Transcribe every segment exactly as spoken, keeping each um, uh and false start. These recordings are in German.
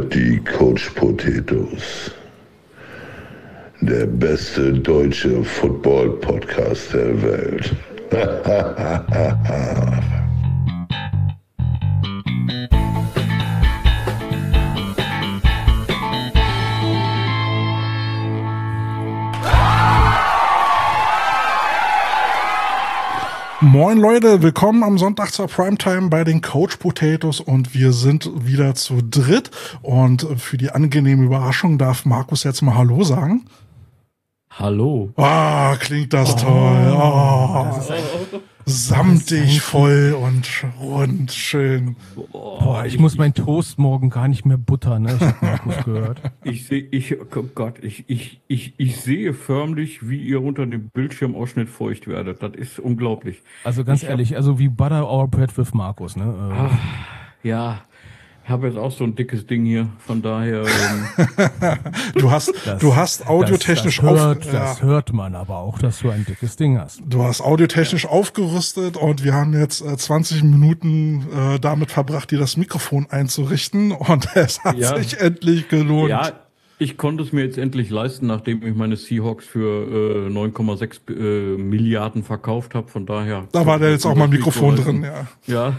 hört die Coach Potatoes. Der beste deutsche Football-Podcast der Welt. Moin Leute, willkommen am Sonntag zur Primetime bei den Coach Potatoes und wir sind wieder zu dritt und für die angenehme Überraschung darf Markus jetzt mal Hallo sagen. Hallo. Ah, klingt das oh, toll. Oh, das ist samtig, voll und rund, schön. Boah, ich, ich muss meinen Toast morgen gar nicht mehr buttern, ne? Ich hab Markus gehört. Ich sehe, ich, oh Gott, ich, ich, ich, ich sehe förmlich, wie ihr unter dem Bildschirmausschnitt feucht werdet. Das ist unglaublich. Also ganz ich ehrlich, hab, also wie Butter our bread with Markus, ne? Ach, ja. Ich habe jetzt auch so ein dickes Ding hier, von daher. Ähm du hast, das, du hast audiotechnisch das, das hört, auf, das ja. hört man aber auch, dass du ein dickes Ding hast. Du hast audiotechnisch aufgerüstet und wir haben jetzt äh, zwanzig Minuten äh, damit verbracht, dir das Mikrofon einzurichten und es hat ja. sich endlich gelohnt. Ja. Ich konnte es mir jetzt endlich leisten, nachdem ich meine Seahawks für äh, neun Komma sechs äh, Milliarden verkauft habe. Von daher. Da war da jetzt auch mal ein Mikrofon drin, ja. Ja.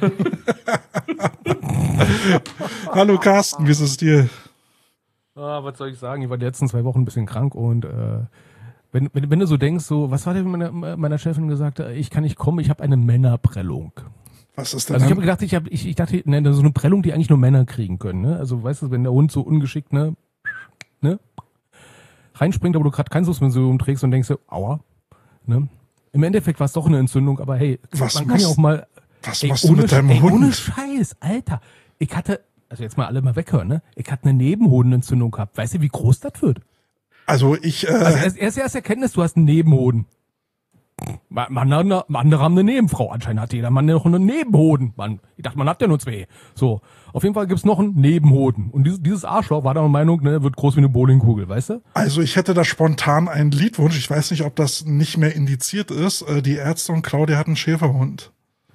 Hallo Carsten, wie ist es dir? Ah, was soll ich sagen? Ich war die letzten zwei Wochen ein bisschen krank und äh, wenn, wenn, wenn du so denkst, so, was war denn meiner, meiner Chefin gesagt? Ich kann nicht kommen, ich habe eine Männerprellung. Was ist denn? Also ich habe gedacht, ich habe, ich, ich dachte, ne, so eine Prellung, die eigentlich nur Männer kriegen können. Ne? Also weißt du, wenn der Hund so ungeschickt, ne? Ne? reinspringt, aber du gerade kein Suspension trägst und denkst so, aua. Ne? Im Endeffekt war es doch eine Entzündung, aber hey, was man machst, kann ja auch mal. Was ey, machst du mit deinem ey, Hund? Ohne Scheiß, Alter. Ich hatte, also jetzt mal alle mal weghören, ne? Ich hatte eine Nebenhodenentzündung gehabt. Weißt du, wie groß das wird? Also ich. Äh, also erst, erst, erst Erkenntnis, du hast einen Nebenhoden. Man, andere, andere haben eine Nebenfrau. Anscheinend hat jeder Mann noch einen Nebenhoden. Man, ich dachte, man hat ja nur zwei. So, auf jeden Fall gibt's noch einen Nebenhoden. Und dieses, dieses Arschloch war der Meinung, ne, wird groß wie eine Bowlingkugel, weißt du? Also ich hätte da spontan einen Liedwunsch. Ich weiß nicht, ob das nicht mehr indiziert ist. Die Ärzte und Claudia hatten einen Schäferhund.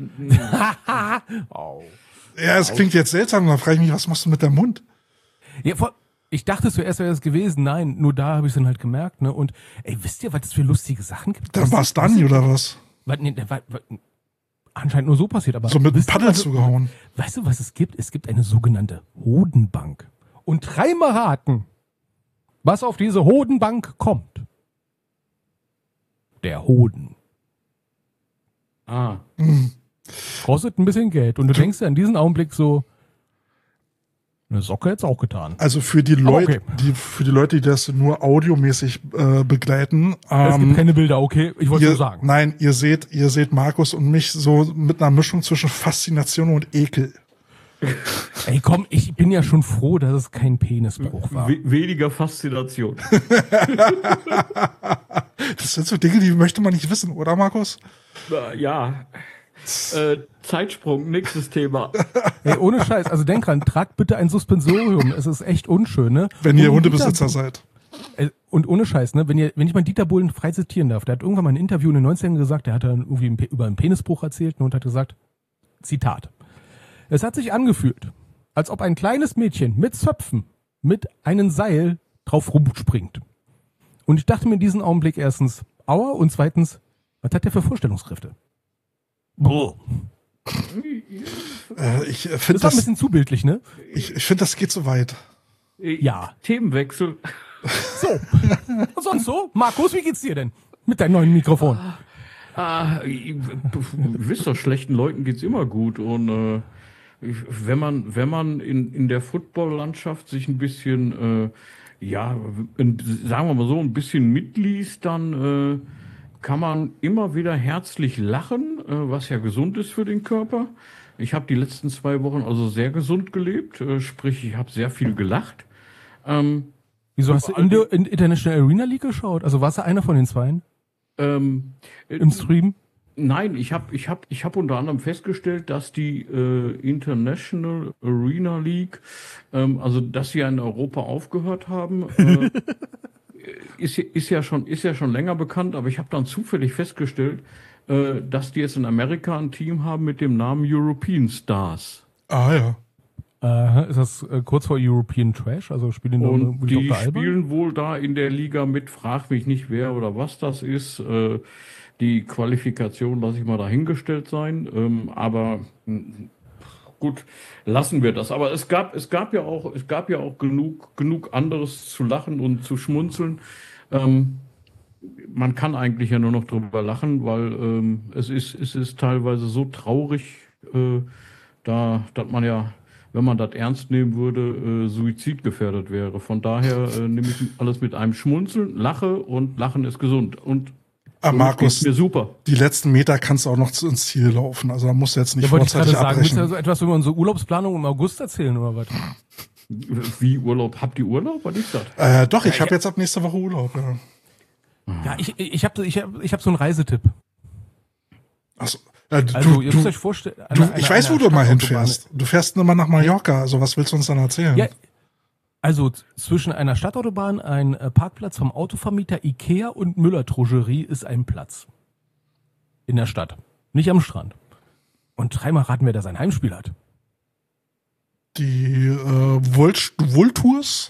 oh. Ja, es klingt jetzt seltsam. Da frage ich mich, was machst du mit deinem Hund? Ja, vor, ich dachte zuerst wäre es gewesen. Nein, nur da habe ich es dann halt gemerkt. Ne? Und ey, wisst ihr, was es für lustige Sachen gibt? Da war es Dani oder was? Was, nee, was, was? Anscheinend nur so passiert. Aber so mit einem Paddel also, zugehauen. Weißt du, was es gibt? Es gibt eine sogenannte Hodenbank. Und dreimal raten, was auf diese Hodenbank kommt. Der Hoden. Ah. Mhm. Kostet ein bisschen Geld. Und du denkst dir in diesem Augenblick so, eine Socke hätte es auch getan. Also für die Leute, okay. die für die Leute, die das nur audiomäßig äh, begleiten. Ähm, es gibt keine Bilder, okay? Ich wollte nur sagen. Nein, ihr seht, ihr seht Markus und mich so mit einer Mischung zwischen Faszination und Ekel. Ey, komm, ich bin ja schon froh, dass es kein Penisbruch war. We- weniger Faszination. Das sind so Dinge, die möchte man nicht wissen, oder Markus? Ja. Äh, Zeitsprung, nächstes Thema. Ey, ohne Scheiß, also denk dran, tragt bitte ein Suspensorium. Es ist echt unschön, ne? Wenn ihr und Hundebesitzer Dieter, seid. Und ohne Scheiß, ne? Wenn ihr, wenn ich mal Dieter Bohlen frei zitieren darf, der hat irgendwann mal ein Interview in den neunzigern gesagt, der hat dann irgendwie über einen Penisbruch erzählt und hat gesagt, Zitat: Es hat sich angefühlt, als ob ein kleines Mädchen mit Zöpfen mit einem Seil drauf rumspringt. Und ich dachte mir in diesem Augenblick erstens, aua, und zweitens, was hat der für Vorstellungskräfte? Boah. Äh, ich finde das war ein bisschen zu bildlich, ne? Ich, ich finde, das geht so weit. Ja. Themenwechsel. So. Und sonst so? Markus, wie geht's dir denn? Mit deinem neuen Mikrofon. Ah, ihr wisst doch, schlechten Leuten geht's immer gut. Und äh, wenn man, wenn man in, in der Football-Landschaft sich ein bisschen, äh, ja, ein, sagen wir mal so, ein bisschen mitliest, dann äh, kann man immer wieder herzlich lachen, äh, was ja gesund ist für den Körper. Ich habe die letzten zwei Wochen also sehr gesund gelebt, äh, sprich, ich habe sehr viel gelacht. Ähm, Wieso hast du in der in International Arena League geschaut? Also warst du einer von den Zweien? Ähm, Im Stream? Nein, ich habe ich hab, ich hab unter anderem festgestellt, dass die äh, International Arena League, ähm, also dass sie ja in Europa aufgehört haben, äh, ist, ist, ja schon, ist ja schon länger bekannt, aber ich habe dann zufällig festgestellt, äh, dass die jetzt in Amerika ein Team haben mit dem Namen European Stars. Ah ja. Äh, ist das äh, kurz vor European Trash? Also spielen die, Und noch, die Doktor Alban? spielen wohl da in der Liga mit, frag mich nicht wer oder was das ist. Äh, die Qualifikation lasse ich mal dahingestellt sein. Ähm, aber mh, gut, lassen wir das. Aber es gab, es gab ja auch, es gab ja auch genug, genug anderes zu lachen und zu schmunzeln. Ähm, man kann eigentlich ja nur noch drüber lachen, weil ähm, es ist, es ist teilweise so traurig, äh, da, dass man ja, wenn man das ernst nehmen würde, äh, suizidgefährdet wäre. Von daher äh, nehme ich alles mit einem Schmunzeln, lache und Lachen ist gesund. Und Ah, somit Markus, geht's mir super. die letzten Meter kannst du auch noch zu- ins Ziel laufen. Also da musst du jetzt nicht Ja, wollte ich gerade vorzeitig sagen, willst du abbrechen. also etwas über unsere Urlaubsplanung im August erzählen oder was? Wie Urlaub? Habt ihr Urlaub? Was ist das? Äh, doch, ich habe jetzt ab nächster Woche Urlaub. Ja. Ja, ich, ich habe ich hab, ich hab so einen Reisetipp. Achso, äh, du, Also, ihr du, müsst euch vorstellen. du, eine- ich eine- weiß, wo eine du mal Stadtautobahn- hinfährst. Du fährst immer nach Mallorca. Also was willst du uns dann erzählen? Ja, also zwischen einer Stadtautobahn, ein äh, Parkplatz vom Autovermieter Ikea und Müller-Drogerie ist ein Platz. In der Stadt. Nicht am Strand. Und dreimal raten, wer da sein Heimspiel hat. Die äh, Volt Vulturs?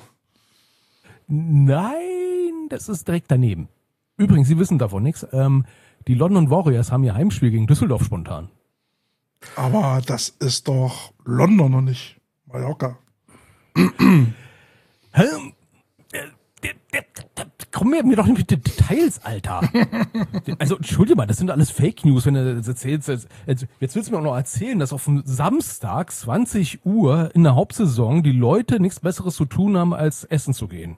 Nein, das ist direkt daneben. Übrigens, Sie wissen davon nichts. Ähm, die London Warriors haben ihr Heimspiel gegen Düsseldorf spontan. Aber das ist doch London und nicht Mallorca. Ähm, äh, d- d- d- Komm mir, mir doch nicht mit den Details, Alter. Also, entschuldige mal, das sind alles Fake News, wenn du das erzählst. Jetzt, jetzt jetzt willst du mir auch noch erzählen, dass auf dem Samstag, zwanzig Uhr, in der Hauptsaison die Leute nichts Besseres zu tun haben, als essen zu gehen.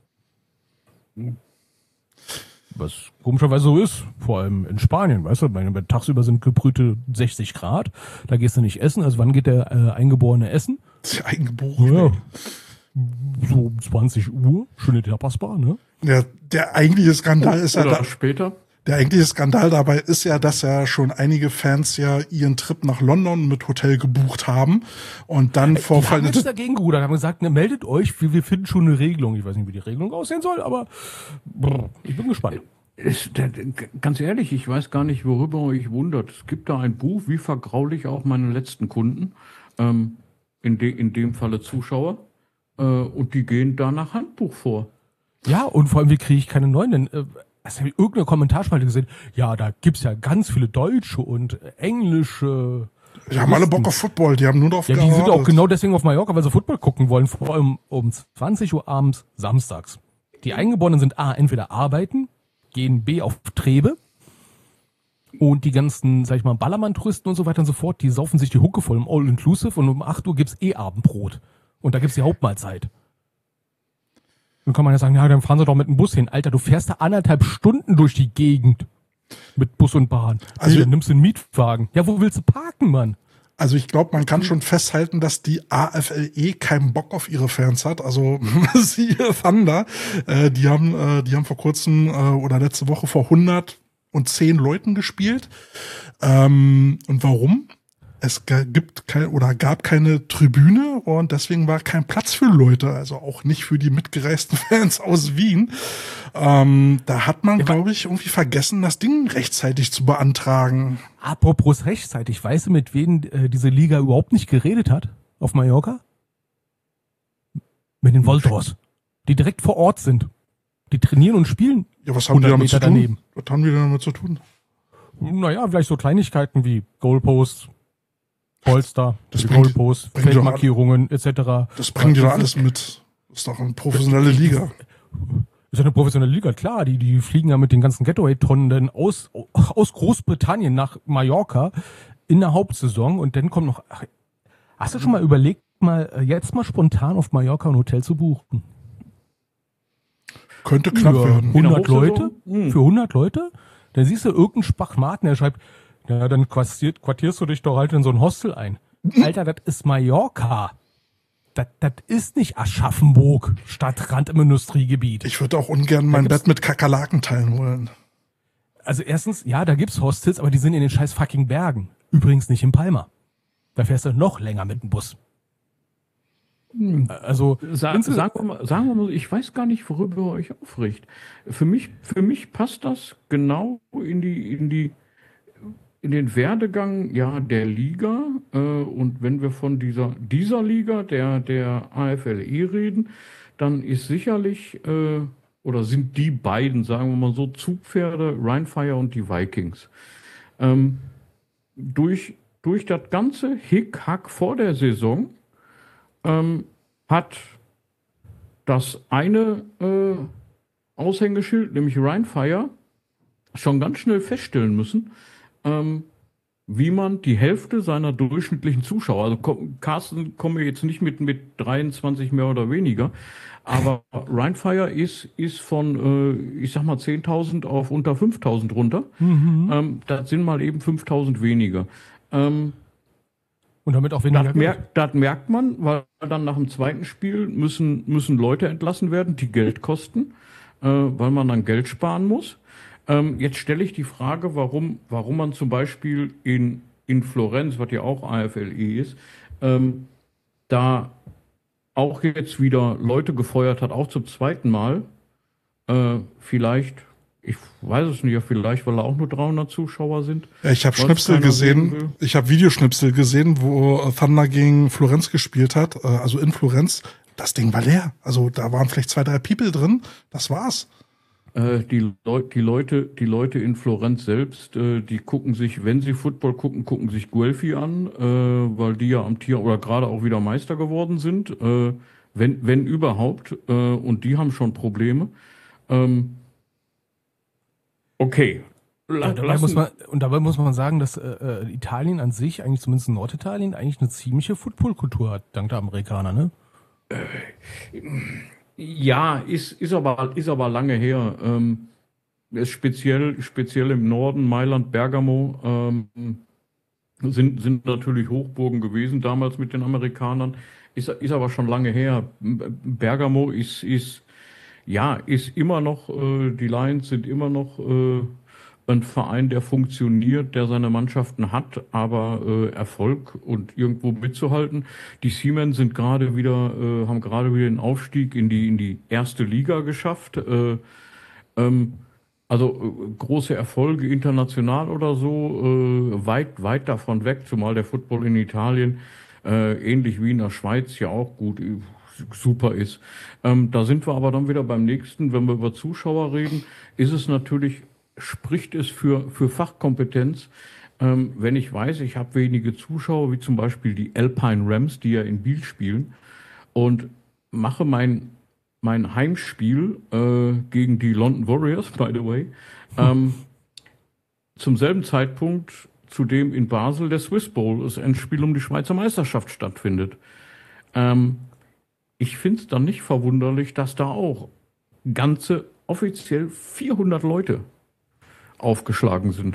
Was komischerweise so ist, vor allem in Spanien, weißt du, meine, tagsüber sind gebrühte sechzig Grad, da gehst du nicht essen, also wann geht der äh, Eingeborene essen? Das ist ja eingeboren. Ja, so um zwanzig Uhr, schöne Tapasbar, ne? Der, der eigentliche Skandal ist ja Oder da, später? der eigentliche Skandal dabei ist ja, dass ja schon einige Fans ja ihren Trip nach London mit Hotel gebucht haben und dann Die haben vorfallende jetzt dagegen gerudert, haben gesagt, ne, meldet euch, wir, wir finden schon eine Regelung. Ich weiß nicht, wie die Regelung aussehen soll, aber brr, ich bin gespannt. Ist, der, ganz ehrlich, ich weiß gar nicht, worüber euch wundert. Es gibt da ein Buch, wie vergraule ich auch meine letzten Kunden, ähm, in, de, in dem Falle Zuschauer, äh, und die gehen da nach Handbuch vor. Ja, und vor allem, wie kriege ich keine neuen? Denn, äh, also habe ich irgendeine Kommentarspalte gesehen, ja, da gibt's ja ganz viele Deutsche und äh, Englische. Die haben alle Bock auf Football, die haben nur darauf Ja, die sind gewartet. auch genau deswegen auf Mallorca, weil sie Football gucken wollen, vor allem um zwanzig Uhr abends samstags. Die Eingeborenen sind A, entweder arbeiten, gehen B auf Trebe und die ganzen, sag ich mal, Ballermann-Touristen und so weiter und so fort, die saufen sich die Hucke voll im All-Inclusive und um acht Uhr gibt's eh Abendbrot. Und da gibt's die Hauptmahlzeit. Dann kann man ja sagen, ja, dann fahren sie doch mit dem Bus hin. Alter, du fährst da anderthalb Stunden durch die Gegend mit Bus und Bahn. Also- Also, dann nimmst du einen Mietwagen. Ja, wo willst du parken, Mann? Also ich glaube, man kann schon festhalten, dass die A F L E keinen Bock auf ihre Fans hat. Also siehe Thunder, äh, die haben, äh, die haben vor kurzem äh, oder letzte Woche vor hundertzehn Leuten gespielt. Ähm, und warum? Es g- gibt kein, oder gab keine Tribüne und deswegen war kein Platz für Leute, also auch nicht für die mitgereisten Fans aus Wien. Ähm, da hat man, Ja, aber- glaube ich, irgendwie vergessen, das Ding rechtzeitig zu beantragen. Apropos rechtzeitig, weißt du, mit wem äh, diese Liga überhaupt nicht geredet hat auf Mallorca? Mit den Voltors, die direkt vor Ort sind. Die trainieren und spielen Ja, was haben die hundert damit Meter zu tun? daneben. Was haben die damit zu tun? Naja, vielleicht so Kleinigkeiten wie Goalposts, Polster, Das die bringt- Goalposts, bringt doch Feldmarkierungen et cetera. Das bringen die doch alles mit. Das ist doch eine professionelle Liga. Ist ja eine professionelle Liga, klar. Die, die fliegen ja mit den ganzen Getaway-Tonnen aus, aus Großbritannien nach Mallorca in der Hauptsaison und dann kommt noch. Ach, hast du schon mal überlegt, mal äh, jetzt mal spontan auf Mallorca ein Hotel zu buchen? Könnte knapp Für werden. hundert Hochsaison? Leute? Hm. Für hundert Leute? Dann siehst du irgendeinen Spachmaten, der schreibt, ja, dann quartiert, quartierst du dich doch halt in so ein Hostel ein. Alter, das ist Mallorca. Das, das ist nicht Aschaffenburg, Stadtrand im Industriegebiet. Ich würde auch ungern mein gibt's- Bett mit Kakerlaken teilen wollen. Also erstens, ja, da gibt's Hostels, aber die sind in den scheiß fucking Bergen. Übrigens nicht in Palma. Da fährst du noch länger mit dem Bus. Also, Sa insge- sagen, wir mal, sagen wir mal, ich weiß gar nicht, worüber ihr euch aufregt. Für mich, für mich passt das genau in die, in die, in den Werdegang ja der Liga äh, und wenn wir von dieser, dieser Liga, der, der A F L E reden, dann ist sicherlich äh, oder sind die beiden, sagen wir mal so, Zugpferde, Rheinfire und die Vikings. Ähm, durch, durch das ganze Hickhack vor der Saison ähm, hat das eine äh, Aushängeschild, nämlich Rheinfire, schon ganz schnell feststellen müssen, ähm, wie man die Hälfte seiner durchschnittlichen Zuschauer, also komm, Carsten komme jetzt nicht mit, mit dreiundzwanzig mehr oder weniger, aber Rheinfire ist, ist von, äh, ich sag mal, zehntausend auf unter fünftausend runter. Mhm. Ähm, das sind mal eben fünftausend weniger. Ähm, Und damit auch weniger das, Geld. merkt, das merkt man, weil dann nach dem zweiten Spiel müssen, müssen Leute entlassen werden, die Geld kosten, äh, weil man dann Geld sparen muss. Ähm, jetzt stelle ich die Frage, warum, warum man zum Beispiel in, in Florenz, was ja auch A F L E ist, ähm, da auch jetzt wieder Leute gefeuert hat, auch zum zweiten Mal. Äh, vielleicht, ich weiß es nicht, ja, vielleicht, weil da auch nur dreihundert Zuschauer sind. Ja, ich habe Was Schnipsel keiner sehen will. gesehen, ich habe Videoschnipsel gesehen, wo Thunder gegen Florenz gespielt hat, äh, also in Florenz. Das Ding war leer. Also da waren vielleicht zwei, drei People drin. Das war's. Äh, die, Leu die, Leute, die Leute in Florenz selbst, äh, die gucken sich, wenn sie Football gucken, gucken sich Guelfi an, äh, weil die ja am Tier oder gerade auch wieder Meister geworden sind, äh, wenn, wenn überhaupt, äh, und die haben schon Probleme. Ähm, okay. La- Dabei lassen- muss man, und dabei muss man sagen, dass äh, äh, Italien an sich, eigentlich zumindest Norditalien, eigentlich eine ziemliche Football-Kultur hat, dank der Amerikaner, ne? Ja, ist, ist, aber, ist aber lange her. Ähm, ist speziell, speziell im Norden, Mailand, Bergamo, ähm, sind, sind natürlich Hochburgen gewesen damals mit den Amerikanern. Ist, ist aber schon lange her. Bergamo ist, ist, ja, ist immer noch, äh, die Lions sind immer noch äh, ein Verein, der funktioniert, der seine Mannschaften hat, aber äh, Erfolg und irgendwo mitzuhalten. Die Seamen sind gerade wieder, äh, haben gerade wieder den Aufstieg in die, in die erste Liga geschafft. Äh, ähm, also äh, große Erfolge international oder so, äh, weit, weit davon weg, zumal der Football in Italien, äh, ähnlich wie in der Schweiz, ja auch gut, äh, super ist. Ähm, da sind wir aber dann wieder beim nächsten, wenn wir über Zuschauer reden, ist es natürlich, spricht es für, für Fachkompetenz, ähm, wenn ich weiß, ich habe wenige Zuschauer, wie zum Beispiel die Alpine Rams, die ja in Biel spielen, und mache mein, mein Heimspiel äh, gegen die London Warriors, by the way, ähm, zum selben Zeitpunkt, zu dem in Basel der Swiss Bowl, das Endspiel um die Schweizer Meisterschaft stattfindet. Ähm, ich finde es dann nicht verwunderlich, dass da auch ganze offiziell vierhundert Leute aufgeschlagen sind.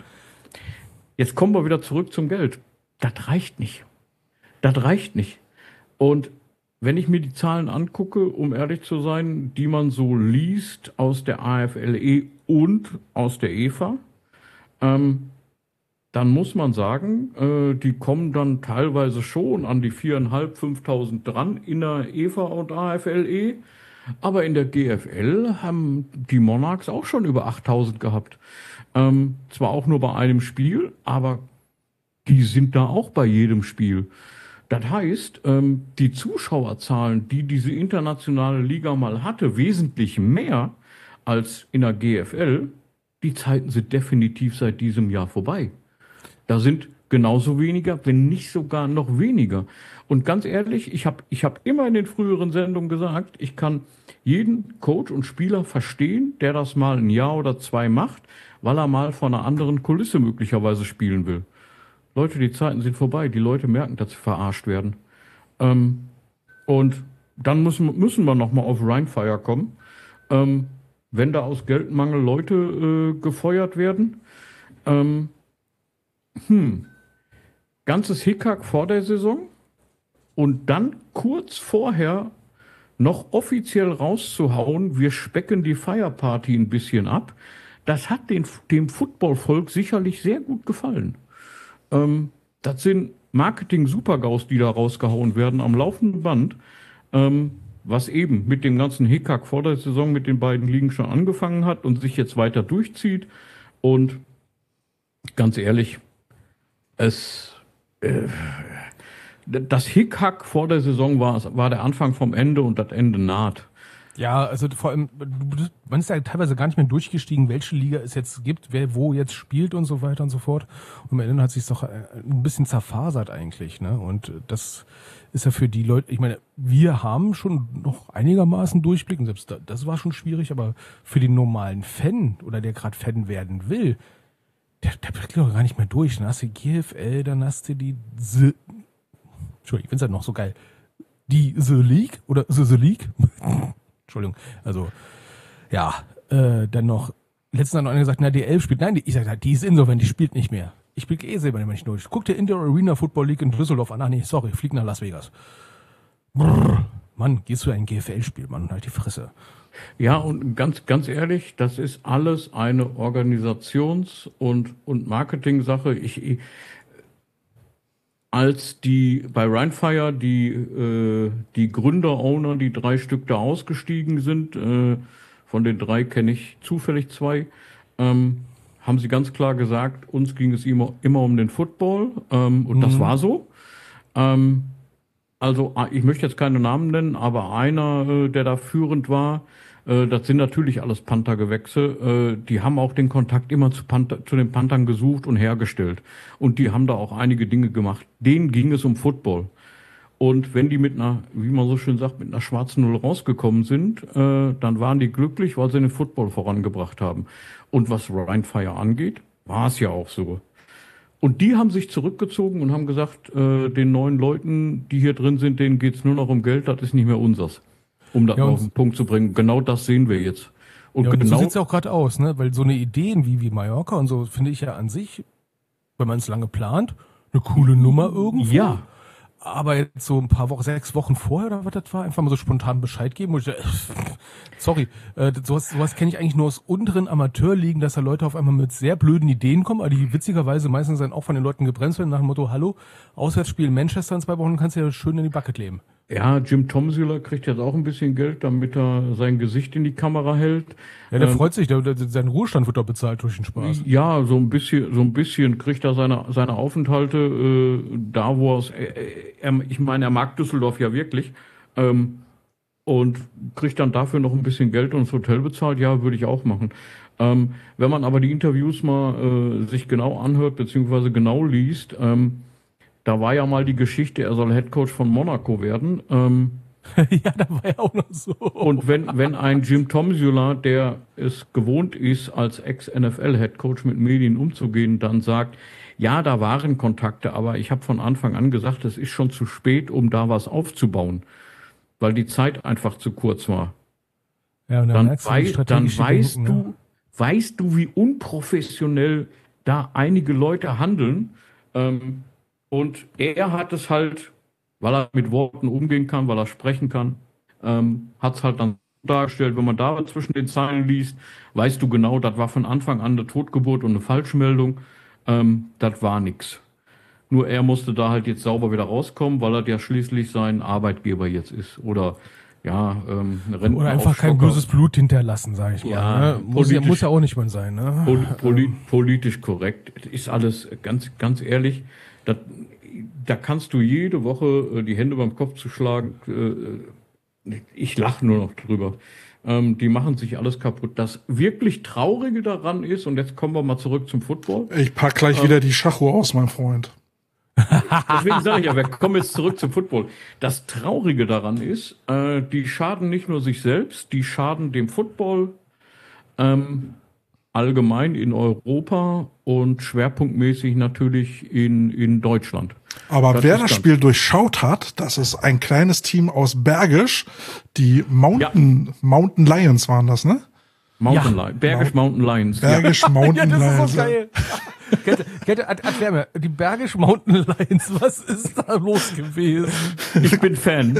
Jetzt kommen wir wieder zurück zum Geld. Das reicht nicht. Das reicht nicht. Und wenn ich mir die Zahlen angucke, um ehrlich zu sein, die man so liest aus der A F L E und aus der E F A, ähm, dann muss man sagen, äh, die kommen dann teilweise schon an die viertausendfünfhundert, fünftausend dran in der E F A und A F L E. Aber in der G F L haben die Monarchs auch schon über achttausend gehabt. Ähm, zwar auch nur bei einem Spiel, aber die sind da auch bei jedem Spiel. Das heißt, ähm, die Zuschauerzahlen, die diese internationale Liga mal hatte, wesentlich mehr als in der G F L, die Zeiten sind definitiv seit diesem Jahr vorbei. Da sind genauso weniger, wenn nicht sogar noch weniger. Und ganz ehrlich, ich habe ich hab immer in den früheren Sendungen gesagt, ich kann jeden Coach und Spieler verstehen, der das mal ein Jahr oder zwei macht, weil er mal vor einer anderen Kulisse möglicherweise spielen will. Leute, die Zeiten sind vorbei. Die Leute merken, dass sie verarscht werden. Ähm, und dann müssen, müssen wir nochmal auf Rheinfire kommen. Ähm, wenn da aus Geldmangel Leute äh, gefeuert werden, ähm, hm, ganzes Hickhack vor der Saison und dann kurz vorher noch offiziell rauszuhauen, wir specken die Feierparty ein bisschen ab, das hat den, dem Footballvolk sicherlich sehr gut gefallen. Ähm, das sind Marketing-Supergaus, die da rausgehauen werden am laufenden Band, ähm, was eben mit dem ganzen Hickhack vor der Saison mit den beiden Ligen schon angefangen hat und sich jetzt weiter durchzieht. Und ganz ehrlich, es, äh, das Hickhack vor der Saison war, war der Anfang vom Ende und das Ende naht. Ja, also vor allem, man ist ja teilweise gar nicht mehr durchgestiegen, welche Liga es jetzt gibt, wer wo jetzt spielt und so weiter und so fort. Und am Ende hat sich doch ein bisschen zerfasert eigentlich, ne? Und das ist ja für die Leute, ich meine, wir haben schon noch einigermaßen Durchblick, und selbst das war schon schwierig, aber für den normalen Fan oder der gerade Fan werden will, der, der blickt doch gar nicht mehr durch. Dann hast du die G F L, dann hast du die The, Entschuldigung, ich find's halt noch so geil. Die The League oder The The League. Entschuldigung, also, ja, äh, dann noch, letztens hat noch einer gesagt, na, die Elf spielt, nein, die, ich sag, die ist insolvent, die spielt nicht mehr. Ich blicke eh selber nicht durch. Guck dir Indoor Arena Football League in Düsseldorf an, ach nee, sorry, flieg nach Las Vegas. Brrr. Mann, gehst du ein G F L-Spiel, Mann, halt die Fresse. Ja, und ganz, ganz ehrlich, das ist alles eine Organisations- und, und Marketing-Sache. Ich, ich Als die bei Rheinfire die, äh, die Gründer-Owner, die drei Stück da ausgestiegen sind, äh, von den drei kenne ich zufällig zwei, ähm, haben sie ganz klar gesagt, uns ging es immer, immer um den Football, ähm, und mhm. das war so. Ähm, also ich möchte jetzt keine Namen nennen, aber einer, äh, der da führend war, äh, das sind natürlich alles Panthergewächse. Äh, die haben auch den Kontakt immer zu, Panther, zu den Panthern gesucht und hergestellt. Und die haben da auch einige Dinge gemacht. Denen ging es um Football. Und wenn die mit einer, wie man so schön sagt, mit einer schwarzen Null rausgekommen sind, äh, dann waren die glücklich, weil sie den Football vorangebracht haben. Und was Rheinfire angeht, war es ja auch so. Und die haben sich zurückgezogen und haben gesagt, äh, den neuen Leuten, die hier drin sind, denen geht's nur noch um Geld, das ist nicht mehr unseres. Um das ja, auf den Punkt zu bringen. Genau das sehen wir jetzt. Und, ja, und genau so sieht's ja auch gerade aus, ne? Weil so eine Ideen wie, wie Mallorca und so, finde ich ja an sich, wenn man es lange plant, eine coole Nummer irgendwo. Ja. Aber jetzt so ein paar Wochen, sechs Wochen vorher oder was das war, einfach mal so spontan Bescheid geben. Und ich, äh, sorry, äh, sowas, sowas kenne ich eigentlich nur aus unteren Amateurligen, dass da Leute auf einmal mit sehr blöden Ideen kommen, aber die witzigerweise meistens dann auch von den Leuten gebremst werden nach dem Motto, hallo, Auswärtsspiel in Manchester in zwei Wochen, kannst du ja schön in die Backe kleben. Ja, Jim Tomsula kriegt jetzt auch ein bisschen Geld, damit er sein Gesicht in die Kamera hält. Ja, der ähm, freut sich, der, der, sein Ruhestand wird doch bezahlt durch den Spaß. Ja, so ein bisschen, so ein bisschen kriegt er seine, seine Aufenthalte äh, da, wo er, er, ich meine, er mag Düsseldorf ja wirklich, ähm, und kriegt dann dafür noch ein bisschen Geld und das Hotel bezahlt. Ja, würde ich auch machen. Ähm, wenn man aber die Interviews mal äh, sich genau anhört, beziehungsweise genau liest, ähm, da war ja mal die Geschichte, er soll Headcoach von Monaco werden. Ähm, ja, da war ja auch noch so. Und wenn, wenn ein Jim Tomsula, der es gewohnt ist, als Ex-N F L-Headcoach mit Medien umzugehen, dann sagt, ja, da waren Kontakte, aber ich habe von Anfang an gesagt, es ist schon zu spät, um da was aufzubauen, weil die Zeit einfach zu kurz war. Ja, und dann, dann, wei dann weißt Denken, du, ne? weißt du, wie unprofessionell da einige Leute handeln. Ähm, Und er hat es halt, weil er mit Worten umgehen kann, weil er sprechen kann, ähm, hat es halt dann dargestellt. Wenn man da zwischen den Zeilen liest, weißt du genau, das war von Anfang an eine Totgeburt und eine Falschmeldung. Ähm, das war nix. Nur er musste da halt jetzt sauber wieder rauskommen, weil er ja schließlich sein Arbeitgeber jetzt ist. Oder ja, ähm, Renten Oder einfach kein böses Blut hinterlassen, sage ich mal. Ja, ne? muss, ja, muss ja auch nicht mal sein. Ne? Poli poli politisch korrekt. Ist alles ganz, ganz ehrlich. Das, da kannst du jede Woche die Hände beim Kopf zu schlagen. Ich lache nur noch drüber. Die machen sich alles kaputt. Das wirklich Traurige daran ist, und jetzt kommen wir mal zurück zum Football. Ich pack gleich ähm, wieder die Schachuhr aus, mein Freund. Deswegen sage ich ja, wir kommen jetzt zurück zum Football. Das Traurige daran ist, die schaden nicht nur sich selbst, die schaden dem Football, ähm, allgemein in Europa und schwerpunktmäßig natürlich in, in Deutschland. Aber das wer das Spiel durchschaut hat, das ist ein kleines Team aus Bergisch, die Mountain, ja. Mountain Lions waren das, ne? Mountain ja. Lions. Bergisch Mountain Lions. Bergisch ja. Mountain ja, das Lions. Ist so geil. Kette, Kette, erklär mir, die Bergisch Mountain Lions, was ist da los gewesen? Ich bin Fan.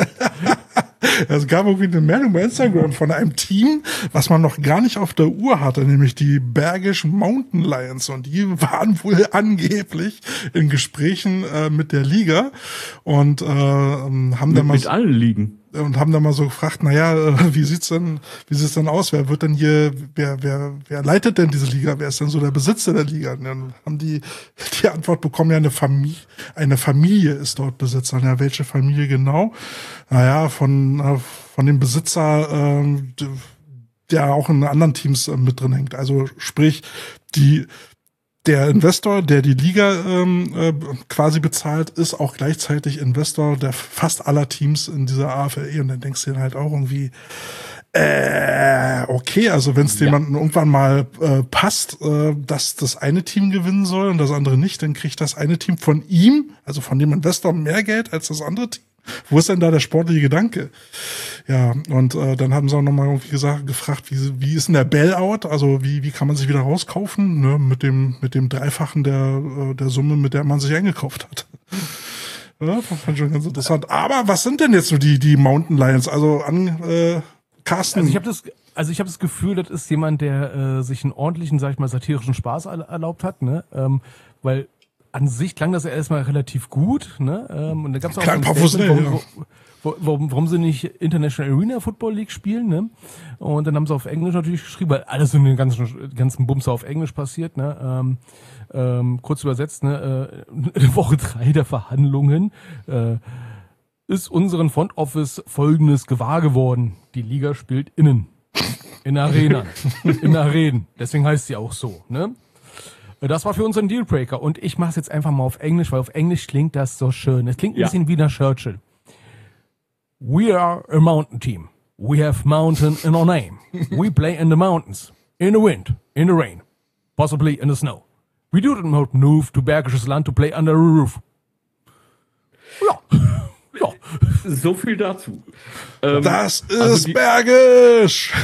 Es gab irgendwie eine Meldung bei Instagram von einem Team, was man noch gar nicht auf der Uhr hatte, nämlich die Bergisch Mountain Lions. Und die waren wohl angeblich in Gesprächen äh, mit der Liga und äh, haben mit, dann mal mit allen Ligen. und haben dann mal so gefragt, naja, äh, wie sieht's denn, wie sieht's denn aus? Wer wird denn hier, wer, wer, wer leitet denn diese Liga? Wer ist denn so der Besitzer der Liga? Und dann haben die die Antwort bekommen, ja, eine Familie, eine Familie ist dort Besitzer. Ja, welche Familie genau? Naja, von, äh, von dem Besitzer, äh, der auch in anderen Teams äh, mit drin hängt. Also sprich, die der Investor, der die Liga ähm, äh, quasi bezahlt, ist auch gleichzeitig Investor der fast aller Teams in dieser A F L E. Und dann denkst du dir halt auch irgendwie, äh, okay, also wenn es Ja. jemandem irgendwann mal äh, passt, äh, dass das eine Team gewinnen soll und das andere nicht, dann kriegt das eine Team von ihm, also von dem Investor, mehr Geld als das andere Team. Wo ist denn da der sportliche Gedanke? Ja, und äh, dann haben sie auch nochmal irgendwie gesagt, gefragt, wie, wie ist denn der Bailout? Also wie, wie kann man sich wieder rauskaufen? Ne, mit dem, mit dem Dreifachen der, äh, der Summe, mit der man sich eingekauft hat. Ja, das fand ich schon ganz interessant. Aber was sind denn jetzt so die, die Mountain Lions? Also an äh, Carsten. Also ich habe das, also ich habe das Gefühl, das ist jemand, der äh, sich einen ordentlichen, sag ich mal, satirischen Spaß er- erlaubt hat, ne? Ähm, weil an sich klang das ja erstmal relativ gut, ne? Ähm, und da gab es auch Klang so ein professionell, Statement, warum, wo, warum, warum sie nicht International Arena Football League spielen, ne? Und dann haben sie auf Englisch natürlich geschrieben, weil alles in den ganzen, ganzen Bumser auf Englisch passiert, ne? Ähm, ähm, kurz übersetzt, ne? Äh, Woche drei der Verhandlungen äh, ist unseren Front Office Folgendes gewahr geworden: Die Liga spielt innen, in Arenen, in Arenen. Deswegen heißt sie auch so, ne? Das war für uns ein Dealbreaker. Und ich mache es jetzt einfach mal auf Englisch, weil auf Englisch klingt das so schön. Es klingt ein Ja. bisschen wie der Churchill. We are a mountain team. We have mountain in our name. We play in the mountains, in the wind, in the rain, possibly in the snow. We do not move to Bergisches Land to play under a roof. Ja. Ja. So viel dazu. Ähm, Das ist also die- Bergisch!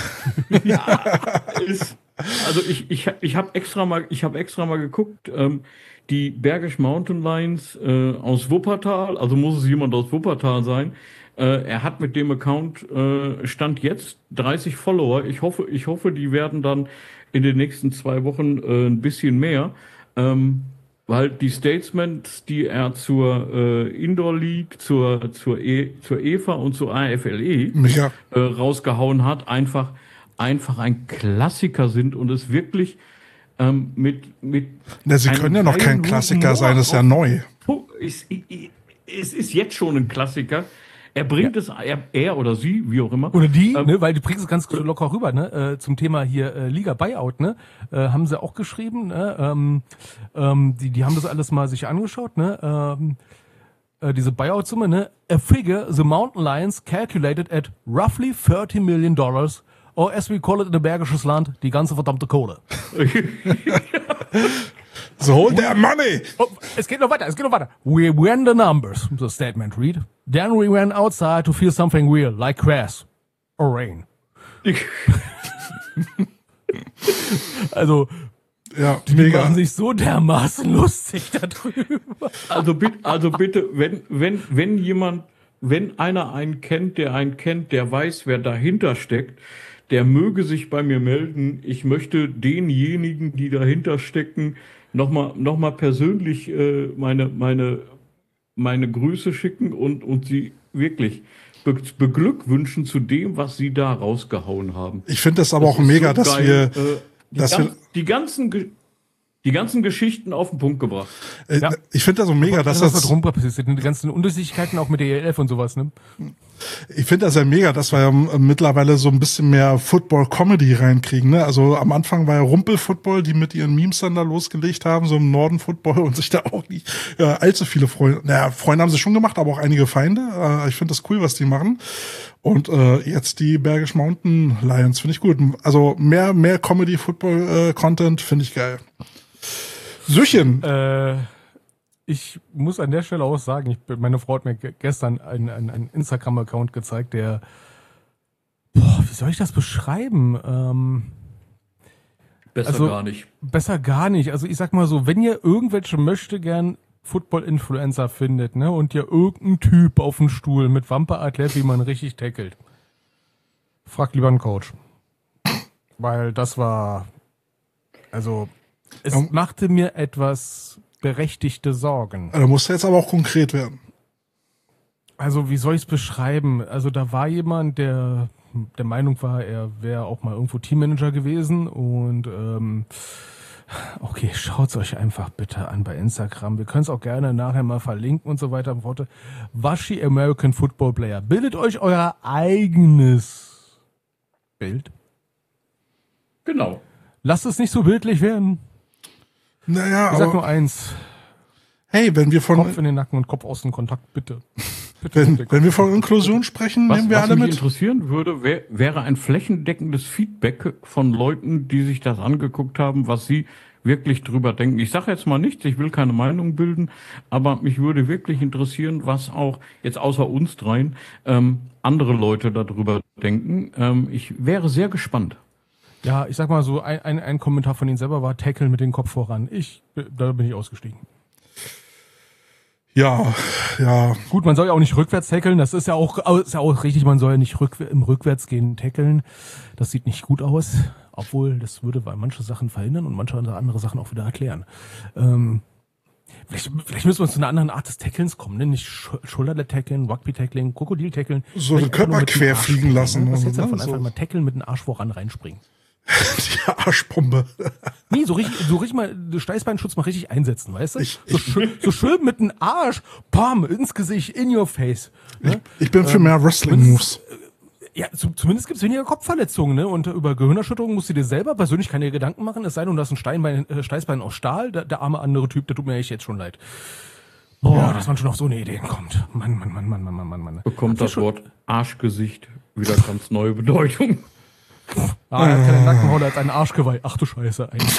ist, also ich, ich, ich habe extra mal, ich habe extra mal geguckt, ähm, die Bergisch Mountain Lions äh, aus Wuppertal, also muss es jemand aus Wuppertal sein. Äh, er hat mit dem Account äh, Stand jetzt dreißig Follower. Ich hoffe, ich hoffe, die werden dann in den nächsten zwei Wochen äh, ein bisschen mehr. Ähm, weil die Statements, die er zur äh, Indoor League, zur, zur, e, zur E V A und zur A F L E Mega. äh, rausgehauen hat, einfach, einfach ein Klassiker sind und es wirklich ähm, mit, mit Na, sie einem können ja noch kein geilen Klassiker Humor sein, das ist ja auf- neu. Puh, Es, es ist jetzt schon ein Klassiker. Er bringt es, er, er oder sie, wie auch immer. Oder die, Ähm, ne, weil die bringst es ganz locker rüber, ne, äh, zum Thema hier äh, Liga Buyout, ne, äh, haben sie auch geschrieben, ne, ähm, ähm, die, die haben das alles mal sich angeschaut, ne, ähm, äh, diese Buyout-Summe, ne, a figure the Mountain Lions calculated at roughly thirty million dollars, or as we call it in the Bergisches Land, die ganze verdammte Kohle. So hold their money! Oh, es geht noch weiter, es geht noch weiter. We ran the numbers, the statement read. Then we ran outside to feel something real, like grass or rain. Also, Ja, die mega. machen sich so dermaßen lustig darüber. Also bitte, also bitte, wenn, wenn, wenn jemand, wenn einer einen kennt, der einen kennt, der weiß, wer dahinter steckt, der möge sich bei mir melden. Ich möchte denjenigen, die dahinter stecken, nochmal, noch mal persönlich äh, meine, meine, meine Grüße schicken und, und sie wirklich be beglückwünschen zu dem, was sie da rausgehauen haben. Ich finde das aber Das auch ist mega, so dass geil. wir, Äh, die, dass gan wir- die ganzen, Ge- die ganzen Geschichten auf den Punkt gebracht. äh, Ja. ich finde das so mega, dass das das, drum passiert, die ganzen Undurchsichtigkeiten auch mit der E L F und sowas, ne? ich finde das ja mega, dass wir ja mittlerweile so ein bisschen mehr Football-Comedy reinkriegen, ne? Also am Anfang war ja Rumpel-Football, die mit ihren Memes dann da losgelegt haben, so im Norden-Football und sich da auch nicht äh, allzu viele Freunde, naja, Freunde haben sie schon gemacht, aber auch einige Feinde. Äh, ich finde das cool, was die machen. Und äh, jetzt die Bergisch Mountain Lions, finde ich gut. Also mehr, mehr Comedy-Football-Content finde ich geil. Süchen, Äh, ich muss an der Stelle auch sagen, ich, meine Frau hat mir ge- gestern einen, einen, einen Instagram-Account gezeigt, der, boah, wie soll ich das beschreiben? Ähm, Besser Also- gar nicht. besser gar nicht. Also ich sag mal so, wenn ihr irgendwelche möchte gern Football-Influencer findet, ne, und ihr irgendeinen Typ auf dem Stuhl mit Wampe erklärt, wie man richtig tackelt, fragt lieber einen Coach. Weil das war, also, es Ja. machte mir etwas berechtigte Sorgen. da musst du jetzt aber auch konkret werden. Also wie soll ich es beschreiben? Also da war jemand, der der Meinung war, er wäre auch mal irgendwo Teammanager gewesen und ähm, okay, schaut's euch einfach bitte an bei Instagram. Wir können es auch gerne nachher mal verlinken und so weiter. Worte. Waschi American Football Player. Bildet euch euer eigenes Bild. Genau. Lasst es nicht so bildlich werden. Naja, Ich sag aber nur eins. hey, wenn wir von Kopf in den Nacken und Kopf aus dem Kontakt, bitte. bitte, wenn, bitte. wenn wir von Inklusion sprechen, Was, nehmen wir was alle mich mit. interessieren würde, wär, wäre ein flächendeckendes Feedback von Leuten, die sich das angeguckt haben, was sie wirklich drüber denken. Ich sage jetzt mal nichts, ich will keine Meinung bilden, aber mich würde wirklich interessieren, was auch jetzt außer uns dreien ähm, andere Leute darüber denken. Ähm, ich wäre sehr gespannt. Ja, ich sag mal so, ein, ein, ein Kommentar von Ihnen selber war Tackle mit dem Kopf voran. Ich, da bin ich ausgestiegen. Ja, ja. Gut, man soll ja auch nicht rückwärts tackeln, das ist ja auch, ist ja auch richtig, man soll ja nicht rück, im Rückwärtsgehen tackeln. Das sieht nicht gut aus, obwohl das würde bei manche Sachen verhindern und manche andere Sachen auch wieder erklären. Ähm, vielleicht, vielleicht müssen wir zu einer anderen Art des Tackelns kommen, ne? Nicht Schulter-Tackeln, Rugby-Tackling, Krokodil-Tackeln. So den Körper quer fliegen lassen. Ne? Was Also, jetzt davon ne? einfach So. mal tackeln mit dem Arsch voran reinspringen. Die Arschbombe. Nee, so richtig, so richtig mal Steißbeinschutz mal richtig einsetzen, weißt du? Ich- so, schön, so schön mit dem Arsch, pam, ins Gesicht, in your face. Ne? Ich bin für mehr Wrestling-Moves. Ja, zu, zumindest gibt's weniger Kopfverletzungen, ne? Und über Gehirnerschütterung musst du dir selber persönlich keine Gedanken machen, es sei denn, du hast ein Steinbein, äh, Steißbein aus Stahl, der, der arme andere Typ, der tut mir echt jetzt schon leid. Boah, Ja. dass man schon auf so eine Ideen kommt. Mann, Mann, Mann, Mann, Mann, Mann, Mann, Mann. Bekommt Habt ihr das schon- Wort Arschgesicht wieder ganz neue Bedeutung. Ah, er hat keine Nackenhaut, er hat einen Arschgeweih. Ach du Scheiße, ein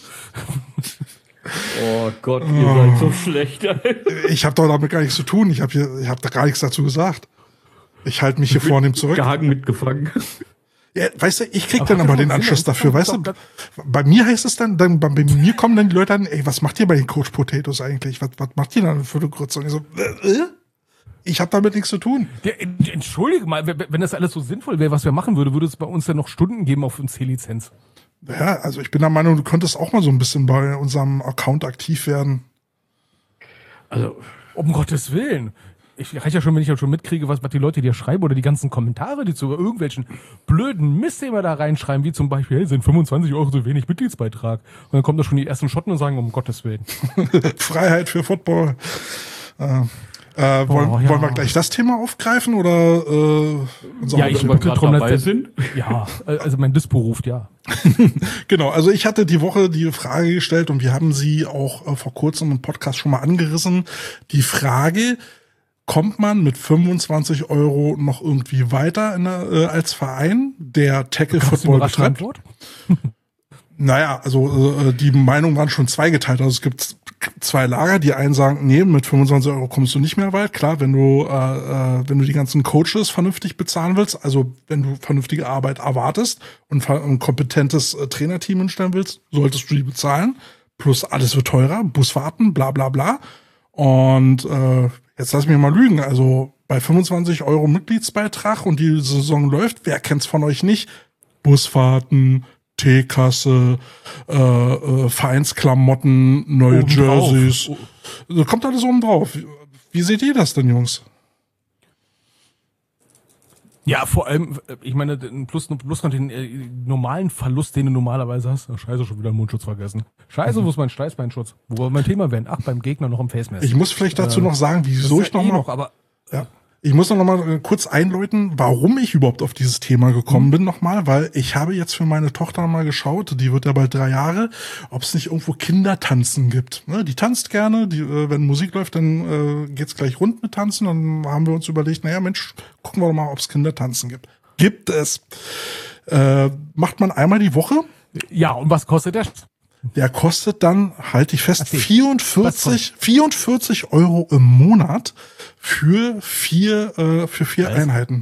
Oh Gott, ihr seid so schlecht. Ich habe doch damit gar nichts zu tun. Ich habe hier, ich habe da gar nichts dazu gesagt. Ich halte mich hier vornehm zurück. Gehagen mitgefangen. Ja, weißt du, ich krieg Aber dann hat aber ja den schon Anschluss Sinn, dafür, doch, weißt du? doch, Bei mir heißt es dann, dann, bei mir kommen dann die Leute an, ey, was macht ihr bei den Coach Potatoes eigentlich? Was, was macht ihr dann für eine Grütze? Und ich so, äh, äh? Ich habe damit nichts zu tun. Ja, entschuldige mal, wenn das alles so sinnvoll wäre, was wir machen würde, würde es bei uns ja noch Stunden geben auf uns C-Lizenz. Ja, also ich bin der Meinung, du könntest auch mal so ein bisschen bei unserem Account aktiv werden. Also, Um Gottes Willen. Ich reicht ja schon, wenn ich ja schon mitkriege, was, was die Leute dir schreiben oder die ganzen Kommentare, die zu irgendwelchen blöden Mistthema da reinschreiben, wie zum Beispiel, hey, sind fünfundzwanzig Euro so wenig Mitgliedsbeitrag. Und dann kommen da schon die ersten Schotten und sagen, um Gottes Willen. Freiheit für Football. Äh, äh, wollen, Oh, ja. wollen wir gleich das Thema aufgreifen oder äh, unser Ja, Haupt- ich wenn wir bitte gerade drum, dabei dass- sind. Ja, also mein Dispo ruft, ja. Genau, also ich hatte die Woche die Frage gestellt und wir haben sie auch äh, vor kurzem im Podcast schon mal angerissen. Die Frage, kommt man mit fünfundzwanzig Euro noch irgendwie weiter in der, äh, als Verein, der Tackle Hast du Football überraschende betreibt? Antwort? Naja, also äh, die Meinungen waren schon zweigeteilt. Also es gibt zwei Lager. Die einen sagen, nee, mit fünfundzwanzig Euro kommst du nicht mehr weit. Klar, wenn du äh, äh, wenn du die ganzen Coaches vernünftig bezahlen willst, also wenn du vernünftige Arbeit erwartest und ver- ein kompetentes äh, Trainerteam hinstellen willst, solltest du die bezahlen. Plus alles wird teurer, Busfahrten, bla bla bla. Und äh, jetzt lass mich mal lügen. Also bei fünfundzwanzig Euro Mitgliedsbeitrag und die Saison läuft, wer kennt's von euch nicht? Busfahrten, Teekasse, äh, äh, Vereinsklamotten, neue Obendrauf. Jerseys. Da kommt alles oben drauf. Wie, wie seht ihr das denn, Jungs? Ja, vor allem, äh, ich meine, plus, plus noch den äh, normalen Verlust, den du normalerweise hast. Ach, scheiße, schon wieder einen Mundschutz vergessen. Scheiße, wo ist mein Steißbeinschutz? Wo wir mein Thema werden? Ach, beim Gegner noch im Face Mask. Ich muss vielleicht dazu Äh, noch sagen, wieso ich noch eh mal noch, aber Ja. Ich muss noch mal äh, kurz einläuten, warum ich überhaupt auf dieses Thema gekommen Mhm. bin nochmal, weil ich habe jetzt für meine Tochter mal geschaut, die wird ja bald drei Jahre, ob es nicht irgendwo Kindertanzen gibt. Ne, die tanzt gerne, die, äh, wenn Musik läuft, dann äh, geht's gleich rund mit Tanzen. Dann haben wir uns überlegt, naja Mensch, gucken wir doch mal, ob es Kindertanzen gibt. Gibt es. Äh, macht man einmal die Woche. ja, und was kostet der? Der kostet dann, halte ich fest, Erzähl. vierundvierzig, vierundvierzig Euro im Monat für vier, äh, für vier Was? Einheiten.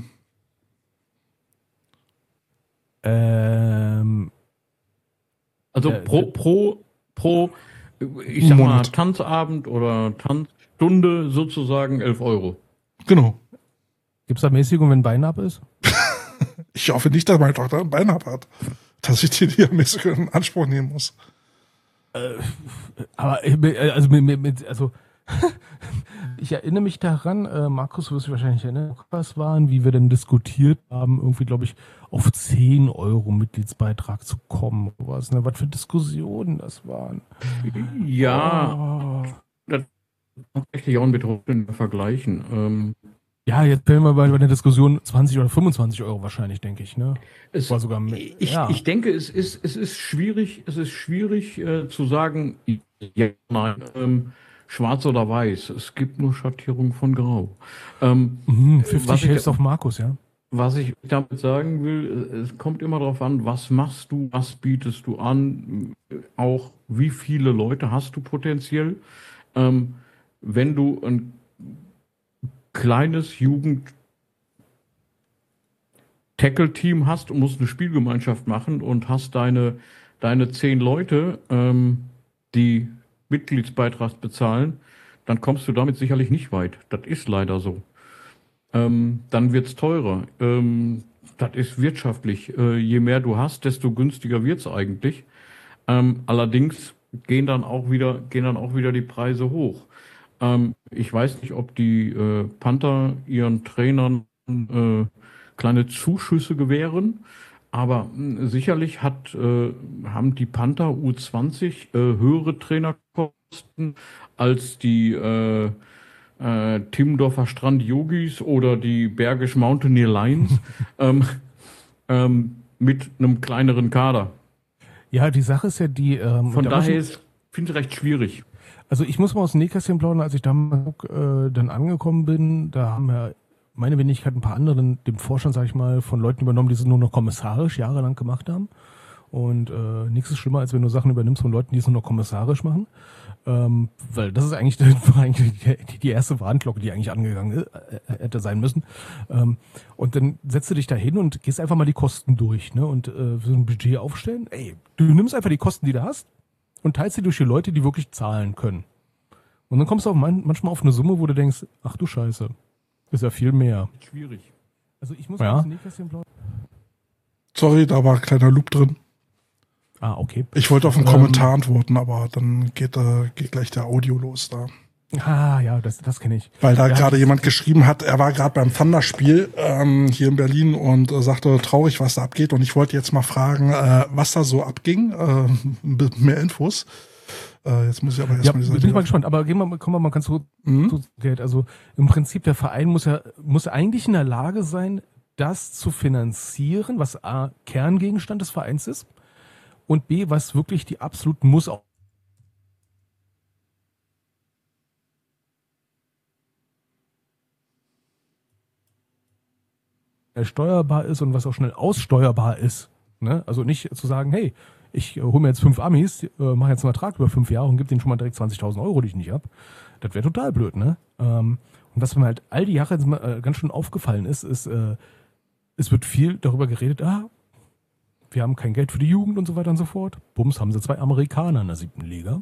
Ähm, Also Äh, pro, pro, pro, ich sag mal, Monat. Tanzabend oder Tanzstunde sozusagen elf Euro. Genau. gibt's da Mäßigung, wenn Bein ab ist? Ich hoffe nicht, dass meine Tochter ein Bein ab hat. Dass ich die diamäßig in Anspruch nehmen muss. Aber, äh, also, mit, mit, also Ich erinnere mich daran, äh, Markus, du wirst dich wahrscheinlich erinnern, was waren, wie wir denn diskutiert haben, irgendwie, glaube ich, auf zehn Euro Mitgliedsbeitrag zu kommen. Was, ne? Was für Diskussionen das waren. Ja, oh. Das tatsächlich auch mit Runden vergleichen. Ähm, ja, jetzt werden wir bei, bei der Diskussion zwanzig oder fünfundzwanzig Euro wahrscheinlich, denke ich. Ne? Es, war sogar mit, ich, ja. ich denke, es ist, es ist schwierig, es ist schwierig äh, zu sagen, ja, nein, ähm, schwarz oder weiß. Es gibt nur Schattierung von Grau. Ähm, mhm, fünfzig hältst auf Markus, ja. Was ich damit sagen will, es kommt immer darauf an, was machst du, was bietest du an, auch wie viele Leute hast du potenziell. Ähm, wenn du ein kleines Jugend-Tackle-Team hast und musst eine Spielgemeinschaft machen und hast deine, deine zehn Leute, ähm, die Mitgliedsbeitrag bezahlen, dann kommst du damit sicherlich nicht weit. Das ist leider so. Ähm, dann wird's teurer. Ähm, das ist wirtschaftlich. Äh, je mehr du hast, desto günstiger wird's eigentlich. Ähm, allerdings gehen dann auch wieder, gehen dann auch wieder die Preise hoch. Ähm, ich weiß nicht, ob die äh, Panther ihren Trainern äh, kleine Zuschüsse gewähren, aber mh, sicherlich hat, äh, haben die Panther U zwanzig äh, höhere Trainerkosten als die äh, äh, Timmendorfer Strand Yogis oder die Bergisch Mountaineer Lions ähm, ähm, mit einem kleineren Kader. Ja, die Sache ist ja die... Ähm, Von da daher ist, finde ich, recht schwierig. Also ich muss mal aus dem Nähkästchen plaudern, als ich damals äh, dann angekommen bin, da haben ja meine Wenigkeit ein paar andere den, den Vorstand, sag ich mal, von Leuten übernommen, die es nur noch kommissarisch jahrelang gemacht haben. Und äh, nichts ist schlimmer, als wenn du Sachen übernimmst von Leuten, die es nur noch kommissarisch machen. Ähm, weil das ist eigentlich, war eigentlich die, die erste Warnglocke, die eigentlich angegangen äh, hätte sein müssen. Ähm, und dann setzt du dich da hin und gehst einfach mal die Kosten durch, ne? Und äh, so ein Budget aufstellen. Ey, du nimmst einfach die Kosten, die du hast, und teilst sie durch die Leute, die wirklich zahlen können. Und dann kommst du auch man, manchmal auf eine Summe, wo du denkst, ach du Scheiße, ist ja viel mehr. Schwierig. Also ich muss Ja. mal aus dem Nähkästchen plaudern. Sorry, da war ein kleiner Loop drin. Ah, okay. Ich wollte auf einen Ähm, Kommentar antworten, aber dann geht, äh, geht gleich der Audio los da. Ah, ja, das, das kenne ich. Weil da Ja, gerade jemand geschrieben hat, er war gerade beim Thunderspiel ähm, hier in Berlin und äh, sagte, traurig, was da abgeht. Und ich wollte jetzt mal fragen, äh, was da so abging. Äh, mehr Infos. Äh, jetzt muss ich aber Ja, erstmal bin ich mal gespannt. Aber gehen wir, kommen wir mal ganz zurück Mhm. zu Geld. Also im Prinzip, der Verein muss ja muss eigentlich in der Lage sein, das zu finanzieren, was A, Kerngegenstand des Vereins ist und B, was wirklich die absoluten Muss auch steuerbar ist und was auch schnell aussteuerbar ist. Ne? Also nicht zu sagen, hey, ich äh, hole mir jetzt fünf Amis, äh, mache jetzt einen Vertrag über fünf Jahre und gebe denen schon mal direkt zwanzigtausend Euro, die ich nicht habe. Das wäre total blöd, ne? Ähm, und was mir halt all die Jahre jetzt mal, äh, ganz schön aufgefallen ist, ist, äh, es wird viel darüber geredet, ah, wir haben kein Geld für die Jugend und so weiter und so fort. Bums, haben sie zwei Amerikaner in der siebten Liga.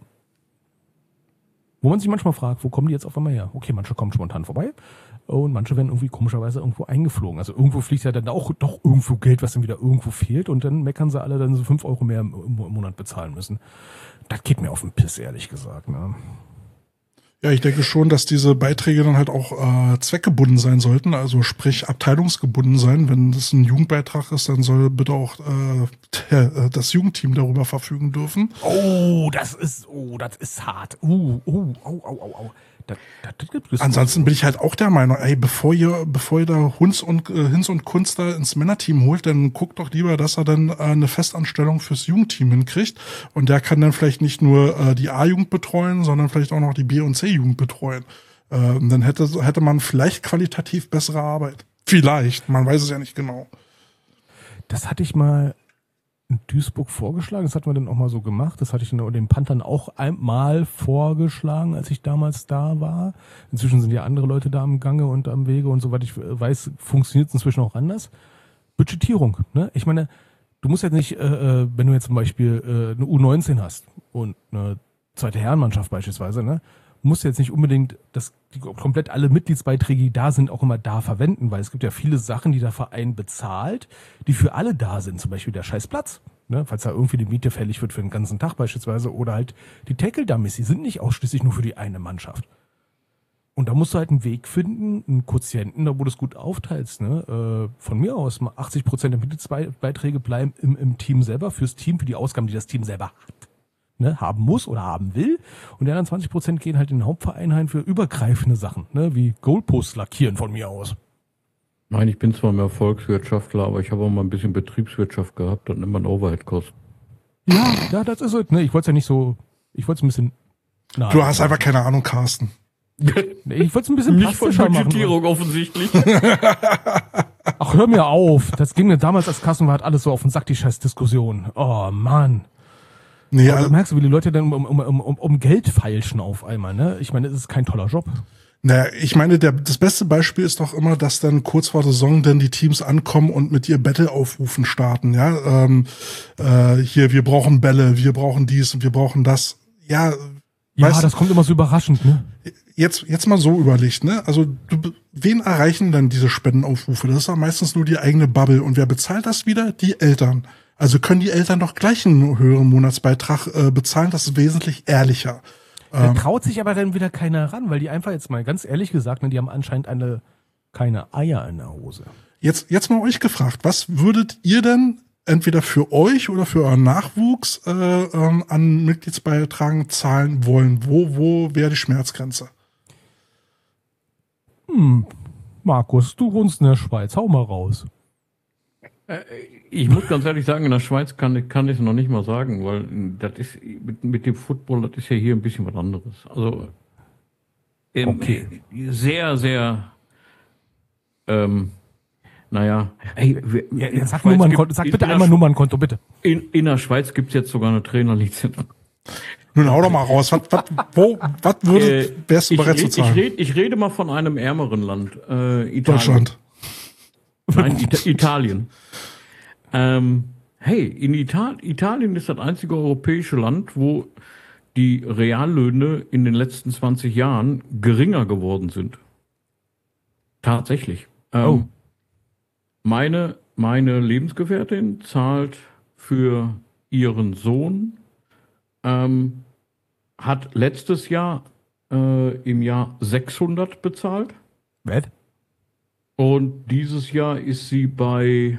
Wo man sich manchmal fragt, wo kommen die jetzt auf einmal her? Okay, manche kommen spontan vorbei und manche werden irgendwie komischerweise irgendwo eingeflogen. Also irgendwo fliegt ja dann auch doch irgendwo Geld, was dann wieder irgendwo fehlt und dann meckern sie alle, dann so fünf Euro mehr im, im Monat bezahlen müssen. Das geht mir auf den Piss, ehrlich gesagt. Ne? Ja, ich denke schon, dass diese Beiträge dann halt auch äh, zweckgebunden sein sollten, also sprich abteilungsgebunden sein. Wenn das ein Jugendbeitrag ist, dann soll bitte auch äh, der, äh, das Jugendteam darüber verfügen dürfen. Oh, das ist, oh, das ist hart. Uh, uh, au, au, au, au. Das, das, das gibt es. Ansonsten bin ich halt auch der Meinung, ey, bevor ihr, bevor ihr da Hunz und äh, Hinz und Kunst da ins Männerteam holt, dann guckt doch lieber, dass er dann äh, eine Festanstellung fürs Jugendteam hinkriegt. Und der kann dann vielleicht nicht nur äh, die A-Jugend betreuen, sondern vielleicht auch noch die B- und C-Jugend betreuen. Äh, dann hätte, hätte man vielleicht qualitativ bessere Arbeit. Vielleicht, man weiß es ja nicht genau. Das hatte ich mal in Duisburg vorgeschlagen, das hatten wir dann auch mal so gemacht, das hatte ich den Panthern auch einmal vorgeschlagen, als ich damals da war. Inzwischen sind ja andere Leute da am Gange und am Wege und soweit ich weiß, funktioniert es inzwischen auch anders. Budgetierung, ne? Ich meine, du musst jetzt nicht, äh, wenn du jetzt zum Beispiel äh, eine U neunzehn hast und eine zweite Herrenmannschaft beispielsweise, ne? Musst du jetzt nicht unbedingt das, die, komplett alle Mitgliedsbeiträge, die da sind, auch immer da verwenden, weil es gibt ja viele Sachen, die der Verein bezahlt, die für alle da sind, zum Beispiel der Scheißplatz, ne, falls da irgendwie die Miete fällig wird für den ganzen Tag beispielsweise, oder halt die Tackle-Dummies, die sind nicht ausschließlich nur für die eine Mannschaft. Und da musst du halt einen Weg finden, einen Quotienten, da wo du es gut aufteilst. Ne? Äh, von mir aus, mal achtzig Prozent der Mitgliedsbeiträge bleiben im, im Team selber, fürs Team, für die Ausgaben, die das Team selber hat, ne? haben muss oder haben will. Und die anderen zwanzig Prozent gehen halt in den Hauptverein ein für übergreifende Sachen, ne? Wie Goalposts lackieren von mir aus. Nein, ich bin zwar mehr Volkswirtschaftler, aber ich habe auch mal ein bisschen Betriebswirtschaft gehabt, dann nimmt man Overhead-Kosten. Ja, ja, das ist es. Ne? Ich wollte es ja nicht so, ich wollte es ein bisschen... Na, Du hast einfach keine Ahnung, Carsten. Nee, ich wollte es ein bisschen Nicht von plastischer machen. Budgetierung offensichtlich. Ach, hör mir auf. Das ging mir damals als Kassenwart alles so auf den Sack, die scheiß Diskussion. Oh, Mann. Nee, Aber also, du merkst, wie die Leute dann um, um, um, um, um Geld feilschen auf einmal. Ne? Ich meine, es ist kein toller Job. naja, ich meine, der, das beste Beispiel ist doch immer, dass dann kurz vor der Saison dann die Teams ankommen und mit ihr Battle-Aufrufen starten. Ja, ähm, äh, hier, wir brauchen Bälle, wir brauchen dies und wir brauchen das. Ja, Ja, weißt, das kommt immer so überraschend, ne? jetzt, jetzt mal so überlegt, ne? Also, du, wen erreichen denn diese Spendenaufrufe? Das ist ja meistens nur die eigene Bubble. Und wer bezahlt das wieder? Die Eltern. Also können die Eltern doch gleich einen höheren Monatsbeitrag äh, bezahlen. Das ist wesentlich ehrlicher. Da Ähm, traut sich aber dann wieder keiner ran, weil die einfach jetzt mal ganz ehrlich gesagt, ne, die haben anscheinend eine, keine Eier in der Hose. Jetzt, jetzt mal euch gefragt, was würdet ihr denn entweder für euch oder für euren Nachwuchs äh, ähm, an Mitgliedsbeitragen zahlen wollen? Wo, wo wäre die Schmerzgrenze? Hm, Markus, du wohnst in der Schweiz, hau mal raus. Ich muss ganz ehrlich sagen, in der Schweiz kann, kann ich es noch nicht mal sagen, weil das ist mit, mit dem Football, das ist ja hier ein bisschen was anderes. Also ähm, Okay. sehr, sehr ähm, naja, ey, wir- Ja, in der sag Schweiz Nummernkonto, gibt- sag in bitte der einmal Sch- Nummernkonto, bitte. In, in der Schweiz gibt es jetzt sogar eine Trainerlizenz. Nun hau doch mal raus. Was, was, wo, was würde, Äh, wärst du ich, bereit zu red, ich, zahlen? red, ich rede mal von einem ärmeren Land. Äh, Italien. Deutschland. Nein, Ita Italien. Ähm, hey, in Ital Italien ist das einzige europäische Land, wo die Reallöhne in den letzten zwanzig Jahren geringer geworden sind. Tatsächlich. Ähm, Oh. meine, meine Lebensgefährtin zahlt für ihren Sohn, ähm, hat letztes Jahr äh, im Jahr sechshundert bezahlt. Was? Und dieses Jahr ist sie bei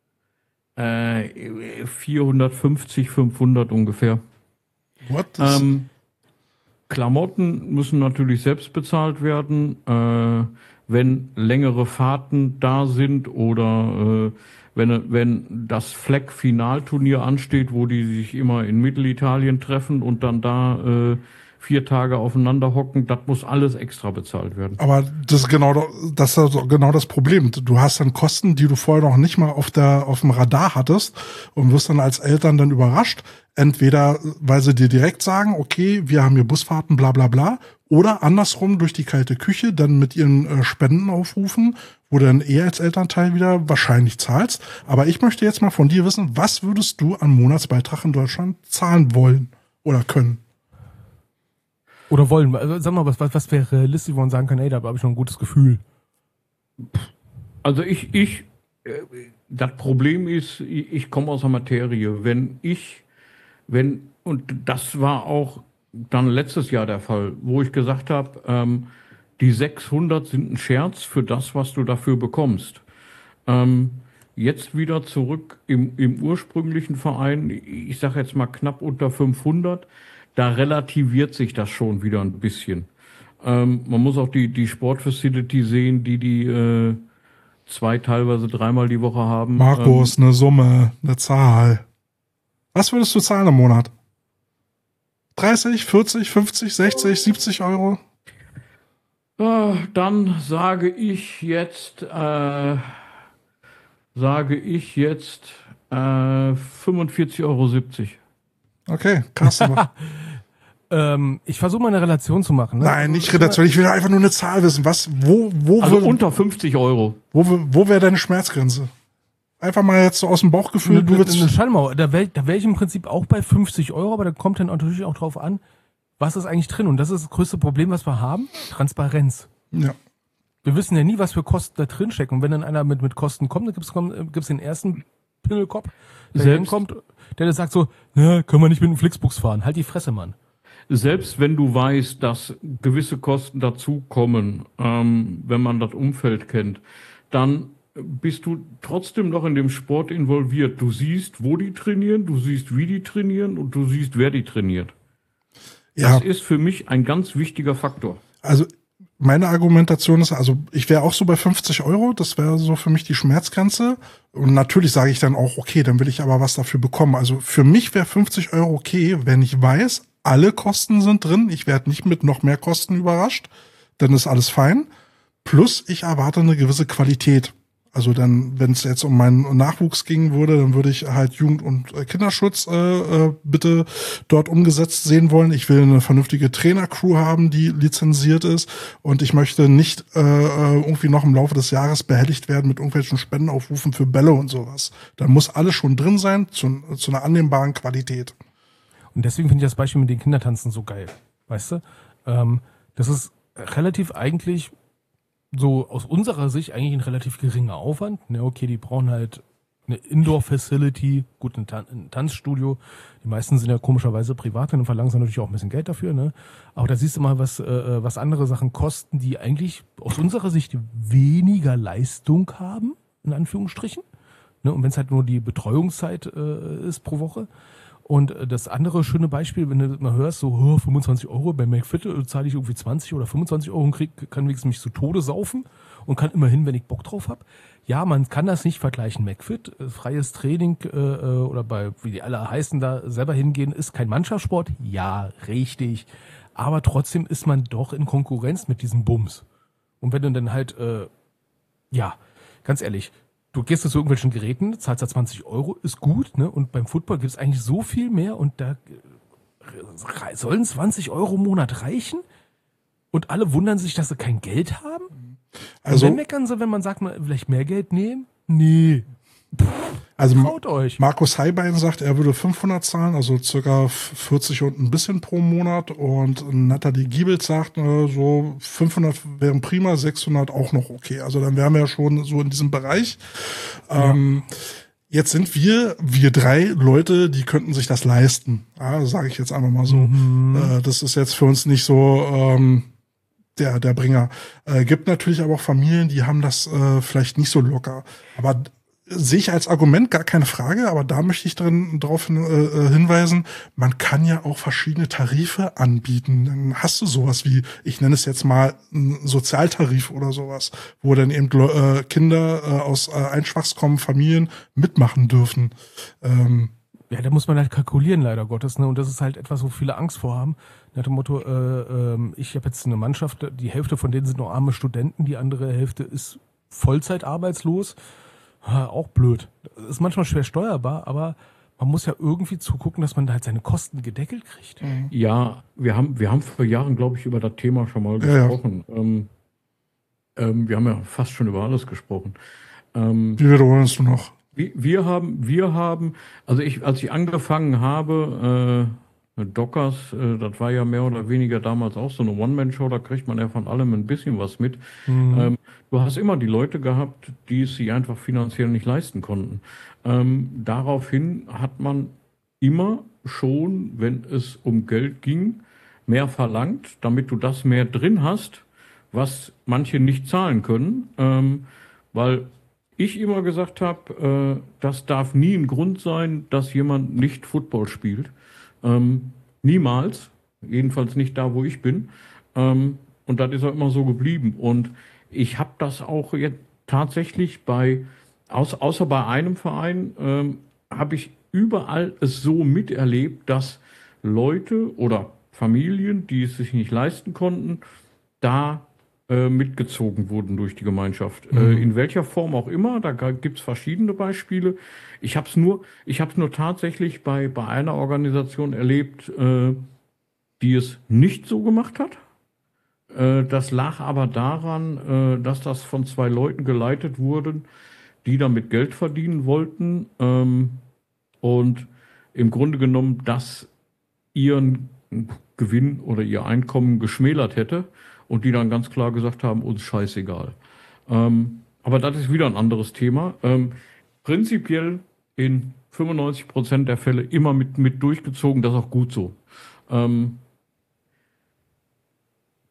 äh, vierhundertfünfzig, fünfhundert ungefähr. What? Das, Ähm, Klamotten müssen natürlich selbst bezahlt werden. Äh, wenn längere Fahrten da sind oder äh, wenn, wenn das Flag-Finalturnier ansteht, wo die sich immer in Mittelitalien treffen und dann da äh, vier Tage aufeinander hocken, das muss alles extra bezahlt werden. aber das ist genau, das ist doch genau das Problem. Du hast dann Kosten, die du vorher noch nicht mal auf der, auf dem Radar hattest und wirst dann als Eltern dann überrascht. Entweder, weil sie dir direkt sagen, okay, wir haben hier Busfahrten, bla, bla, bla. Oder andersrum durch die kalte Küche, dann mit ihren äh, Spenden aufrufen, wo du dann eher als Elternteil wieder wahrscheinlich zahlst. Aber ich möchte jetzt mal von dir wissen, was würdest du an Monatsbeitrag in Deutschland zahlen wollen oder können? Oder wollen. Also, sag mal, was, was, was wäre realistisch, wo man sagen kann, ey, da habe ich schon ein gutes Gefühl. Also ich, ich, äh, das Problem ist, ich, ich komme aus der Materie. Wenn ich, wenn, und das war auch dann letztes Jahr der Fall, wo ich gesagt habe, ähm, die sechshundert sind ein Scherz für das, was du dafür bekommst. Ähm, jetzt wieder zurück im, im ursprünglichen Verein, ich sage jetzt mal knapp unter fünfhundert, da relativiert sich das schon wieder ein bisschen. Ähm, man muss auch die, die Sportfacility sehen, die die äh, zwei, teilweise dreimal die Woche haben. Markus, eine Summe, eine Zahl. Was würdest du zahlen im Monat? dreißig, vierzig, fünfzig, sechzig, siebzig Euro? Ähm, äh, dann sage ich jetzt, äh, sage ich jetzt äh, fünfundvierzig Euro siebzig. Okay, krass. Aber Ähm, ich versuche mal eine Relation zu machen. Ne? nein, nicht Redaktion. Ich will einfach nur eine Zahl wissen. Was, wo, wo, Also würde- unter fünfzig Euro. wo, wo wäre deine Schmerzgrenze? Einfach mal jetzt so aus dem Bauchgefühl. Eine, Du eine, willst, eine Schallmauer. Da wäre da wär ich im Prinzip auch bei fünfzig Euro, aber da kommt dann natürlich auch drauf an, was ist eigentlich drin. Und das ist das größte Problem, was wir haben. Transparenz. ja. Wir wissen ja nie, was für Kosten da drin stecken. Und wenn dann einer mit, mit Kosten kommt, dann gibt's gibt's den ersten Pimmelkopf, der Selbst- kommt, der dann sagt so, ja, können wir nicht mit dem Flixbus fahren. Halt die Fresse, Mann. selbst wenn du weißt, dass gewisse Kosten dazukommen, ähm, wenn man das Umfeld kennt, dann bist du trotzdem noch in dem Sport involviert. Du siehst, wo die trainieren, du siehst, wie die trainieren und du siehst, wer die trainiert. Ja. Das ist für mich ein ganz wichtiger Faktor. Also meine Argumentation ist, also ich wäre auch so bei fünfzig Euro, das wäre so für mich die Schmerzgrenze. Und natürlich sage ich dann auch, okay, dann will ich aber was dafür bekommen. Also für mich wäre fünfzig Euro okay, wenn ich weiß, alle Kosten sind drin, ich werde nicht mit noch mehr Kosten überrascht, dann ist alles fein. Plus ich erwarte eine gewisse Qualität. Also dann, wenn es jetzt um meinen Nachwuchs gehen würde, dann würde ich halt Jugend- und Kinderschutz äh, äh, bitte dort umgesetzt sehen wollen. Ich will eine vernünftige Trainercrew haben, die lizenziert ist. Und ich möchte nicht äh, irgendwie noch im Laufe des Jahres behelligt werden mit irgendwelchen Spendenaufrufen für Bälle und sowas. Da muss alles schon drin sein, zu, zu einer annehmbaren Qualität. Und deswegen finde ich das Beispiel mit den Kindertanzen so geil. Weißt du? Ähm, das ist relativ eigentlich so aus unserer Sicht eigentlich ein relativ geringer Aufwand. Ne, okay, die brauchen halt eine Indoor-Facility, gut, ein, Tan- ein Tanzstudio. Die meisten sind ja komischerweise privat und verlangen dann natürlich auch ein bisschen Geld dafür. Ne? Aber da siehst du mal, was, äh, was andere Sachen kosten, die eigentlich aus unserer Sicht weniger Leistung haben, in Anführungsstrichen. Ne? Und wenn es halt nur die Betreuungszeit äh, ist pro Woche. Und das andere schöne Beispiel, wenn du mal hörst, so oh, fünfundzwanzig Euro bei McFit, zahle ich irgendwie zwanzig oder fünfundzwanzig Euro und krieg, kann wenigstens mich zu Tode saufen und kann immerhin, wenn ich Bock drauf habe. Ja, man kann das nicht vergleichen. McFit, freies Training äh, oder bei, wie die alle heißen, da selber hingehen, ist kein Mannschaftssport. Ja, richtig. Aber trotzdem ist man doch in Konkurrenz mit diesem Bums. Und wenn du dann halt, äh, ja, ganz ehrlich, du gehst zu irgendwelchen Geräten, zahlst da zwanzig Euro, ist gut, ne? Und beim Football gibt es eigentlich so viel mehr und da äh, sollen zwanzig Euro im Monat reichen? Und alle wundern sich, dass sie kein Geld haben? Also, und dann meckern sie, wenn man sagt, man vielleicht mehr Geld nehmen? Nee. Pff, also traut euch. Markus Heibein sagt, er würde fünfhundert zahlen, also circa vierzig und ein bisschen pro Monat. Und Nathalie Giebels sagt, äh, so fünfhundert wären prima, sechshundert auch noch okay. Also dann wären wir ja schon so in diesem Bereich. Ja. Ähm, jetzt sind wir, wir drei Leute, die könnten sich das leisten. Ja, sage ich jetzt einfach mal so. Mhm. Äh, das ist jetzt für uns nicht so ähm, der, der Bringer. Äh, gibt natürlich aber auch Familien, die haben das äh, vielleicht nicht so locker. Aber sehe ich als Argument gar keine Frage, aber da möchte ich drin darauf hin, äh, hinweisen, man kann ja auch verschiedene Tarife anbieten. Dann hast du sowas wie, ich nenne es jetzt mal einen Sozialtarif oder sowas, wo dann eben äh, Kinder äh, aus äh, einschwachskommenden Familien mitmachen dürfen. Ähm, ja, da muss man halt kalkulieren, leider Gottes, ne? Und das ist halt etwas, wo viele Angst vor haben. Nach dem Motto, äh, äh, ich habe jetzt eine Mannschaft, die Hälfte von denen sind noch arme Studenten, die andere Hälfte ist Vollzeit arbeitslos. Auch blöd. Das ist manchmal schwer steuerbar, aber man muss ja irgendwie zugucken, dass man da halt seine Kosten gedeckelt kriegt. Ja, wir haben, wir haben vor Jahren, glaube ich, über das Thema schon mal ja, gesprochen. Ja. Ähm, ähm, wir haben ja fast schon über alles gesprochen. Ähm, Wie wiederholen du noch? Wir, wir haben, wir haben, also ich, als ich angefangen habe, äh, mit Dockers, äh, das war ja mehr oder weniger damals auch so eine One-Man-Show, da kriegt man ja von allem ein bisschen was mit. Mhm. Ähm, du hast immer die Leute gehabt, die es sich einfach finanziell nicht leisten konnten. Ähm, daraufhin hat man immer schon, wenn es um Geld ging, mehr verlangt, damit du das mehr drin hast, was manche nicht zahlen können, ähm, weil ich immer gesagt habe, äh, das darf nie ein Grund sein, dass jemand nicht Football spielt. Ähm, niemals, jedenfalls nicht da, wo ich bin. Ähm, und das ist auch immer so geblieben. Und ich habe das auch jetzt tatsächlich bei, aus, außer bei einem Verein, ähm, habe ich überall es so miterlebt, dass Leute oder Familien, die es sich nicht leisten konnten, da äh, mitgezogen wurden durch die Gemeinschaft. Mhm. Äh, in welcher Form auch immer, da gibt es verschiedene Beispiele. Ich habe es nur, ich habe es nur tatsächlich bei, bei einer Organisation erlebt, äh, die es nicht so gemacht hat. Äh, das lag aber daran, äh, dass das von zwei Leuten geleitet wurde, die damit Geld verdienen wollten ähm, und im Grunde genommen das ihren Gewinn oder ihr Einkommen geschmälert hätte und die dann ganz klar gesagt haben, uns scheißegal. Ähm, aber das ist wieder ein anderes Thema. Ähm, prinzipiell in fünfundneunzig Prozent der Fälle immer mit, mit durchgezogen, das ist auch gut so. Ähm,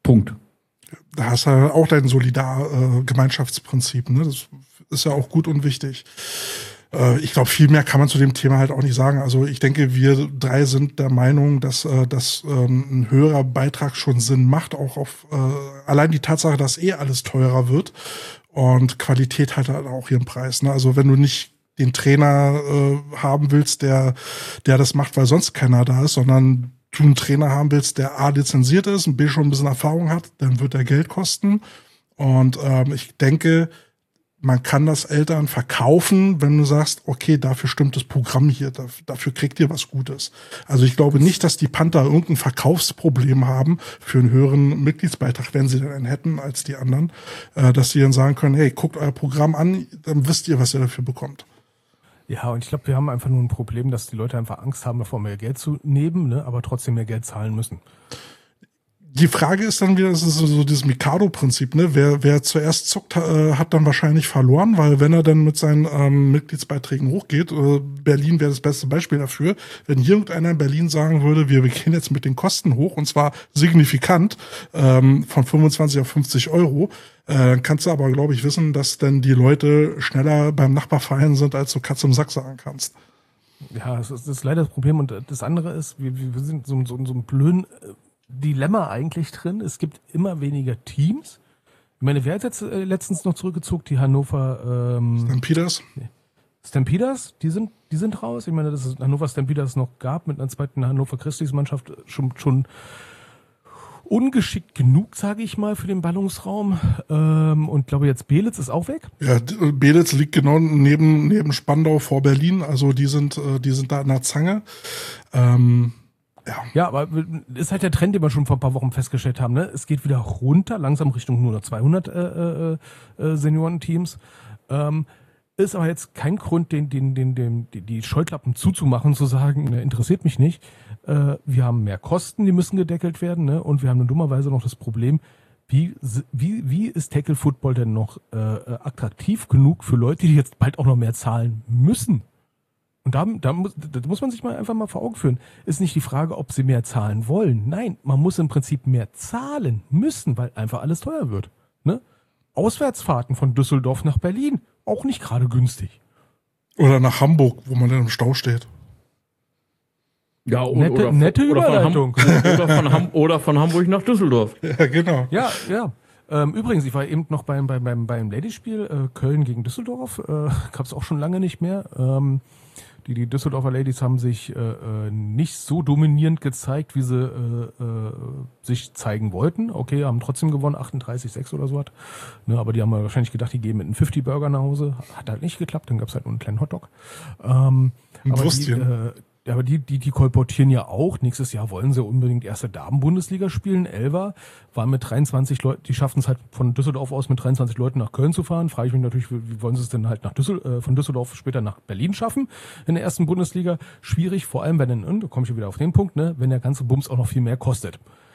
Punkt. Da hast du ja auch dein Solidar-Gemeinschaftsprinzip, ne? Das ist ja auch gut und wichtig. Äh, ich glaube, viel mehr kann man zu dem Thema halt auch nicht sagen. Also ich denke, wir drei sind der Meinung, dass, äh, dass ähm, ein höherer Beitrag schon Sinn macht, auch auf äh, allein die Tatsache, dass eh alles teurer wird und Qualität hat halt auch ihren Preis. Ne? Also wenn du nicht den Trainer äh, haben willst, der, der das macht, weil sonst keiner da ist, sondern du einen Trainer haben willst, der A lizenziert ist und B schon ein bisschen Erfahrung hat, dann wird er Geld kosten. Und ähm, ich denke, man kann das Eltern verkaufen, wenn du sagst, okay, dafür stimmt das Programm hier, dafür kriegt ihr was Gutes. Also ich glaube nicht, dass die Panther irgendein Verkaufsproblem haben für einen höheren Mitgliedsbeitrag, wenn sie denn einen hätten als die anderen, äh, dass sie dann sagen können, hey, guckt euer Programm an, dann wisst ihr, was ihr dafür bekommt. Ja, und ich glaube, wir haben einfach nur ein Problem, dass die Leute einfach Angst haben, davor mehr Geld zu nehmen, ne, aber trotzdem mehr Geld zahlen müssen. Die Frage ist dann wieder, das ist so, so dieses Mikado-Prinzip, ne? Wer, wer zuerst zuckt, äh, hat dann wahrscheinlich verloren, weil wenn er dann mit seinen ähm, Mitgliedsbeiträgen hochgeht, äh, Berlin wäre das beste Beispiel dafür, wenn hier irgendeiner in Berlin sagen würde, wir, wir gehen jetzt mit den Kosten hoch und zwar signifikant ähm, von fünfundzwanzig auf fünfzig Euro, äh, dann kannst du aber, glaube ich, wissen, dass dann die Leute schneller beim Nachbarverein sind, als du Katz im Sack sagen kannst. Ja, das ist, das ist leider das Problem. Und das andere ist, wir, wir sind so, so, so ein blöden Dilemma eigentlich drin. Es gibt immer weniger Teams. Ich meine, wer hat jetzt äh, letztens noch zurückgezogen? Die Hannover ähm, Stampeders? Nee. Stampeders, die sind, die sind raus. Ich meine, dass es Hannover Stampeders noch gab mit einer zweiten Hannover Christis Mannschaft schon, schon ungeschickt genug, sage ich mal, für den Ballungsraum. Ähm, und glaube jetzt Belitz ist auch weg. Ja, Belitz liegt genau neben, neben Spandau vor Berlin. Also die sind, die sind da an der Zange. Ähm, Ja. ja, aber ist halt der Trend, den wir schon vor ein paar Wochen festgestellt haben. Ne? Es geht wieder runter, langsam Richtung nur noch zweihundert äh, äh, Seniorenteams. Ähm, ist aber jetzt kein Grund, den, den, den, den, die, die Scheuklappen zuzumachen, zu sagen, ne, interessiert mich nicht. Äh, wir haben mehr Kosten, die müssen gedeckelt werden. Ne? Und wir haben dann dummerweise noch das Problem, wie, wie, wie ist Tackle Football denn noch äh, attraktiv genug für Leute, die jetzt bald auch noch mehr zahlen müssen? Und da, da, muss, da muss man sich mal einfach mal vor Augen führen. Ist nicht die Frage, ob sie mehr zahlen wollen. Nein, man muss im Prinzip mehr zahlen müssen, weil einfach alles teuer wird. Ne? Auswärtsfahrten von Düsseldorf nach Berlin, auch nicht gerade günstig. Oder nach Hamburg, wo man dann im Stau steht. Ja, und, nette, oder, nette oder Überleitung. Von Ham- oder, von Ham- oder von Hamburg nach Düsseldorf. Ja, genau. Ja, ja. Ähm, übrigens, ich war eben noch beim, beim, beim, beim Ladyspiel äh, Köln gegen Düsseldorf. Äh, Gab es auch schon lange nicht mehr. Ähm, die, die Düsseldorfer Ladies haben sich äh, äh, nicht so dominierend gezeigt, wie sie äh, äh, sich zeigen wollten. Okay, haben trotzdem gewonnen, achtunddreißig sechs oder so hat. Ne, aber die haben wahrscheinlich gedacht, die gehen mit einem fünfzig-Burger nach Hause. Hat halt nicht geklappt, dann gab es halt nur einen kleinen Hotdog. Ähm, Ein aber die, Würstchen. äh, aber die, die, die kolportieren ja auch. Nächstes Jahr wollen sie unbedingt erste Damen-Bundesliga spielen. Elva waren mit dreiundzwanzig Leuten, die schaffen es halt von Düsseldorf aus mit dreiundzwanzig Leuten nach Köln zu fahren. Frage ich mich natürlich, wie wollen sie es denn halt nach Düssel, äh, von Düsseldorf später nach Berlin schaffen in der ersten Bundesliga? Schwierig, vor allem wenn dann, und da komme ich wieder auf den Punkt, ne, wenn der ganze Bums auch noch viel mehr kostet.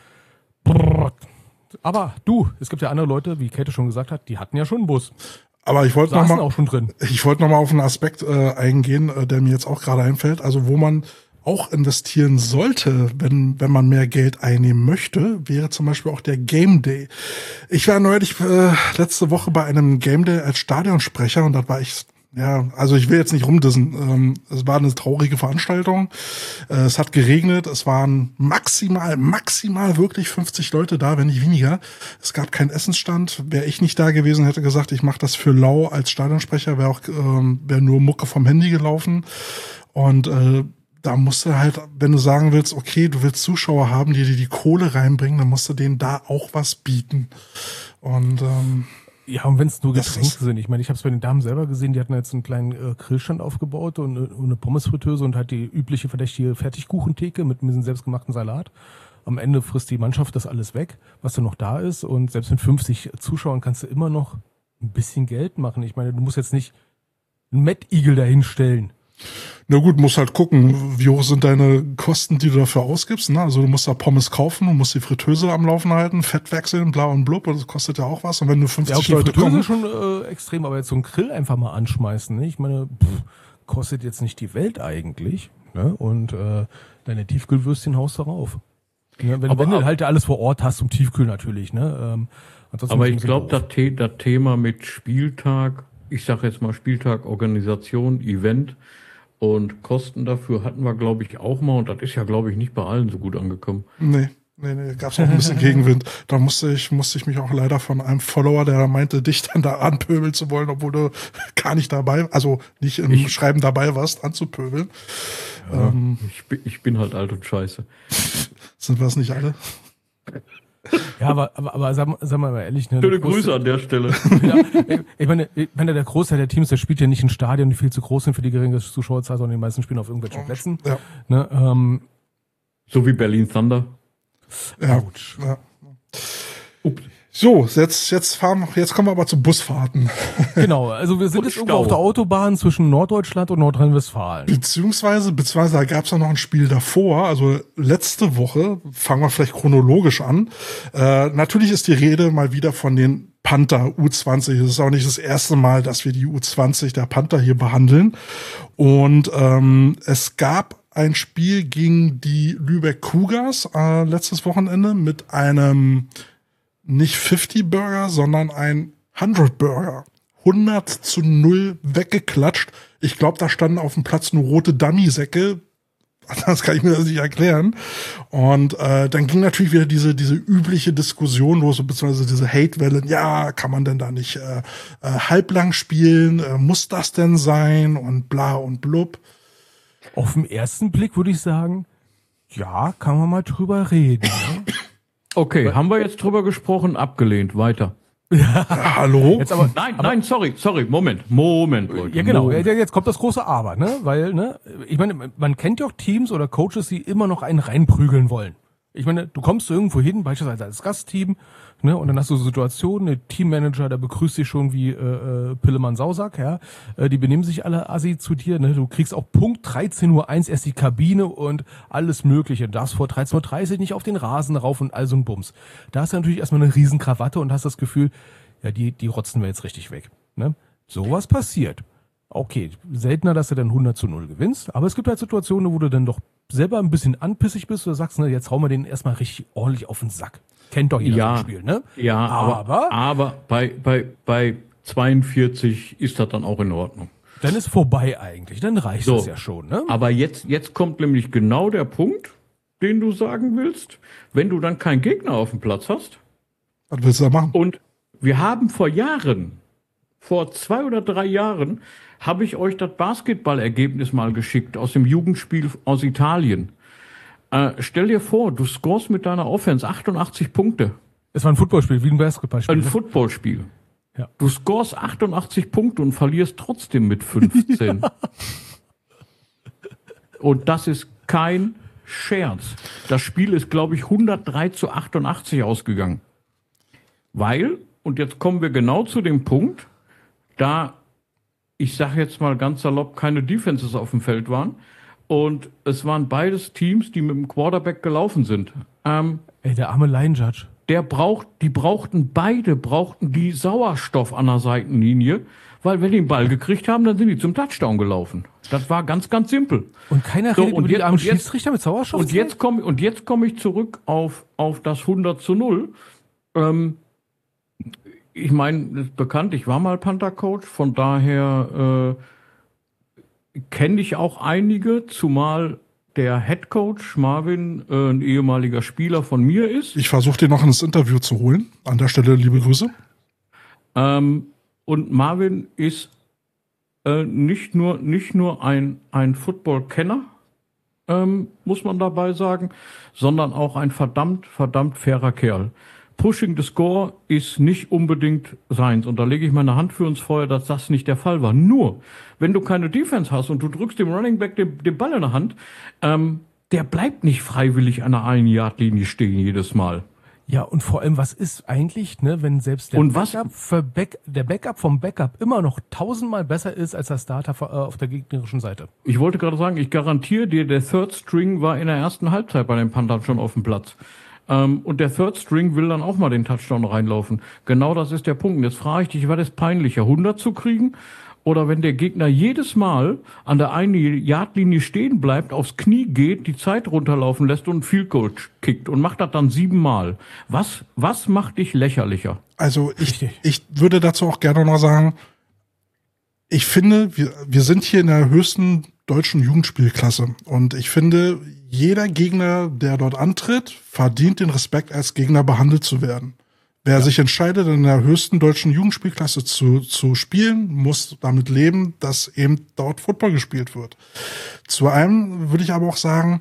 Brrr. Aber du, es gibt ja andere Leute, wie Käthe schon gesagt hat, die hatten ja schon einen Bus. Aber ich wollte noch Saßen mal, auch schon drin. ich wollte noch mal auf einen Aspekt äh, eingehen, äh, der mir jetzt auch gerade einfällt. Also wo man auch investieren sollte, wenn wenn man mehr Geld einnehmen möchte, wäre zum Beispiel auch der Game Day. Ich war neulich äh, letzte Woche bei einem Game Day als Stadionsprecher und da war ich, ja, also ich will jetzt nicht rumdissen. Ähm, es war eine traurige Veranstaltung. Äh, es hat geregnet. Es waren maximal, maximal wirklich fünfzig Leute da, wenn nicht weniger. Es gab keinen Essensstand. Wäre ich nicht da gewesen, hätte gesagt, ich mache das für lau als Stadionsprecher. Wäre auch ähm, wäre nur Mucke vom Handy gelaufen. Und äh, da musst du halt, wenn du sagen willst, okay, du willst Zuschauer haben, die dir die Kohle reinbringen, dann musst du denen da auch was bieten. Und ähm, Ja, und wenn es nur Das Getränke ist- sind. Ich meine, ich habe es bei den Damen selber gesehen, die hatten jetzt einen kleinen äh, Grillstand aufgebaut und, äh, und eine Pommesfritteuse und halt die übliche verdächtige Fertigkuchentheke mit ein bisschen selbstgemachten Salat. Am Ende frisst die Mannschaft das alles weg, was da noch da ist. Und selbst mit fünfzig Zuschauern kannst du immer noch ein bisschen Geld machen. Ich meine, du musst jetzt nicht einen Mettigel dahinstellen. na gut, musst halt gucken, wie hoch sind deine Kosten, die du dafür ausgibst. Ne? Also du musst da Pommes kaufen, du musst die Fritteuse am Laufen halten, Fett wechseln, bla und blub, und das kostet ja auch was. Und wenn du Ja, fünfzig okay, Leute Fritteuse kommen, schon äh, extrem, aber jetzt so einen Grill einfach mal anschmeißen. Ne? Ich meine, pff, kostet jetzt nicht die Welt eigentlich. Ne? Und äh, deine Tiefkühlwürstchen haust darauf. Ja, wenn, Aber- wenn du aber- halt alles vor Ort hast, zum Tiefkühl natürlich. Ne? Ähm, ansonsten Aber ist ich es ein glaube, bisschen das, The das Thema mit Spieltag, ich sage jetzt mal Spieltag, Organisation, Event und Kosten dafür hatten wir, glaube ich, auch mal. Und das ist ja, glaube ich, nicht bei allen so gut angekommen. Nee, nee, nee, gab's auch ein bisschen Gegenwind. Da musste ich, musste ich mich auch leider von einem Follower, der meinte, dich dann da anpöbeln zu wollen, obwohl du gar nicht dabei, also nicht im Ich- Schreiben dabei warst, anzupöbeln. Ähm, Ich, bin- ich bin halt alt und scheiße. sind wir es nicht alle? Ja, aber, aber, aber sag, sag mal ehrlich, ne? Schöne der Groß- Grüße an der Stelle. Ja, ich meine, ich meine, der Großteil der Teams, der spielt ja nicht in Stadien, die viel zu groß sind für die geringe Zuschauerzahl, sondern die meisten spielen auf irgendwelchen Plätzen. Ja, Ne? Ähm, So wie Berlin Thunder. ja. Autsch. ja. Ups. So, jetzt, jetzt fahren, jetzt kommen wir aber zu Busfahrten. genau, also wir sind Und jetzt irgendwo Stau. auf der Autobahn zwischen Norddeutschland und Nordrhein-Westfalen. Beziehungsweise, beziehungsweise da gab es ja noch ein Spiel davor, also letzte Woche, fangen wir vielleicht chronologisch an. Äh, natürlich ist die Rede mal wieder von den Panther U zwanzig. Es ist auch nicht das erste Mal, dass wir die U zwanzig der Panther hier behandeln. Und ähm, es gab ein Spiel gegen die Lübeck Cougars äh, letztes Wochenende mit einem nicht fünfzig Burger, sondern ein hundert Burger. hundert zu null weggeklatscht. Ich glaube, da standen auf dem Platz nur rote Dummy-Säcke. Das kann ich mir das nicht erklären. Und äh, dann ging natürlich wieder diese diese übliche Diskussion los, beziehungsweise diese Hate-Wellen. Ja, kann man denn da nicht äh, äh, halblang spielen? Äh, muss das denn sein? Und bla und blub. Auf den ersten Blick würde ich sagen, ja, kann man mal drüber reden. Ne? Okay, haben wir jetzt drüber gesprochen, abgelehnt, weiter. Ja, hallo? Jetzt aber, Nein, nein, sorry, sorry, Moment, Moment, Leute. ja genau, Moment. ja, jetzt kommt das große Aber, ne? Weil, ne, ich meine, man kennt ja auch Teams oder Coaches, die immer noch einen reinprügeln wollen. Ich meine, du kommst irgendwo hin, beispielsweise als Gastteam, ne, und dann hast du so Situationen, der Teammanager, der begrüßt dich schon wie äh, äh, Pillemann Sausack, ja, äh, die benehmen sich alle assi zu dir, ne, du kriegst auch Punkt dreizehn Uhr eins erst die Kabine und alles mögliche, du darfst vor dreizehn Uhr dreißig nicht auf den Rasen rauf und all so ein Bums. Da hast du natürlich erstmal eine riesen Krawatte und hast das Gefühl, ja, die, die rotzen wir jetzt richtig weg, ne. Sowas passiert. Okay, seltener, dass du dann hundert zu null gewinnst, aber es gibt halt Situationen, wo du dann doch selber ein bisschen anpissig bist oder sagst, ne, jetzt hauen wir den erstmal richtig ordentlich auf den Sack. Kennt doch jeder Ja. so ein Spiel, ne? Ja, aber, Aber- aber bei, bei, bei zweiundvierzig ist das dann auch in Ordnung. Dann ist vorbei eigentlich, dann reicht So. es ja schon, ne? Aber jetzt, jetzt kommt nämlich genau der Punkt, den du sagen willst. Wenn du dann keinen Gegner auf dem Platz hast, Was willst du da machen? und wir haben vor Jahren, vor zwei oder drei Jahren, habe ich euch das Basketballergebnis mal geschickt aus dem Jugendspiel aus Italien. Äh, stell dir vor, du scorest mit deiner Offense achtundachtzig Punkte. Es war ein Footballspiel, wie ein Basketballspiel. Ein ne? Footballspiel. Ja. Du scorest achtundachtzig Punkte und verlierst trotzdem mit fünfzehn. Und das ist kein Scherz. Das Spiel ist, glaube ich, hundertdrei zu achtundachtzig ausgegangen. Weil, und jetzt kommen wir genau zu dem Punkt, da, ich sage jetzt mal ganz salopp, keine Defenses auf dem Feld waren. Und es waren beides Teams, die mit dem Quarterback gelaufen sind. Ähm, Ey, der arme Line Judge. der braucht, die brauchten, beide brauchten die Sauerstoff an der Seitenlinie, weil wenn die den Ball gekriegt haben, dann sind die zum Touchdown gelaufen. Das war ganz, ganz simpel. Und keiner So, redet und über jetzt- die armen und jetzt- Schiedsrichter mit Sauerstoff. Und jetzt komme und jetzt komme ich zurück auf, auf das hundert zu null. Ähm, ich meine, ist bekannt, ich war mal Panther-Coach, von daher äh, kenne ich auch einige, zumal der Head Coach Marvin äh, ein ehemaliger Spieler von mir ist. Ich versuche den noch ins Interview zu holen. An der Stelle liebe Grüße. Ähm, und Marvin ist äh, nicht nur, nicht nur ein, ein Football-Kenner, ähm, muss man dabei sagen, sondern auch ein verdammt, verdammt fairer Kerl. Pushing the score ist nicht unbedingt seins. Und da lege ich meine Hand für ins Feuer, dass das nicht der Fall war. Nur, wenn du keine Defense hast und du drückst dem Running Back den, den Ball in der Hand, ähm, der bleibt nicht freiwillig an der Ein-Yard-Linie stehen jedes Mal. Ja, und vor allem, was ist eigentlich, ne, wenn selbst der Und was- Backup, für Back, der Backup vom Backup immer noch tausendmal besser ist als der Starter äh, auf der gegnerischen Seite? Ich wollte gerade sagen, ich garantiere dir, der Third String war in der ersten Halbzeit bei den Panthern schon auf dem Platz. Ähm, und der Third String will dann auch mal den Touchdown reinlaufen. Genau das ist der Punkt. Und jetzt frage ich dich, war das peinlicher, hundert zu kriegen oder wenn der Gegner jedes Mal an der einen Yardlinie stehen bleibt, aufs Knie geht, die Zeit runterlaufen lässt und einen Field Goal kickt und macht das dann siebenmal. Was, was macht dich lächerlicher? Also ich, ich würde dazu auch gerne noch sagen, ich finde, wir, wir sind hier in der höchsten deutschen Jugendspielklasse und ich finde, jeder Gegner, der dort antritt, verdient den Respekt, als Gegner behandelt zu werden. Wer ja. sich entscheidet, in der höchsten deutschen Jugendspielklasse zu, zu spielen, muss damit leben, dass eben dort Football gespielt wird. Zu einem würde ich aber auch sagen,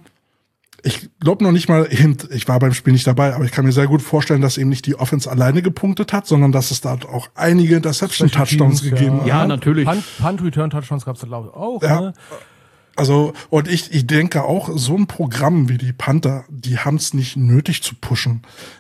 ich glaube noch nicht mal, eben, ich war beim Spiel nicht dabei, aber ich kann mir sehr gut vorstellen, dass eben nicht die Offense alleine gepunktet hat, sondern dass es da auch einige Interception-Touchdowns gegeben hat. Ja, natürlich. Punt-Return-Touchdowns gab es da, glaube ich, auch. Ja. Ne? Also, und ich, ich denke auch, so ein Programm wie die Panther, die haben es nicht nötig zu pushen.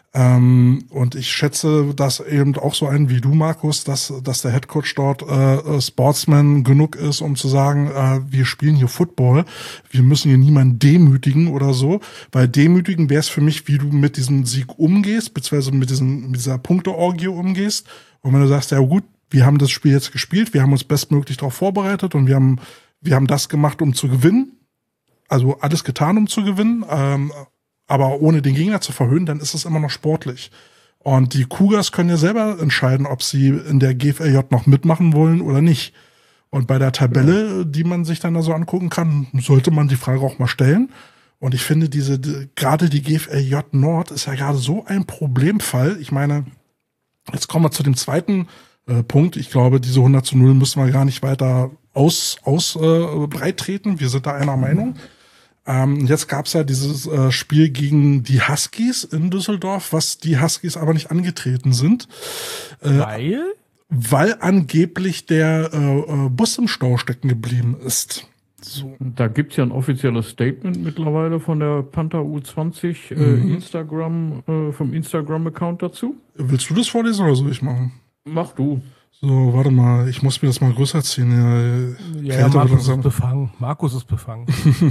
Ähm, und ich schätze das eben auch so ein wie du, Markus, dass, dass der Headcoach dort äh, Sportsman genug ist, um zu sagen, äh, wir spielen hier Football, wir müssen hier niemanden demütigen oder so, weil demütigen wäre es für mich, wie du mit diesem Sieg umgehst, beziehungsweise mit, diesem, mit dieser Punkteorgie umgehst. Und wenn du sagst, ja gut, wir haben das Spiel jetzt gespielt, wir haben uns bestmöglich darauf vorbereitet und wir haben Wir haben das gemacht, um zu gewinnen. Also alles getan, um zu gewinnen. Ähm, aber ohne den Gegner zu verhöhnen, dann ist es immer noch sportlich. Und die Cougars können ja selber entscheiden, ob sie in der G F L J noch mitmachen wollen oder nicht. Und bei der Tabelle, die man sich dann da so angucken kann, sollte man die Frage auch mal stellen. Und ich finde, diese, die, gerade die G F L J Nord ist ja gerade so ein Problemfall. Ich meine, jetzt kommen wir zu dem zweiten äh, Punkt. Ich glaube, diese hundert zu null müssen wir gar nicht weiter aus, aus äh, breit treten. Wir sind da einer Meinung. Ähm, jetzt gab's ja dieses äh, Spiel gegen die Huskies in Düsseldorf, was die Huskies aber nicht angetreten sind. Äh, Weil? Weil angeblich der äh, äh, Bus im Stau stecken geblieben ist. So. Da gibt's ja ein offizielles Statement mittlerweile von der Panther U zwanzig äh, Mhm. Instagram, äh, vom Instagram-Account dazu. Willst du das vorlesen oder soll ich machen? Mach du. So, warte mal, ich muss mir das mal größer ziehen. Ja, Ja, Kälte Markus wird ist langsam- befangen. Markus ist befangen.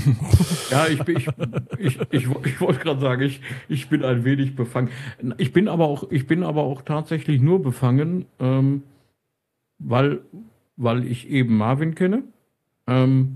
Ja, ich bin, ich, ich, ich, ich wollte gerade sagen, ich, ich bin ein wenig befangen. Ich bin aber auch, ich bin aber auch tatsächlich nur befangen, ähm, weil, weil ich eben Marvin kenne, ähm,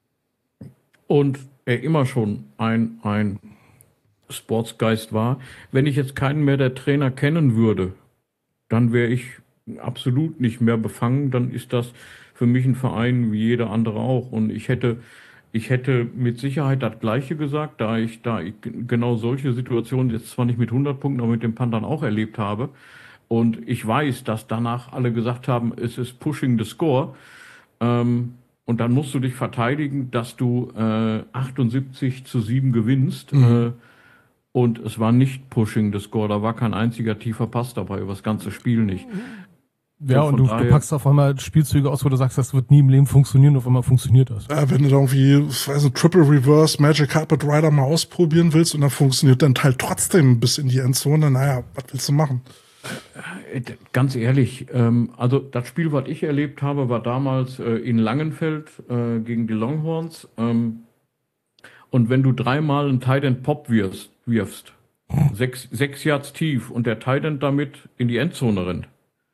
und er immer schon ein, ein Sportsgeist war. Wenn ich jetzt keinen mehr der Trainer kennen würde, dann wäre ich absolut nicht mehr befangen, dann ist das für mich ein Verein wie jeder andere auch. Und ich hätte, ich hätte mit Sicherheit das Gleiche gesagt, da ich, da ich genau solche Situationen jetzt zwar nicht mit hundert Punkten, aber mit den Panthern auch erlebt habe. Und ich weiß, dass danach alle gesagt haben, es ist pushing the score. Ähm, und dann musst du dich verteidigen, dass du äh, achtundsiebzig zu sieben gewinnst. Mhm. Äh, und es war nicht pushing the score, da war kein einziger tiefer Pass dabei, über das ganze Spiel nicht. Ja, Und und von du, du daher- packst auf einmal Spielzüge aus, wo du sagst, das wird nie im Leben funktionieren, auf einmal funktioniert das. Ja, wenn du da irgendwie, ich weiß nicht, Triple Reverse, Magic Carpet Rider mal ausprobieren willst und dann funktioniert dein Teil trotzdem bis in die Endzone, naja, was willst du machen? Äh, Ganz ehrlich, ähm, also das Spiel, was ich erlebt habe, war damals äh, in Langenfeld äh, gegen die Longhorns. Ähm, und wenn du dreimal einen Tight End Pop wirfst, wirfst sechs, sechs Yards tief und der Tight End damit in die Endzone rennt.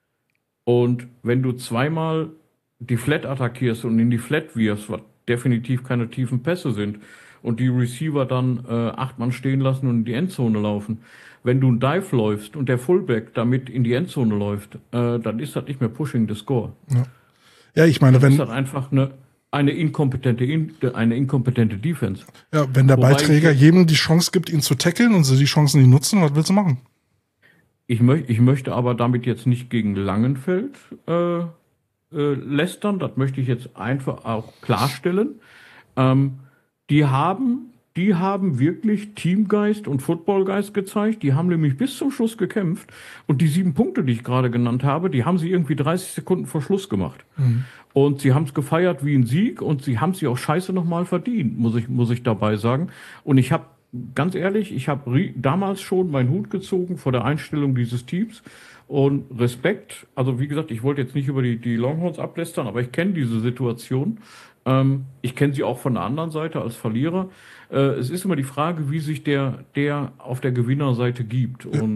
Und wenn du zweimal die Flat attackierst und in die Flat wirfst, was definitiv keine tiefen Pässe sind, und die Receiver dann äh, acht Mann stehen lassen und in die Endzone laufen. Wenn du einen Dive läufst und der Fullback damit in die Endzone läuft, äh, dann ist das nicht mehr pushing the score. Ja, ich meine, Dann ist wenn, das einfach eine, eine, inkompetente, in, eine inkompetente Defense. ja, wenn der Wobei Ballträger ich- jedem die Chance gibt, ihn zu tackeln und sie die Chancen nicht nutzen, was willst du machen? Ich, möch, ich möchte aber damit jetzt nicht gegen Langenfeld äh, äh, lästern. Das möchte ich jetzt einfach auch klarstellen. Ähm, die haben, die haben wirklich Teamgeist und Footballgeist gezeigt. Die haben nämlich bis zum Schluss gekämpft. Und die sieben Punkte, die ich gerade genannt habe, die haben sie irgendwie dreißig Sekunden vor Schluss gemacht. Und sie haben es gefeiert wie ein Sieg und sie haben sich auch scheiße nochmal verdient, muss ich, muss ich dabei sagen. Und ich habe, ganz ehrlich, ich habe damals schon meinen Hut gezogen vor der Einstellung dieses Teams. Und Respekt, also wie gesagt, ich wollte jetzt nicht über die, die Longhorns ablästern, aber ich kenne diese Situation. Ähm, ich kenne sie auch von der anderen Seite als Verlierer. Äh, es ist immer die Frage, wie sich der, der auf der Gewinnerseite gibt. Und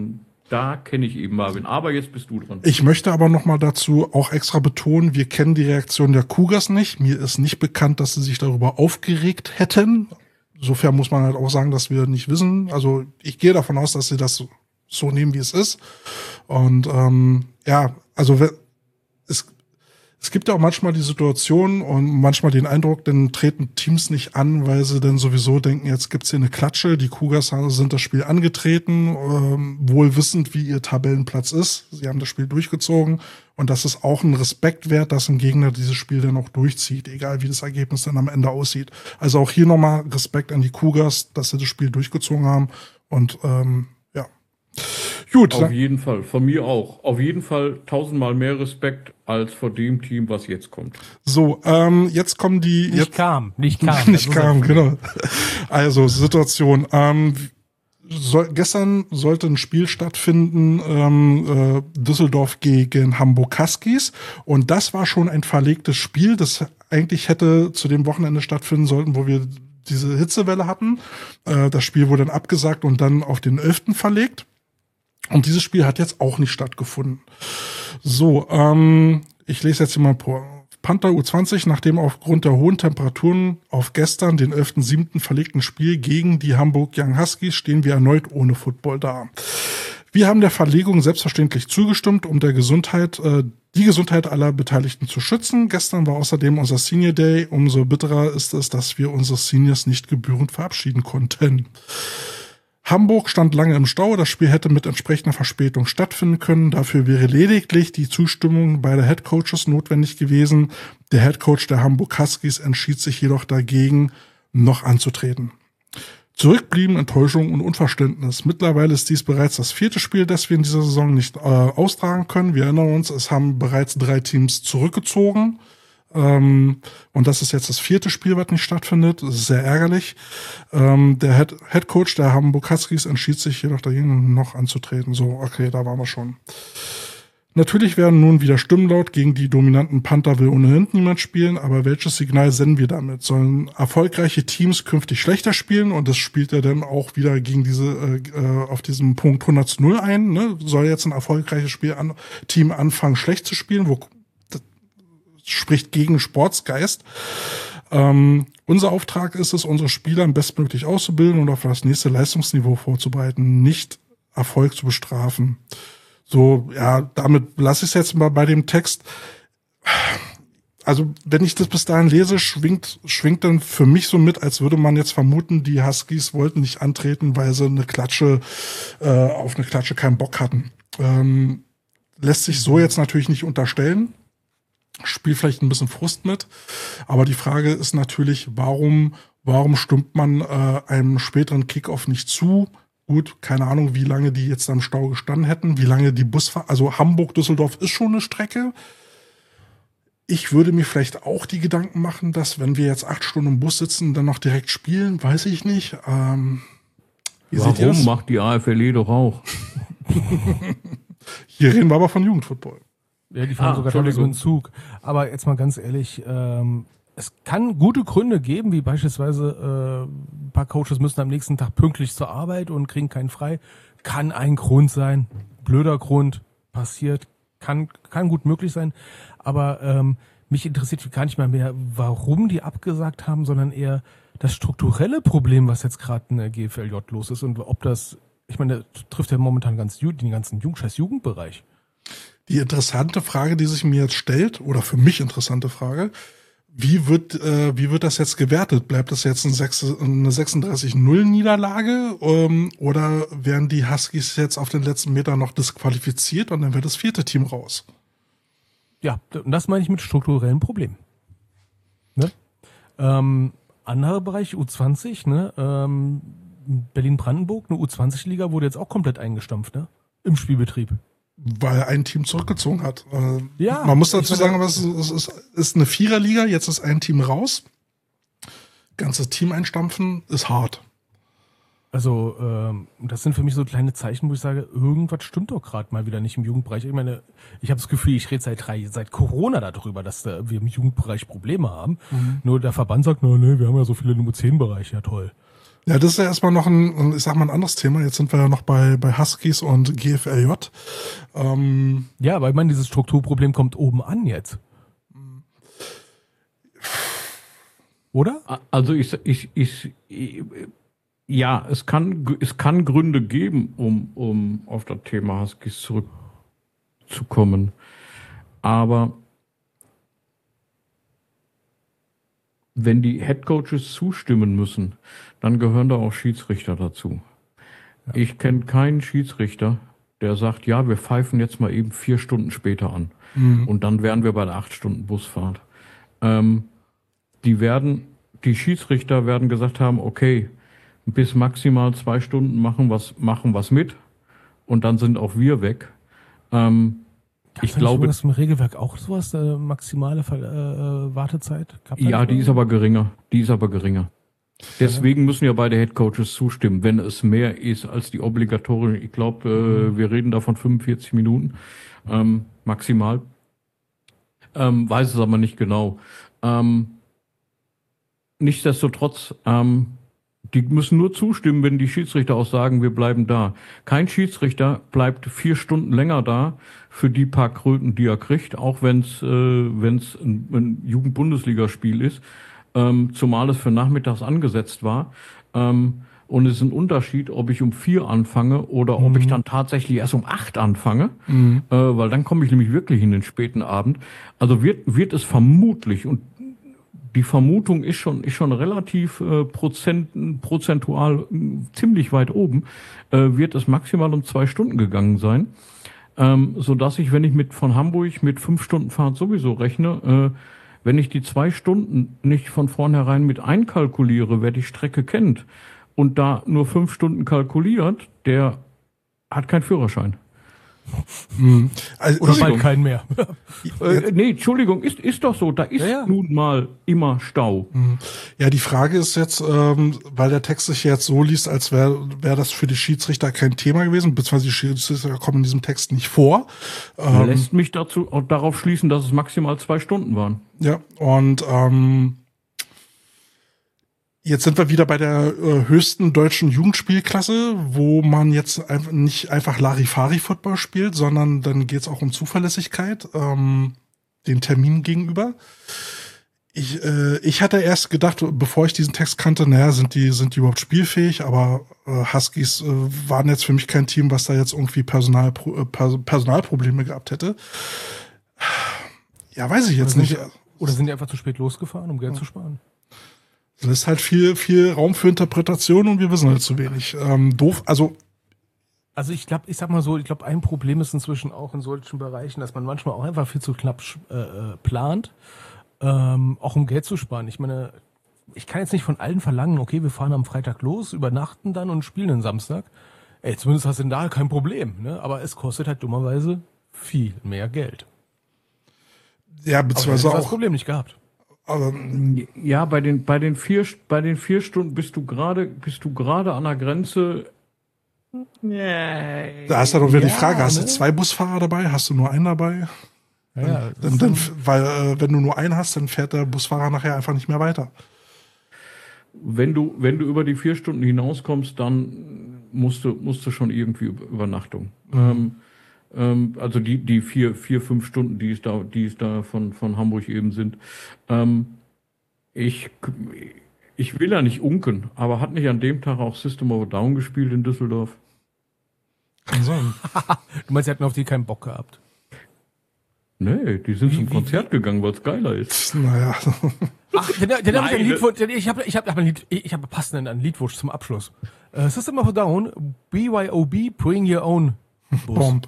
Da kenne ich eben Marvin. Aber jetzt bist du dran. Ich möchte aber noch mal dazu auch extra betonen, wir kennen die Reaktion der Cougars nicht. Mir ist nicht bekannt, dass sie sich darüber aufgeregt hätten. Insofern muss man halt auch sagen, dass wir nicht wissen. Also ich gehe davon aus, dass sie das so, so nehmen, wie es ist. Und ähm, ja, also es Es gibt ja auch manchmal die Situation und manchmal den Eindruck, dann treten Teams nicht an, weil sie dann sowieso denken, jetzt gibt's hier eine Klatsche. Die Cougars sind das Spiel angetreten, ähm, wohl wissend, wie ihr Tabellenplatz ist. Sie haben das Spiel durchgezogen und das ist auch ein Respekt wert, dass ein Gegner dieses Spiel dann auch durchzieht, egal wie das Ergebnis dann am Ende aussieht. Also auch hier nochmal Respekt an die Cougars, dass sie das Spiel durchgezogen haben und ähm, ja. Gut. Auf jeden Fall, von mir auch. Auf jeden Fall tausendmal mehr Respekt als vor dem Team, was jetzt kommt. So, ähm, jetzt kommen die... Nicht jetzt, kam, nicht kam. nicht kam, genau. Also, Situation. Ähm, soll, gestern sollte ein Spiel stattfinden, ähm, äh, Düsseldorf gegen Hamburg Huskies. Und das war schon ein verlegtes Spiel, das eigentlich hätte zu dem Wochenende stattfinden sollten, wo wir diese Hitzewelle hatten. Äh, das Spiel wurde dann abgesagt und dann auf den elften verlegt. Und dieses Spiel hat jetzt auch nicht stattgefunden. So, ähm, ich lese jetzt hier mal vor. Panther U zwanzig, nachdem aufgrund der hohen Temperaturen auf gestern, den elften siebten verlegten Spiel gegen die Hamburg Young Huskies, stehen wir erneut ohne Football da. Wir haben der Verlegung selbstverständlich zugestimmt, um der Gesundheit, äh, die Gesundheit aller Beteiligten zu schützen. Gestern war außerdem unser Senior Day. Umso bitterer ist es, dass wir unsere Seniors nicht gebührend verabschieden konnten. Hamburg stand lange im Stau. Das Spiel hätte mit entsprechender Verspätung stattfinden können. Dafür wäre lediglich die Zustimmung beider Headcoaches notwendig gewesen. Der Headcoach der Hamburg Huskies entschied sich jedoch dagegen, noch anzutreten. Zurück blieben Enttäuschung und Unverständnis. Mittlerweile ist dies bereits das vierte Spiel, das wir in dieser Saison nicht äh, austragen können. Wir erinnern uns, es haben bereits drei Teams zurückgezogen. Ähm, und das ist jetzt das vierte Spiel, was nicht stattfindet. Das ist sehr ärgerlich. Ähm, der Head, Head Coach der Hamburg Huskies entschied sich jedoch dagegen, noch anzutreten. So, okay, da waren wir schon. Natürlich werden nun wieder Stimmen laut. Gegen die dominanten Panther will ohnehin niemand spielen. Aber welches Signal senden wir damit? Sollen erfolgreiche Teams künftig schlechter spielen? Und das spielt er dann auch wieder gegen diese äh, auf diesem Punkt hundert zu null ein. Ne? Soll jetzt ein erfolgreiches Spiel an, Team anfangen, schlecht zu spielen? Wo spricht gegen Sportsgeist. Ähm, unser Auftrag ist es, unsere Spieler bestmöglich auszubilden und auf das nächste Leistungsniveau vorzubereiten, nicht Erfolg zu bestrafen. So, ja, damit lasse ich es jetzt mal bei dem Text. Also, wenn ich das bis dahin lese, schwingt, schwingt dann für mich so mit, als würde man jetzt vermuten, die Huskies wollten nicht antreten, weil sie eine Klatsche, äh, auf eine Klatsche keinen Bock hatten. Ähm, lässt sich so jetzt natürlich nicht unterstellen. Spielt vielleicht ein bisschen Frust mit, aber die Frage ist natürlich, warum, warum stimmt man äh, einem späteren Kickoff nicht zu? Gut, keine Ahnung, wie lange die jetzt am Stau gestanden hätten, wie lange die Busfahrt, also Hamburg-Düsseldorf ist schon eine Strecke. Ich würde mir vielleicht auch die Gedanken machen, dass wenn wir jetzt acht Stunden im Bus sitzen, dann noch direkt spielen, weiß ich nicht. Ähm, wie seht ihr das? Warum macht die A F L E doch auch? Hier reden wir aber von Jugendfootball. Ja, die fahren Ah, sogar teilweise mit dem Zug. Aber jetzt mal ganz ehrlich, ähm, es kann gute Gründe geben, wie beispielsweise äh, ein paar Coaches müssen am nächsten Tag pünktlich zur Arbeit und kriegen keinen frei. Kann ein Grund sein, blöder Grund, passiert, kann kann gut möglich sein. Aber ähm, mich interessiert gar nicht mal mehr, warum die abgesagt haben, sondern eher das strukturelle Problem, was jetzt gerade in der G F L J los ist und ob das, ich meine, das trifft ja momentan ganz den ganzen Jugend, scheiß Jugendbereich. Die interessante Frage, die sich mir jetzt stellt, oder für mich interessante Frage, wie wird, äh, wie wird das jetzt gewertet? Bleibt das jetzt ein sechs, eine sechsunddreißig null Niederlage ähm, oder werden die Huskies jetzt auf den letzten Meter noch disqualifiziert und dann wird das vierte Team raus? Ja, und das meine ich mit strukturellen Problemen. Ne? Ähm, anderer Bereich, U zwanzig, ne? ähm, Berlin-Brandenburg, eine U zwanzig Liga wurde jetzt auch komplett eingestampft, ne? Im Spielbetrieb. Weil ein Team zurückgezogen hat. Äh, Ja, man muss dazu ich sagen, meine- was es ist, ist eine Viererliga, jetzt ist ein Team raus. Ganzes Team einstampfen ist hart. Also, ähm, das sind für mich so kleine Zeichen, wo ich sage, irgendwas stimmt doch gerade mal wieder nicht im Jugendbereich. Ich meine, ich habe das Gefühl, ich rede seit drei, seit Corona darüber, dass da wir im Jugendbereich Probleme haben. Mhm. Nur der Verband sagt, no, nee, wir haben ja so viele im U zehn Bereich, ja toll. Ja, das ist ja erstmal noch ein, ich sag mal, ein anderes Thema. Jetzt sind wir ja noch bei, bei Huskies und G F L J. Ähm, ja, aber ich meine, dieses Strukturproblem kommt oben an jetzt. Oder? Also ich, ich, ich, ich ja, es kann, es kann Gründe geben, um, um auf das Thema Huskies zurückzukommen. Aber wenn die Headcoaches zustimmen müssen, dann gehören da auch Schiedsrichter dazu. Ja. Ich kenne keinen Schiedsrichter, der sagt, ja, wir pfeifen jetzt mal eben vier Stunden später an. Mhm. Und dann wären wir bei der acht Stunden Busfahrt. Ähm, die werden, die Schiedsrichter werden gesagt haben, okay, bis maximal zwei Stunden machen was, machen was mit. Und dann sind auch wir weg. Ähm, ich glaube, das im Regelwerk auch sowas, äh, maximale äh, Wartezeit? Ja, die ist aber geringer. Die ist aber geringer. Deswegen müssen ja beide Headcoaches zustimmen. Wenn es mehr ist als die obligatorische, ich glaube, äh, mhm. wir reden da von fünfundvierzig Minuten ähm, maximal. Ähm, weiß es aber nicht genau. Ähm, nichtsdestotrotz, ähm, die müssen nur zustimmen, wenn die Schiedsrichter auch sagen, wir bleiben da. Kein Schiedsrichter bleibt vier Stunden länger da für die paar Kröten, die er kriegt, auch wenn es äh, wenn's ein, ein Jugend-Bundesligaspiel ist, ähm, zumal es für nachmittags angesetzt war. Ähm, und es ist ein Unterschied, ob ich um vier anfange oder mhm. ob ich dann tatsächlich erst um acht anfange, mhm. äh, weil dann komme ich nämlich wirklich in den späten Abend. Also wird, wird es vermutlich, und die Vermutung ist schon, ist schon relativ äh, prozent, prozentual äh, ziemlich weit oben, äh, wird es maximal um zwei Stunden gegangen sein. Ähm, so dass ich, wenn ich mit von Hamburg mit fünf Stunden Fahrt sowieso rechne, äh, wenn ich die zwei Stunden nicht von vornherein mit einkalkuliere, wer die Strecke kennt und da nur fünf Stunden kalkuliert, der hat keinen Führerschein. Mhm. Also, oder bald keinen mehr. äh, nee, Entschuldigung, ist, ist doch so, da ist ja, ja. nun mal immer Stau. Ja, die Frage ist jetzt, ähm, weil der Text sich jetzt so liest, als wäre wär das für die Schiedsrichter kein Thema gewesen, beziehungsweise die Schiedsrichter kommen in diesem Text nicht vor. Ähm, lässt mich dazu auch darauf schließen, dass es maximal zwei Stunden waren. Ja, und ähm, jetzt sind wir wieder bei der äh, höchsten deutschen Jugendspielklasse, wo man jetzt einfach nicht einfach Larifari-Football spielt, sondern dann geht es auch um Zuverlässigkeit, ähm, den Terminen gegenüber. Ich, äh, ich hatte erst gedacht, bevor ich diesen Text kannte, naja, sind die, sind die überhaupt spielfähig, aber äh, Huskies äh, waren jetzt für mich kein Team, was da jetzt irgendwie Personal, äh, Personalprobleme gehabt hätte. Ja, weiß ich jetzt oder nicht. Die, oder sind die einfach zu spät losgefahren, um Geld ja. zu sparen? Das ist halt viel, viel Raum für Interpretation und wir wissen halt zu wenig. Ähm, doof, also. Also ich glaube, ich sag mal so, ich glaube, ein Problem ist inzwischen auch in solchen Bereichen, dass man manchmal auch einfach viel zu knapp äh, plant, ähm, auch um Geld zu sparen. Ich meine, ich kann jetzt nicht von allen verlangen, okay, wir fahren am Freitag los, übernachten dann und spielen den Samstag. Ey, zumindest hast du da kein Problem, ne? Aber es kostet halt dummerweise viel mehr Geld. Ja, beziehungsweise auch. Das Problem nicht gehabt. Aber, ja, bei den bei den vier bei den vier Stunden bist du gerade bist du gerade an der Grenze. Nee. Da ist ja doch wieder ja, die Frage: Hast ne? du zwei Busfahrer dabei? Hast du nur einen dabei? Ja, ja, dann, dann, weil äh, wenn du nur einen hast, dann fährt der Busfahrer nachher einfach nicht mehr weiter. Wenn du wenn du über die vier Stunden hinauskommst, dann musst du musst du schon irgendwie Übernachtung. Mhm. Ähm, Also die, die vier, vier, fünf Stunden, die es da, die es da von, von Hamburg eben sind. Ähm, ich, ich will ja nicht unken, aber hat nicht an dem Tag auch System of a Down gespielt in Düsseldorf? Kann sein. Du meinst, sie hatten auf die keinen Bock gehabt? Nee, die sind wie, zum wie, Konzert wie? gegangen, weil es geiler ist. Naja. Ach, dann, dann habe ich ein Liedwunsch, ich habe ich hab, hab ein Lied, ich habe passenden einen Liedwunsch zum Abschluss. Uh, System of a Down, B Y O B, Bring Your Own Bus. Bomb.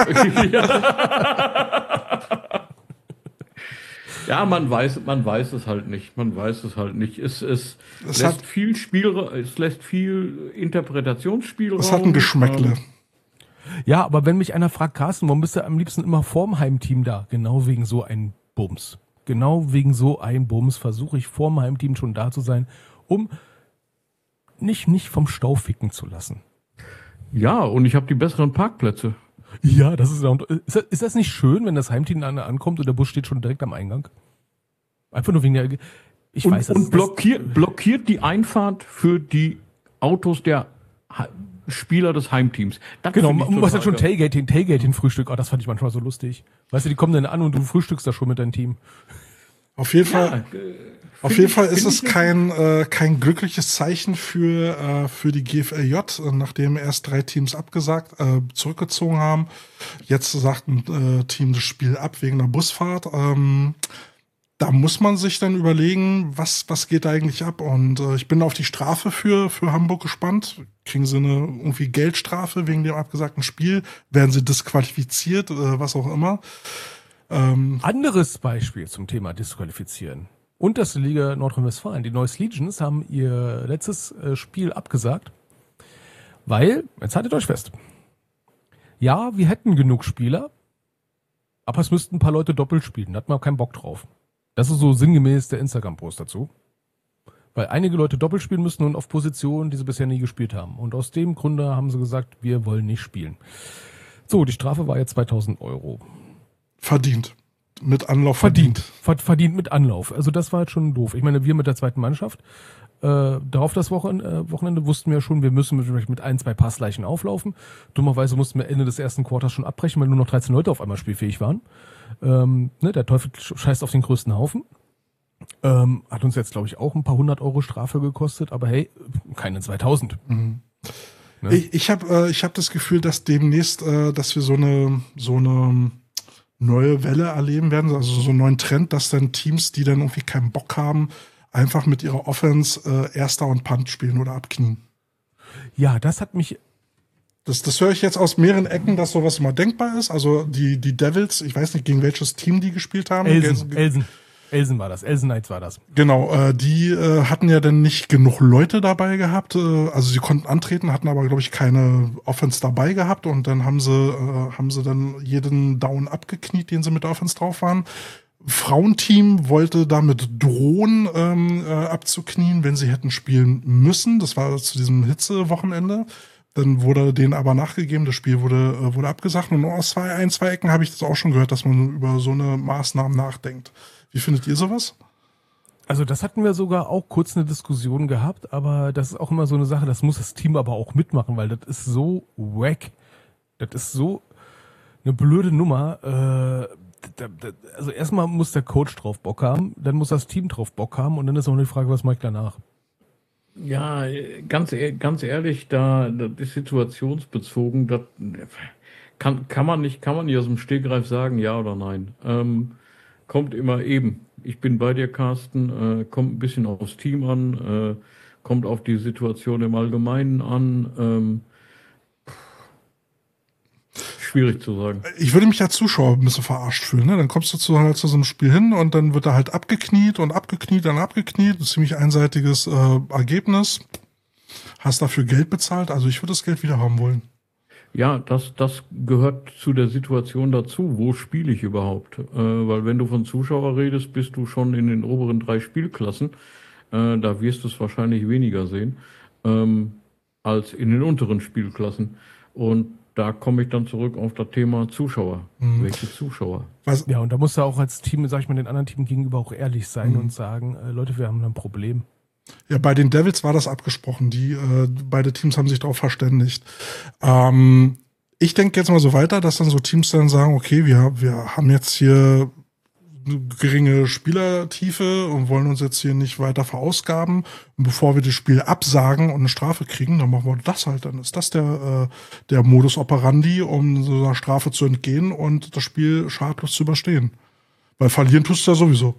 Ja, man weiß, man weiß es halt nicht. Man weiß es halt nicht. Es, es, es lässt hat, viel Spiel, es lässt viel Interpretationsspielraum. Es hat ein Geschmäckle. Ja, aber wenn mich einer fragt, Carsten, warum bist du am liebsten immer vorm Heimteam da? Genau wegen so einem Bums. Genau wegen so einem Bums versuche ich vorm Heimteam schon da zu sein, um nicht, nicht vom Stau ficken zu lassen. Ja, und ich habe die besseren Parkplätze. Ja, das ist, ist das, ist das nicht schön, wenn das Heimteam an, ankommt und der Bus steht schon direkt am Eingang? Einfach nur wegen der, ich und, weiß, und blockiert, blockiert die Einfahrt für die Autos der Ha- Spieler des Heimteams. Das Genau, finde ich man muss dann total schon geil. Tailgating, Tailgating-Frühstück. Oh, das fand ich manchmal so lustig. Weißt du, die kommen dann an und du frühstückst da schon mit deinem Team. Auf jeden Fall. Ja, äh, Auf find jeden ich- Fall ist find es ich kein, äh, kein glückliches Zeichen für, äh, für die G F L J, äh, nachdem erst drei Teams abgesagt, äh, zurückgezogen haben. Jetzt sagt ein äh, Team das Spiel ab wegen der Busfahrt. Ähm, da muss man sich dann überlegen, was, was geht da eigentlich ab? Und äh, ich bin auf die Strafe für, für Hamburg gespannt. Kriegen sie eine irgendwie Geldstrafe wegen dem abgesagten Spiel? Werden sie disqualifiziert, äh, was auch immer? Ähm, Anderes Beispiel zum Thema Disqualifizieren. Unterste Liga Nordrhein-Westfalen. Die Neuss Legions haben ihr letztes äh, Spiel abgesagt, weil, jetzt haltet euch fest, ja, wir hätten genug Spieler, aber es müssten ein paar Leute doppelt spielen. Da hat man keinen Bock drauf. Das ist so sinngemäß der Instagram-Post dazu. Weil einige Leute doppelt spielen müssen und auf Positionen, die sie bisher nie gespielt haben. Und aus dem Grunde haben sie gesagt, wir wollen nicht spielen. So, die Strafe war jetzt zweitausend Euro. verdient. Mit Anlauf Verdient. verdient. Verdient mit Anlauf. Also das war jetzt schon doof. Ich meine, wir mit der zweiten Mannschaft, äh, darauf das Wochen, äh, Wochenende wussten wir schon, wir müssen mit, mit ein, zwei Passleichen auflaufen. Dummerweise mussten wir Ende des ersten Quarters schon abbrechen, weil nur noch dreizehn Leute auf einmal spielfähig waren. Ähm, ne, der Teufel scheißt auf den größten Haufen. Ähm, hat uns jetzt, glaube ich, auch ein paar hundert Euro Strafe gekostet, aber hey, keine zweitausend. Mhm. Ne? Ich, ich habe äh, ich hab das Gefühl, dass demnächst, äh, dass wir so eine, so eine neue Welle erleben werden, also so einen neuen Trend, dass dann Teams, die dann irgendwie keinen Bock haben, einfach mit ihrer Offense äh, Erster und Punt spielen oder abknien. Ja, das hat mich Das, das höre ich jetzt aus mehreren Ecken, dass sowas immer denkbar ist. Also die, die Devils, ich weiß nicht, gegen welches Team die gespielt haben. Elsen, Ge- Elsen, Elsen war das, Elsen Knights war das. Genau, äh, die äh, hatten ja dann nicht genug Leute dabei gehabt. Äh, also sie konnten antreten, hatten aber, glaube ich, keine Offense dabei gehabt. Und dann haben sie, äh, haben sie dann jeden Down abgekniet, den sie mit der Offense drauf waren. Frauenteam wollte damit drohen, ähm, äh, abzuknien, wenn sie hätten spielen müssen. Das war zu diesem Hitzewochenende. Dann wurde denen aber nachgegeben, das Spiel wurde, äh, wurde abgesagt. Und aus zwei, ein, zwei Ecken habe ich das auch schon gehört, dass man über so eine Maßnahmen nachdenkt. Wie findet ihr sowas? Also das hatten wir sogar auch kurz eine Diskussion gehabt, aber das ist auch immer so eine Sache, das muss das Team aber auch mitmachen, weil das ist so wack. Das ist so eine blöde Nummer. Äh, da, da, also erstmal muss der Coach drauf Bock haben, dann muss das Team drauf Bock haben und dann ist auch die Frage, was mache ich danach? Ja, ganz, e- ganz ehrlich, da, das ist situationsbezogen. Das kann, kann man nicht, kann man nicht aus dem Stegreif sagen, ja oder nein. Ähm, kommt immer eben. Ich bin bei dir, Carsten. Äh, kommt ein bisschen aufs Team an, äh, kommt auf die Situation im Allgemeinen an. Ähm, schwierig zu sagen. Ich würde mich als Zuschauer ein bisschen verarscht fühlen. Ne? Dann kommst du zu, halt zu so einem Spiel hin und dann wird da halt abgekniet und abgekniet, dann abgekniet. Ein ziemlich einseitiges äh, Ergebnis. Hast dafür Geld bezahlt. Also ich würde das Geld wieder haben wollen. Ja, das, das gehört zu der Situation dazu. Wo spiele ich überhaupt? Äh, weil wenn du von Zuschauer redest, bist du schon in den oberen drei Spielklassen. Äh, da wirst du es wahrscheinlich weniger sehen ähm, als in den unteren Spielklassen. Und da komme ich dann zurück auf das Thema Zuschauer. Mhm. Welche Zuschauer? Was, Ja, und da musst du auch als Team, sag ich mal, den anderen Team gegenüber auch ehrlich sein Mhm. und sagen, äh, Leute, wir haben ein Problem. Ja, bei den Devils war das abgesprochen. Die äh, beide Teams haben sich darauf verständigt. Ähm, ich denke jetzt mal so weiter, dass dann so Teams dann sagen, okay, wir, wir haben jetzt hier eine geringe Spielertiefe und wollen uns jetzt hier nicht weiter verausgaben. Und bevor wir das Spiel absagen und eine Strafe kriegen, dann machen wir das halt. Dann ist das der, äh, der Modus operandi, um so einer Strafe zu entgehen und das Spiel schadlos zu überstehen. Weil verlieren tust du ja sowieso.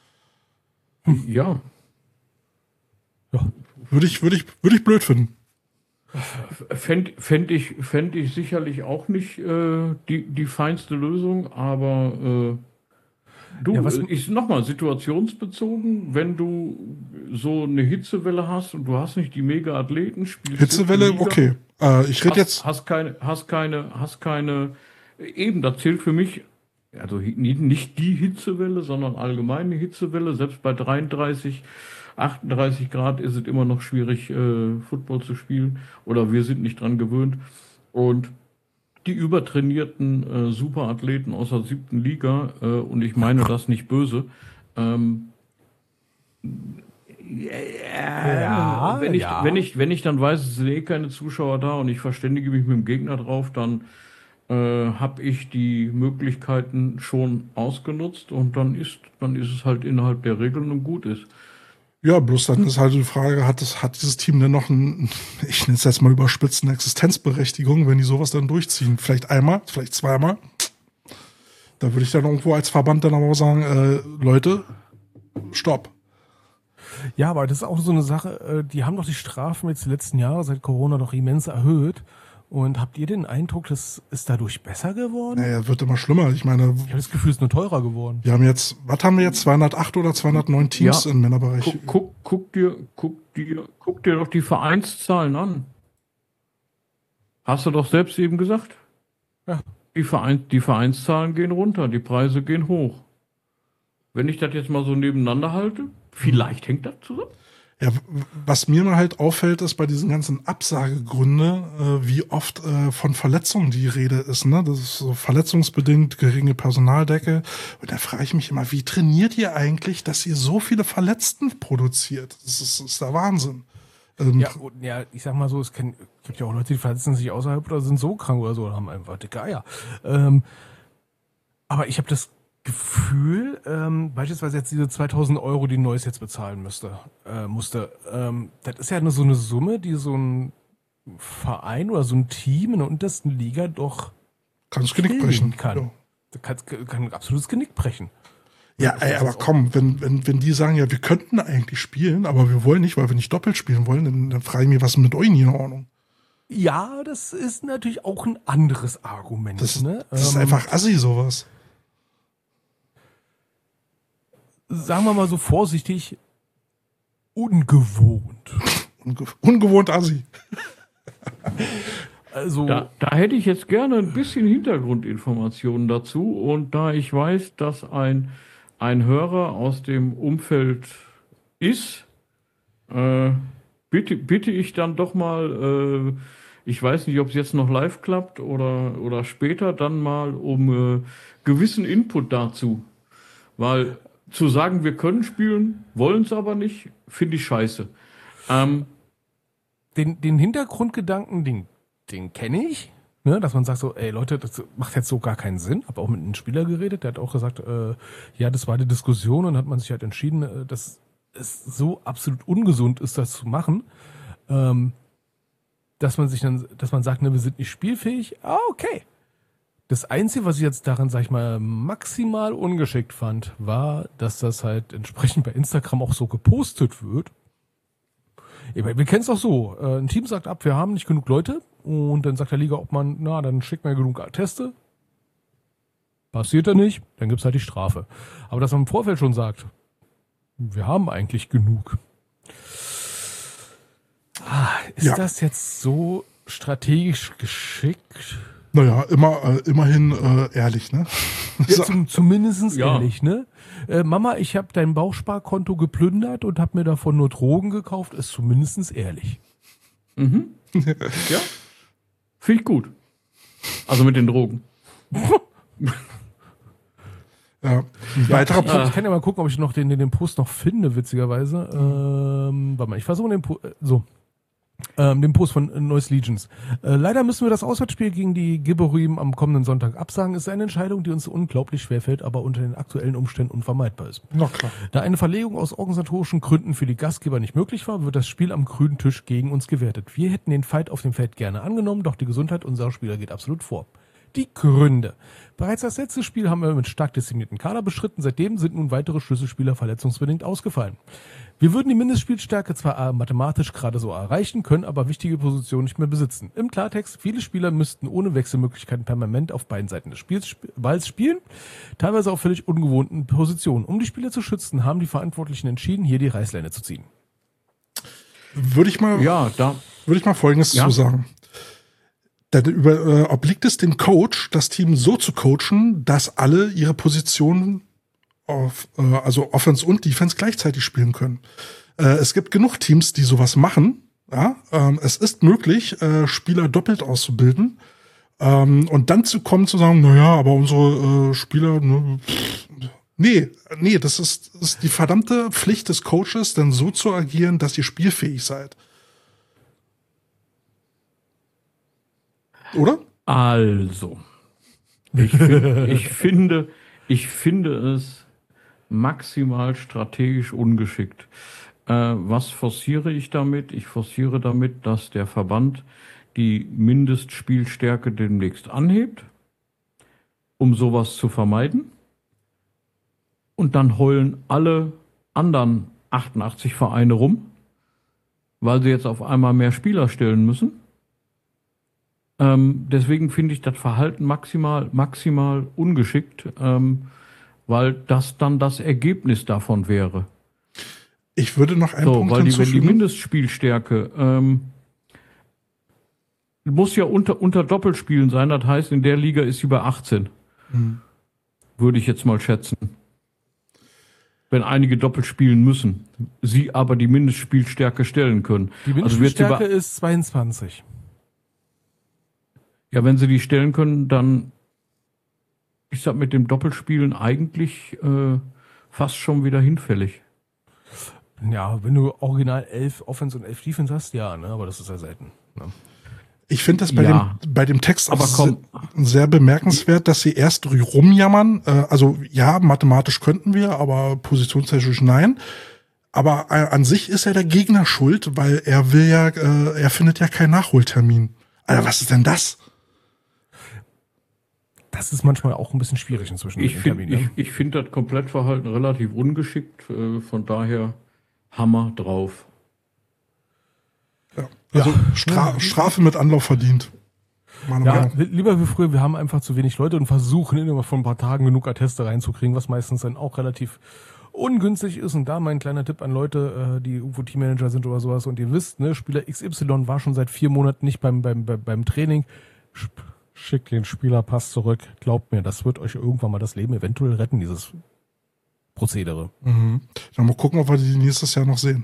Ja, Ja, Würde ich, würde ich, würde ich blöd finden. fände fänd ich, fänd ich sicherlich auch nicht äh, die, die feinste Lösung, aber äh, du, Ja, was- äh, ich nochmal, situationsbezogen, wenn du so eine Hitzewelle hast und du hast nicht die Mega-Athleten, spielst Hitzewelle, dritte Liga, okay. Äh, ich rede hast, jetzt. hast keine, hast keine, hast keine, eben, das zählt für mich, also hi- nicht nicht die Hitzewelle, sondern allgemeine Hitzewelle, selbst bei dreiunddreißig, achtunddreißig Grad ist es immer noch schwierig, äh, Football zu spielen, oder wir sind nicht dran gewöhnt. Und die übertrainierten äh, Superathleten aus der siebten Liga, äh, und ich meine das nicht böse, ähm, ja, Ja, wenn ich, ja. wenn ich, wenn ich dann weiß, es sind eh keine Zuschauer da und ich verständige mich mit dem Gegner drauf, dann äh, habe ich die Möglichkeiten schon ausgenutzt und dann ist, dann ist es halt innerhalb der Regeln und gut ist. Ja, bloß dann ist halt die Frage, hat, das, hat dieses Team denn noch ein, ich nenne es jetzt mal überspitzt, eine Existenzberechtigung, wenn die sowas dann durchziehen? Vielleicht einmal, vielleicht zweimal. Da würde ich dann irgendwo als Verband dann aber auch sagen, äh, Leute, stopp. Ja, aber das ist auch so eine Sache, äh, die haben doch die Strafen jetzt die letzten Jahre seit Corona doch immens erhöht. Und habt ihr den Eindruck, das ist dadurch besser geworden? Naja, wird immer schlimmer. Ich meine, Ich habe das Gefühl, es ist nur teurer geworden. wir haben jetzt, was haben wir jetzt, zweihundertacht oder zweihundertneun Teams Ja. im Männerbereich? Guck, guck, guck, dir, guck, dir, guck dir doch die Vereinszahlen an. Hast du doch selbst eben gesagt? Ja. Die, Verein, die Vereinszahlen gehen runter, die Preise gehen hoch. Wenn ich das jetzt mal so nebeneinander halte, vielleicht hängt das zusammen. Ja, w- was mir mal halt auffällt, ist bei diesen ganzen Absagegründe, äh, wie oft äh, von Verletzungen die Rede ist. Ne? Das ist so verletzungsbedingt, geringe Personaldecke. Und da frage ich mich immer, wie trainiert ihr eigentlich, dass ihr so viele Verletzten produziert? Das ist, das ist der Wahnsinn. Ähm, Ja, und, ja, ich sag mal so, es kenn, gibt ja auch Leute, die verletzen sich außerhalb oder sind so krank oder so, oder haben einfach dicke Eier. Ähm, aber ich habe das Gefühl, ähm, beispielsweise jetzt diese zweitausend Euro, die Neuss jetzt bezahlen müsste, äh, musste, ähm, das ist ja nur so eine Summe, die so ein Verein oder so ein Team in der untersten Liga doch kannst Genick killen brechen. kann. Ja. Das kann, kann ein absolutes Genick brechen. Ja, ey, aber komm, wenn, wenn, wenn die sagen, ja, wir könnten eigentlich spielen, aber wir wollen nicht, weil wir nicht doppelt spielen wollen, dann, dann frage ich mich, was ist mit euch nicht in Ordnung? Ja, das ist natürlich auch ein anderes Argument. Das, ne? das ist Ähm, einfach assi, sowas. Sagen wir mal so vorsichtig, ungewohnt. Unge ungewohnt assi. Also, Da, da hätte ich jetzt gerne ein bisschen Hintergrundinformationen dazu. Und da ich weiß, dass ein, ein Hörer aus dem Umfeld ist, äh, bitte, bitte ich dann doch mal, äh, ich weiß nicht, ob es jetzt noch live klappt oder, oder später, dann mal um äh, gewissen Input dazu. Weil zu sagen, wir können spielen, wollen es aber nicht, finde ich scheiße. Ähm, den, den Hintergrundgedanken, den, den kenne ich. Ne, dass man sagt so, ey Leute, das macht jetzt so gar keinen Sinn. Habe auch mit einem Spieler geredet, der hat auch gesagt, äh, ja, das war die Diskussion und hat man sich halt entschieden, äh, dass es so absolut ungesund ist, das zu machen, ähm, dass man sich dann, dass man sagt, ne, wir sind nicht spielfähig. Ah, okay. Das Einzige, was ich jetzt daran, sag ich mal, maximal ungeschickt fand, war, dass das halt entsprechend bei Instagram auch so gepostet wird. Ich meine, wir kennen es doch so. Äh, ein Team sagt ab, wir haben nicht genug Leute. Und dann sagt der Liga, ob man, na, dann schickt man genug Atteste. Passiert ja nicht, dann gibt's halt die Strafe. Aber dass man im Vorfeld schon sagt, wir haben eigentlich genug. Ah, ist Ja. das jetzt so strategisch geschickt? Naja, immer, äh, immerhin äh, ehrlich, ne? Ja, zum, zumindest Ja. ehrlich, ne? Äh, Mama, ich habe dein Bauchsparkonto geplündert und habe mir davon nur Drogen gekauft, ist zumindest ehrlich. mhm. Ja, finde ich gut. Also mit den Drogen. Ja. Ein weiterer Ich, Punkt. ich kann ja mal gucken, ob ich noch den, den, den Post noch finde, witzigerweise. Ähm, warte mal, ich versuche den Po- äh, so. Ähm, den Post von äh, Neuss Legions. Äh, leider müssen wir das Auswärtsspiel gegen die Gibberim am kommenden Sonntag absagen. Ist eine Entscheidung, die uns unglaublich schwerfällt, aber unter den aktuellen Umständen unvermeidbar ist. Na klar. Da eine Verlegung aus organisatorischen Gründen für die Gastgeber nicht möglich war, wird das Spiel am grünen Tisch gegen uns gewertet. Wir hätten den Fight auf dem Feld gerne angenommen, doch die Gesundheit unserer Spieler geht absolut vor. Die Gründe. Bereits das letzte Spiel haben wir mit stark disziplinierten Kader bestritten. Seitdem sind nun weitere Schlüsselspieler verletzungsbedingt ausgefallen. Wir würden die Mindestspielstärke zwar mathematisch gerade so erreichen, können aber wichtige Positionen nicht mehr besitzen. Im Klartext, viele Spieler müssten ohne Wechselmöglichkeiten permanent auf beiden Seiten des Spiels, Balls spielen, teilweise auf völlig ungewohnten Positionen. Um die Spieler zu schützen, haben die Verantwortlichen entschieden, hier die Reißleine zu ziehen. Würde ich mal, Ja, da. würde ich mal Folgendes Ja. zu sagen. Dann über, äh, obliegt es dem Coach, das Team so zu coachen, dass alle ihre Positionen auf, äh, also Offense und Defense gleichzeitig spielen können. Äh, es gibt genug Teams, die sowas machen. Ja, ähm, es ist möglich, äh, Spieler doppelt auszubilden. Ähm, und dann zu kommen, zu sagen, naja, aber unsere äh, Spieler, ne, pff, Nee, nee, das ist, das ist die verdammte Pflicht des Coaches, dann so zu agieren, dass ihr spielfähig seid. Oder? Also, ich, find, ich finde, ich finde es maximal strategisch ungeschickt. Äh, was forciere ich damit? Ich forciere damit, dass der Verband die Mindestspielstärke demnächst anhebt, um sowas zu vermeiden. Und dann heulen alle anderen achtundachtzig Vereine rum, weil sie jetzt auf einmal mehr Spieler stellen müssen. Ähm, deswegen finde ich das Verhalten maximal, maximal ungeschickt, ähm, weil das dann das Ergebnis davon wäre. Ich würde noch einen so, Punkt weil die, wenn die hinzufügen. Mindestspielstärke ähm, muss ja unter, unter Doppelspielen sein, das heißt, in der Liga ist sie bei achtzehn. Hm. Würde ich jetzt mal schätzen. Wenn einige doppelt spielen müssen, sie aber die Mindestspielstärke stellen können. Die Also wird sie Mindeststärke bei, ist zweiundzwanzig. ja, wenn sie die stellen können, dann ist das mit dem Doppelspielen eigentlich äh, fast schon wieder hinfällig. Ja, wenn du original elf Offense und elf Defense hast, ja, ne, aber das ist ja selten. Ne? Ich finde das bei, Ja, dem, bei dem Text aber auch komm. se- sehr bemerkenswert, dass sie erst rumjammern. Äh, also ja, mathematisch könnten wir, aber positionstechnisch nein. Aber äh, an sich ist ja der Gegner schuld, weil er will ja, äh, er findet ja keinen Nachholtermin. Alter, was ist denn das? Das ist manchmal auch ein bisschen schwierig inzwischen. Ich mit finde dem Termin, ich, ich find das Komplettverhalten relativ ungeschickt. Äh, von daher Hammer drauf. Ja. Also Ja. Stra Strafe mit Anlauf verdient. Meine Ja, Meinung. li- lieber wie früher, wir haben einfach zu wenig Leute und versuchen immer von ein paar Tagen genug Atteste reinzukriegen, was meistens dann auch relativ ungünstig ist. Und da mein kleiner Tipp an Leute, äh, die irgendwo Teammanager sind oder sowas und ihr wisst, ne, Spieler X Y war schon seit vier Monaten nicht beim, beim, beim, beim Training. Sch- Schickt den Spielerpass zurück. Glaubt mir, das wird euch irgendwann mal das Leben eventuell retten, dieses Prozedere. Mhm. Dann mal gucken, ob wir die nächstes Jahr noch sehen.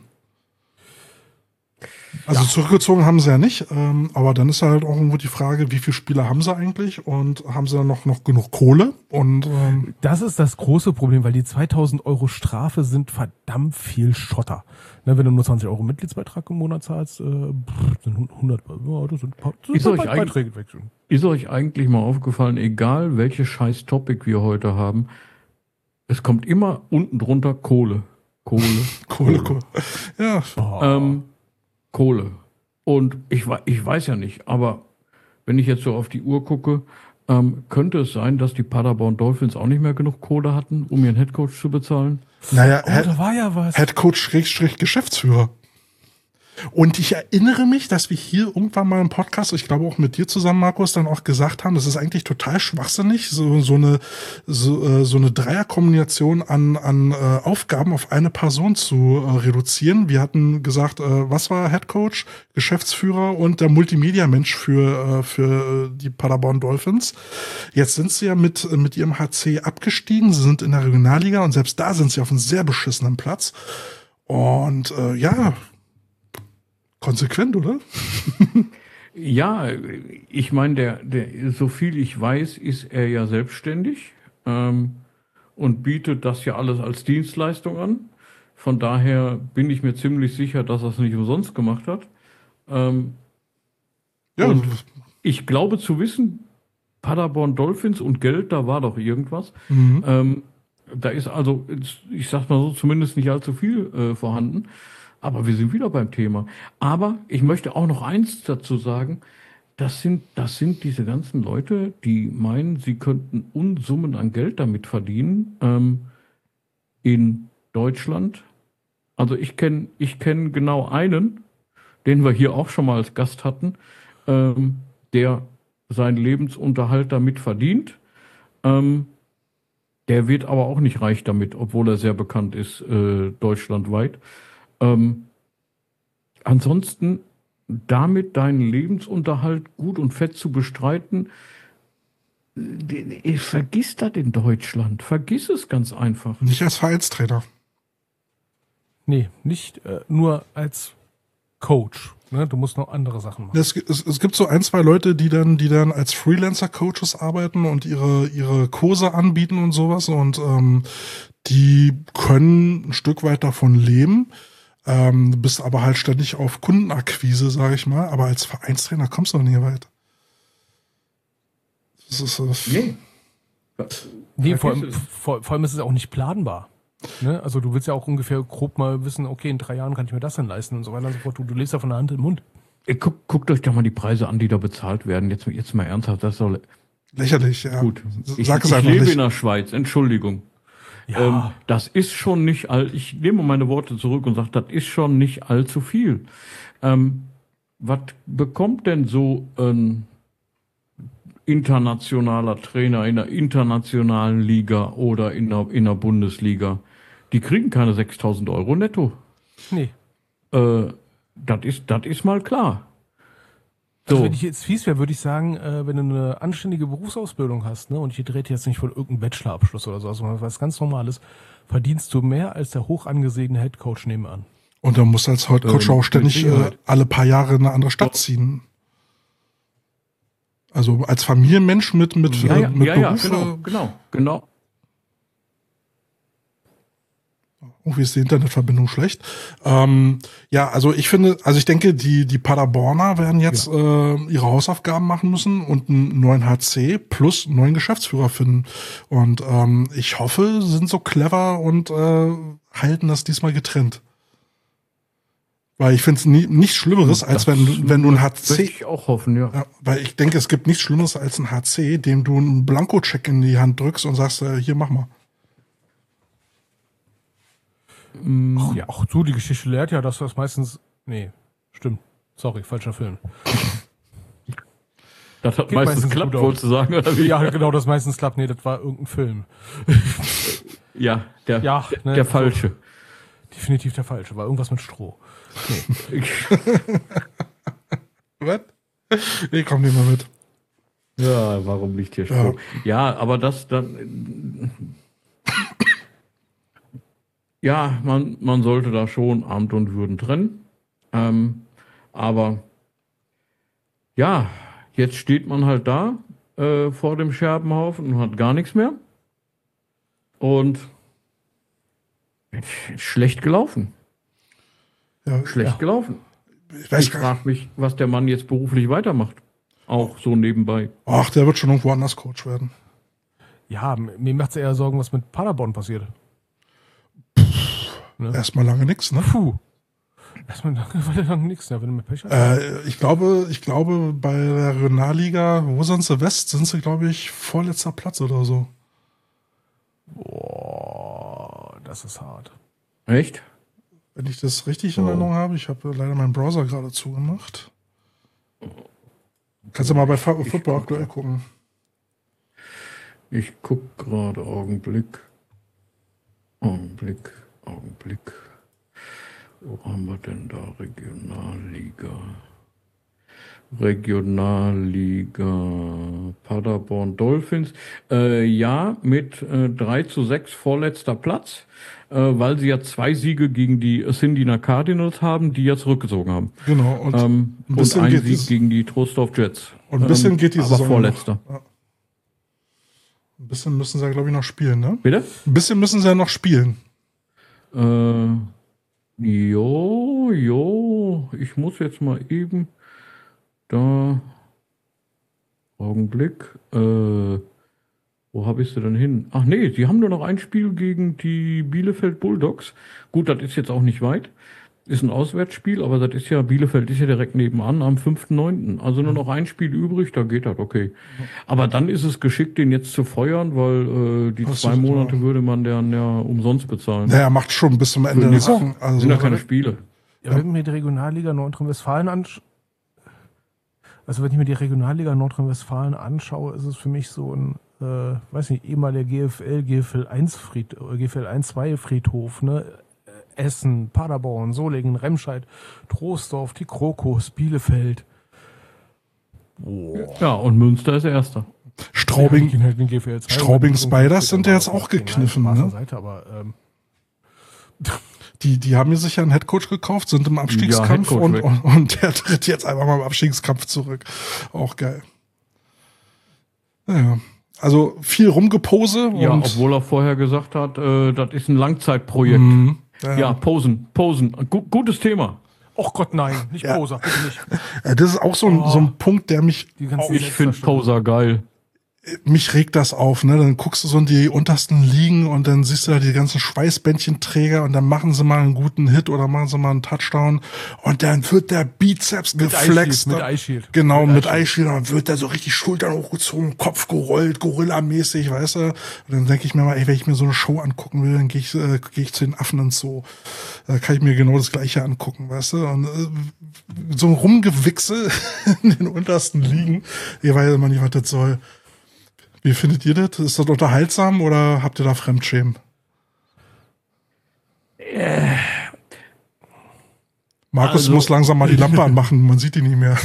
Also Ja. zurückgezogen haben sie ja nicht, ähm, aber dann ist halt auch irgendwo die Frage, wie viele Spieler haben sie eigentlich und haben sie dann noch, noch genug Kohle? Und ähm, Das ist das große Problem, weil die zweitausend Euro Strafe sind verdammt viel Schotter. Ne, wenn du nur zwanzig Euro Mitgliedsbeitrag im Monat zahlst, äh, pff, sind hundert, ja, das sind, das sind Ist euch Be- eigentlich- Beiträge weg. schon. Ist euch eigentlich mal aufgefallen, egal welches scheiß Topic wir heute haben, es kommt immer unten drunter Kohle. Kohle. Kohle, Kohle. Ja, Oh. Ähm, Kohle. Und ich, wei- ich weiß ja nicht, aber wenn ich jetzt so auf die Uhr gucke, ähm, könnte es sein, dass die Paderborn Dolphins auch nicht mehr genug Kohle hatten, um ihren Headcoach zu bezahlen? naja, Oh, Head, da war ja was. Headcoach Schrägstrich Geschäftsführer. Und ich erinnere mich, dass wir hier irgendwann mal im Podcast, ich glaube auch mit dir zusammen, Markus, dann auch gesagt haben, das ist eigentlich total schwachsinnig, so, so eine, so, äh, so eine Dreierkombination an, an äh, Aufgaben auf eine Person zu äh, reduzieren. Wir hatten gesagt, äh, was war Headcoach, Geschäftsführer und der Multimedia-Mensch für, äh, für die Paderborn Dolphins. Jetzt sind sie ja mit, mit ihrem H C abgestiegen, sie sind in der Regionalliga und selbst da sind sie auf einem sehr beschissenen Platz. Und äh, ja, konsequent, oder? Ja, ich meine, der, der, so viel ich weiß, ist er ja selbstständig ähm, und bietet das ja alles als Dienstleistung an. Von daher bin ich mir ziemlich sicher, dass er es nicht umsonst gemacht hat. Ähm, Ja, Und ich glaube zu wissen, Paderborn Dolphins und Geld, da war doch irgendwas. mhm. Ähm, da ist also, ich sag mal so, zumindest nicht allzu viel äh, vorhanden. Aber wir sind wieder beim Thema. Aber ich möchte auch noch eins dazu sagen. Das sind, das sind diese ganzen Leute, die meinen, sie könnten Unsummen an Geld damit verdienen. Ähm, in Deutschland. Also ich kenne ich kenn genau einen, den wir hier auch schon mal als Gast hatten, ähm, der seinen Lebensunterhalt damit verdient. Ähm, der wird aber auch nicht reich damit, obwohl er sehr bekannt ist, äh, deutschlandweit. Ähm, ansonsten damit deinen Lebensunterhalt gut und fett zu bestreiten, äh, vergiss das in Deutschland. Vergiss es ganz einfach. Nicht als Vereinstrainer. Nee, nicht äh, nur als Coach. Ne? Du musst noch andere Sachen machen. Es, es, es gibt so ein, zwei Leute, die dann, die dann als Freelancer-Coaches arbeiten und ihre, ihre Kurse anbieten und sowas und ähm, die können ein Stück weit davon leben. Ähm, du bist aber halt ständig auf Kundenakquise, sage ich mal. Aber als Vereinstrainer kommst du noch nie weit. Das ist das. Nee. Nee, vor allem, vor, vor allem ist es auch nicht planbar. Ne? Also du willst ja auch ungefähr grob mal wissen, okay, in drei Jahren kann ich mir das dann leisten und so weiter und so fort. Du, du lebst ja von der Hand im Mund. Ey, guck, guckt euch doch mal die Preise an, die da bezahlt werden. Jetzt, jetzt mal ernsthaft, das soll Lächerlich, ja. gut. Ich, Sag es ich einfach lebe nicht. in der Schweiz, Entschuldigung. Ja, Ähm, das ist schon nicht all. Ich nehme meine Worte zurück und sage, das ist schon nicht allzu viel. Ähm, was bekommt denn so ein internationaler Trainer in der internationalen Liga oder in der, in der Bundesliga? Die kriegen keine sechstausend Euro netto. nee. Äh, das ist, das ist mal klar. Also So. wenn ich jetzt fies wäre, würde ich sagen, äh, wenn du eine anständige Berufsausbildung hast, ne, und ich rede jetzt nicht von irgendeinem Bachelorabschluss oder so, also was ganz Normales, verdienst du mehr als der hoch angesehene Headcoach nebenan. Und dann musst du als Coach Ähm, auch ständig mit äh, Sicherheit. alle paar Jahre in eine andere Stadt ziehen. Also als Familienmensch mit, mit, Ja, äh, ja, mit ja, ja, Beruf. genau, äh, genau, genau. Irgendwie ist die Internetverbindung schlecht. Ähm, ja, also ich finde, also ich denke, die, die Paderborner werden jetzt äh, ihre Hausaufgaben machen müssen und einen neuen H C plus einen neuen Geschäftsführer finden. Und ähm, ich hoffe, sie sind so clever und äh, halten das diesmal getrennt. Weil ich finde es nie, nichts Schlimmeres, als Das wenn, du- wenn du ein H Würde C. ich auch hoffen, ja. Ja, weil ich denke, es gibt nichts Schlimmeres als ein H C, dem du einen Blankocheck in die Hand drückst und sagst, äh, hier, mach mal. Ach ja, auch du, die Geschichte lehrt ja, dass das meistens, nee, stimmt, sorry, falscher Film. Das hat Geht meistens meistens klappt, gut wolltest du sagen, oder wie? Ja, genau, das meistens klappt, nee, das war irgendein Film. Ja, der, Ja, der, ne, der so. falsche. Definitiv der falsche, war irgendwas mit Stroh. Was? Ich komm nicht mehr mit. Ja, warum nicht hier Stroh? Ja, aber das dann. Ja, man, man sollte da schon Amt und Würden trennen. Ähm, aber ja, jetzt steht man halt da äh, vor dem Scherbenhaufen und hat gar nichts mehr. Und schlecht gelaufen. Ja, Schlecht Ja. gelaufen. ich weiß Ich gar frage mich, was der Mann jetzt beruflich weitermacht. Auch so nebenbei. Ach, der wird schon irgendwo anders Coach werden. Ja, m- mir macht es eher Sorgen, was mit Paderborn passiert. Erstmal lange nix, ne? Puh. Erstmal lange, weil lange nichts, ja, wenn du mit Pech hast. Äh, ich glaube, ich glaube, bei der Regionalliga, wo sind sie West, sind sie, glaube ich, vorletzter Platz oder so. Boah, das ist hart. Echt? Wenn ich das richtig in Erinnerung habe. Ich habe leider meinen Browser gerade zugemacht. Kannst du mal bei Fa- Football aktuell gucken. Ich guck gerade, Augenblick. Augenblick, Augenblick. Wo haben wir denn da Regionalliga? Regionalliga Paderborn Dolphins. Äh, ja, mit äh, drei zu sechs vorletzter Platz, äh, weil sie ja zwei Siege gegen die Sindiner Cardinals haben, die ja zurückgezogen haben. Genau. Und Ähm, ein und bisschen ein geht Sieg dies- gegen die Trostorf Jets. Und ein bisschen Ähm, geht die aber Saison vorletzter. noch. Ja. Ein bisschen müssen sie ja, glaube ich, noch spielen, ne? Bitte? Ein bisschen müssen sie ja noch spielen. Äh, jo, jo, ich muss jetzt mal eben da. Augenblick. Äh, wo habe ich sie denn hin? Ach nee, sie haben nur noch ein Spiel gegen die Bielefeld Bulldogs. Gut, das ist jetzt auch nicht weit. Ist ein Auswärtsspiel, aber das ist ja, Bielefeld ist ja direkt nebenan am fünften neunten Also nur noch ein Spiel übrig, da geht das, okay. Aber dann ist es geschickt, den jetzt zu feuern, weil äh, die Das zwei ist Monate wahr. würde man dann ja umsonst bezahlen. Naja, macht schon bis zum Ende der nix. Saison. Also, sind ja keine Spiele. Ja, wenn ich mir die Regionalliga Nordrhein-Westfalen anschaue, also wenn ich mir die Regionalliga Nordrhein-Westfalen anschaue, ist es für mich so ein, äh, weiß nicht, ehemaliger G F L, G F L eins Fried, äh, G F L eins zwei Friedhof, ne? Essen, Paderborn, Solingen, Remscheid, Troisdorf, die Krokos, Bielefeld. Boah. Ja, und Münster ist Erster. Straubing, Ja, halt in G F L zwei. Straubing Und- Spiders sind ja jetzt auch gekniffen, Spaß ne? beiseite, aber ähm, die, die haben mir sicher einen Headcoach gekauft, sind im Abstiegskampf Ja, und, und, und der tritt jetzt einfach mal im Abstiegskampf zurück. Auch geil. Ja, also viel Rumgepose. Ja, und obwohl er vorher gesagt hat, äh, das ist ein Langzeitprojekt. Mhm. Ja. Ja, Posen, Posen. Gu gutes Thema. Och Gott, nein, nicht Ja. Poser, bitte nicht. Äh, das ist auch so ein, Oh. so ein Punkt, der mich Die ganzen Ich finde Selbstdarstellungen. Poser geil. mich regt das auf, ne? Dann guckst du so in die untersten Ligen und dann siehst du da die ganzen Schweißbändchenträger und dann machen sie mal einen guten Hit oder machen sie mal einen Touchdown und dann wird der Bizeps geflext. Mit Eye Shield. Genau, Mit mit Eye Eye Shield, dann wird der so richtig Schultern hochgezogen, Kopf gerollt, Gorilla-mäßig, weißt du? Und dann denke ich mir mal, ey, wenn ich mir so eine Show angucken will, dann gehe ich, äh, geh ich zu den Affen ins Zoo. Da kann ich mir genau das Gleiche angucken, weißt du? Und äh, so ein Rumgewichse in den untersten Ligen, ich weiß immer nicht, was das soll. Wie findet ihr das? Ist das unterhaltsam oder habt ihr da Fremdschämen? Äh, Markus also- muss langsam mal die Lampe anmachen, man sieht ihn nicht mehr.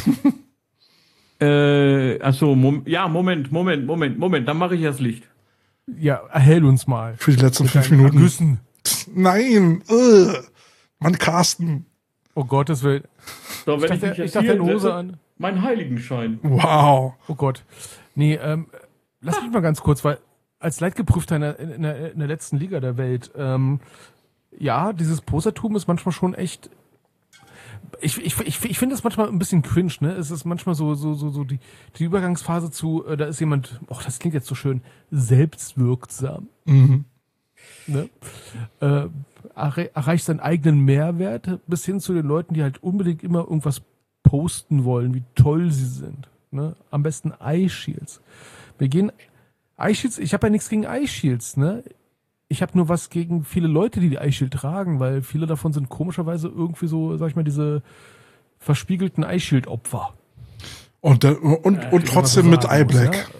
Äh, achso, Mom ja, Moment, Moment, Moment, Moment, dann mache ich das Licht. Ja, erhell uns mal. Für die letzten fünf Deinen Minuten. Ergüssen. Nein! Ugh. Mann, Carsten. Oh Gottes Willen. So, Ich wenn dachte, mich ich jetzt dachte, hier eine Hose hinsetze, an. Mein Heiligenschein. Wow. Oh Gott. Nee, ähm, lass mich mal ganz kurz, weil als Leitgeprüfter in der, in der, in der letzten Liga der Welt, ähm, ja, dieses Posertum ist manchmal schon echt. Ich, ich, ich, ich finde das manchmal ein bisschen cringe, ne? Es ist manchmal so, so, so, so die, die Übergangsphase zu, äh, da ist jemand, oh, das klingt jetzt so schön, selbstwirksam. Mhm. Ne? Äh, erre erreicht seinen eigenen Mehrwert bis hin zu den Leuten, die halt unbedingt immer irgendwas posten wollen, wie toll sie sind. Ne? Am besten Eye Shields. Wir gehen Eye Shields, ich habe ja nichts gegen Eye Shields, ne? Ich habe nur was gegen viele Leute, die die Eye Shield tragen, weil viele davon sind komischerweise irgendwie so, sag ich mal, diese verspiegelten Eye Shield Opfer. Und, der, und, Äh, und trotzdem Wenn man mit so Eye sagen muss, Black.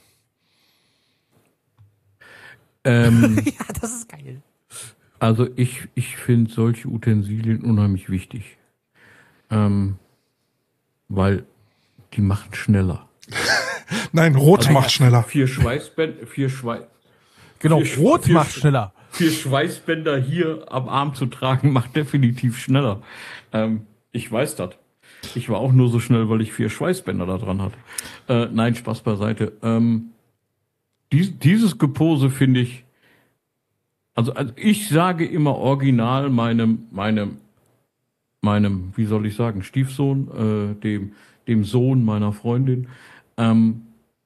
Ähm, Ja, das ist geil. also ich, ich finde solche Utensilien unheimlich wichtig. Ähm, weil die machen schneller. Nein, Rot Also macht schneller. Vier Schweißbänder, vier Schweiß, Genau, Vier- Rot vier- macht schneller. vier Schweißbänder hier am Arm zu tragen, macht definitiv schneller. Ähm, ich weiß das. Ich war auch nur so schnell, weil ich vier Schweißbänder da dran hatte. Äh, nein, Spaß beiseite. Ähm, dies, dieses Gepose finde ich, also, also ich sage immer original meinem, meinem, meinem, wie soll ich sagen, Stiefsohn, äh, dem, dem Sohn meiner Freundin, ähm,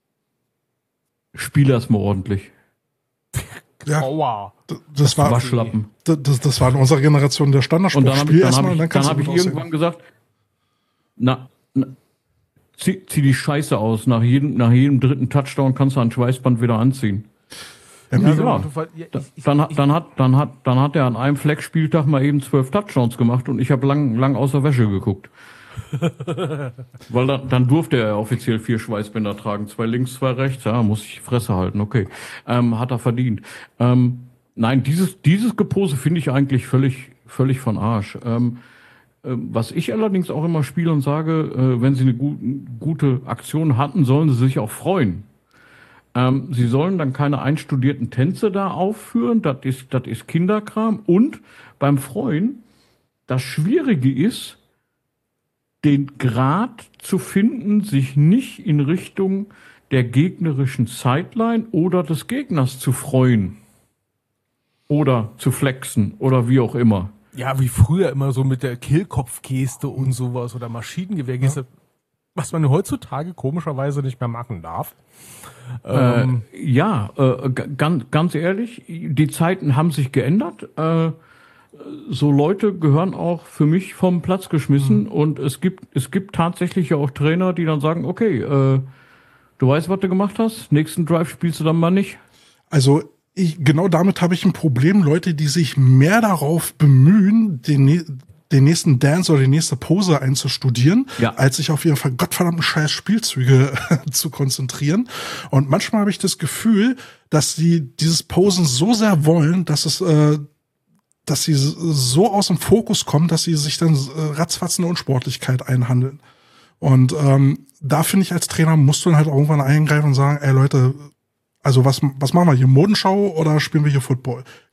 spiel erst mal ordentlich. Ja, Aua. d- das war, Waschlappen. d- das, das war in unserer Generation der Standardspruch. Und dann habe Spiel ich, dann erstmal hab und dann ich, dann kannst hab du ich gut aussehen. irgendwann gesagt, na, na zieh, zieh die Scheiße aus. Nach jedem, nach jedem dritten Touchdown kannst du ein Schweißband wieder anziehen. Ja, Ja, wie- genau. Ja, ich, Dann, hat- dann, hat, dann, hat, dann hat er an einem Flex-Spieltag mal eben zwölf Touchdowns gemacht und ich habe lang, lang aus der Wäsche geguckt. Weil dann, dann durfte er offiziell vier Schweißbänder tragen. Zwei links, zwei rechts. Ja, muss ich die Fresse halten. Okay. Ähm, hat er verdient. Ähm, nein, dieses, dieses Gepose finde ich eigentlich völlig, völlig von Arsch. Ähm, ähm, was ich allerdings auch immer spiele und sage, äh, wenn sie eine gu gute Aktion hatten, sollen sie sich auch freuen. Ähm, sie sollen dann keine einstudierten Tänze da aufführen. Das ist, das ist Kinderkram. Und beim Freuen, das Schwierige ist, den Grad zu finden, sich nicht in Richtung der gegnerischen Sideline oder des Gegners zu freuen. Oder zu flexen oder wie auch immer. ja, wie früher immer so mit der Kehlkopfgeste und sowas oder Maschinengewehrgeste, was man heutzutage komischerweise nicht mehr machen darf. Ähm, Äh, ja, äh, g- ganz, ganz ehrlich, die Zeiten haben sich geändert. Äh, so Leute gehören auch für mich vom Platz geschmissen. Und es gibt, es gibt tatsächlich ja auch Trainer, die dann sagen, okay, äh, du weißt, was du gemacht hast, nächsten Drive spielst du dann mal nicht. Also ich, genau damit habe ich ein Problem. Leute, die sich mehr darauf bemühen, den, nä- den nächsten Dance oder die nächste Pose einzustudieren, Ja. als sich auf jeden Fall gottverdammten scheiß Spielzüge zu konzentrieren. Und manchmal habe ich das Gefühl, dass sie dieses Posen so sehr wollen, dass es äh, dass sie so aus dem Fokus kommen, dass sie sich dann äh, ratzfatz eine Unsportlichkeit einhandeln. Und ähm, da finde ich, als Trainer musst du dann halt irgendwann eingreifen und sagen, ey Leute, also was, was machen wir hier, Modenschau oder spielen wir hier Football?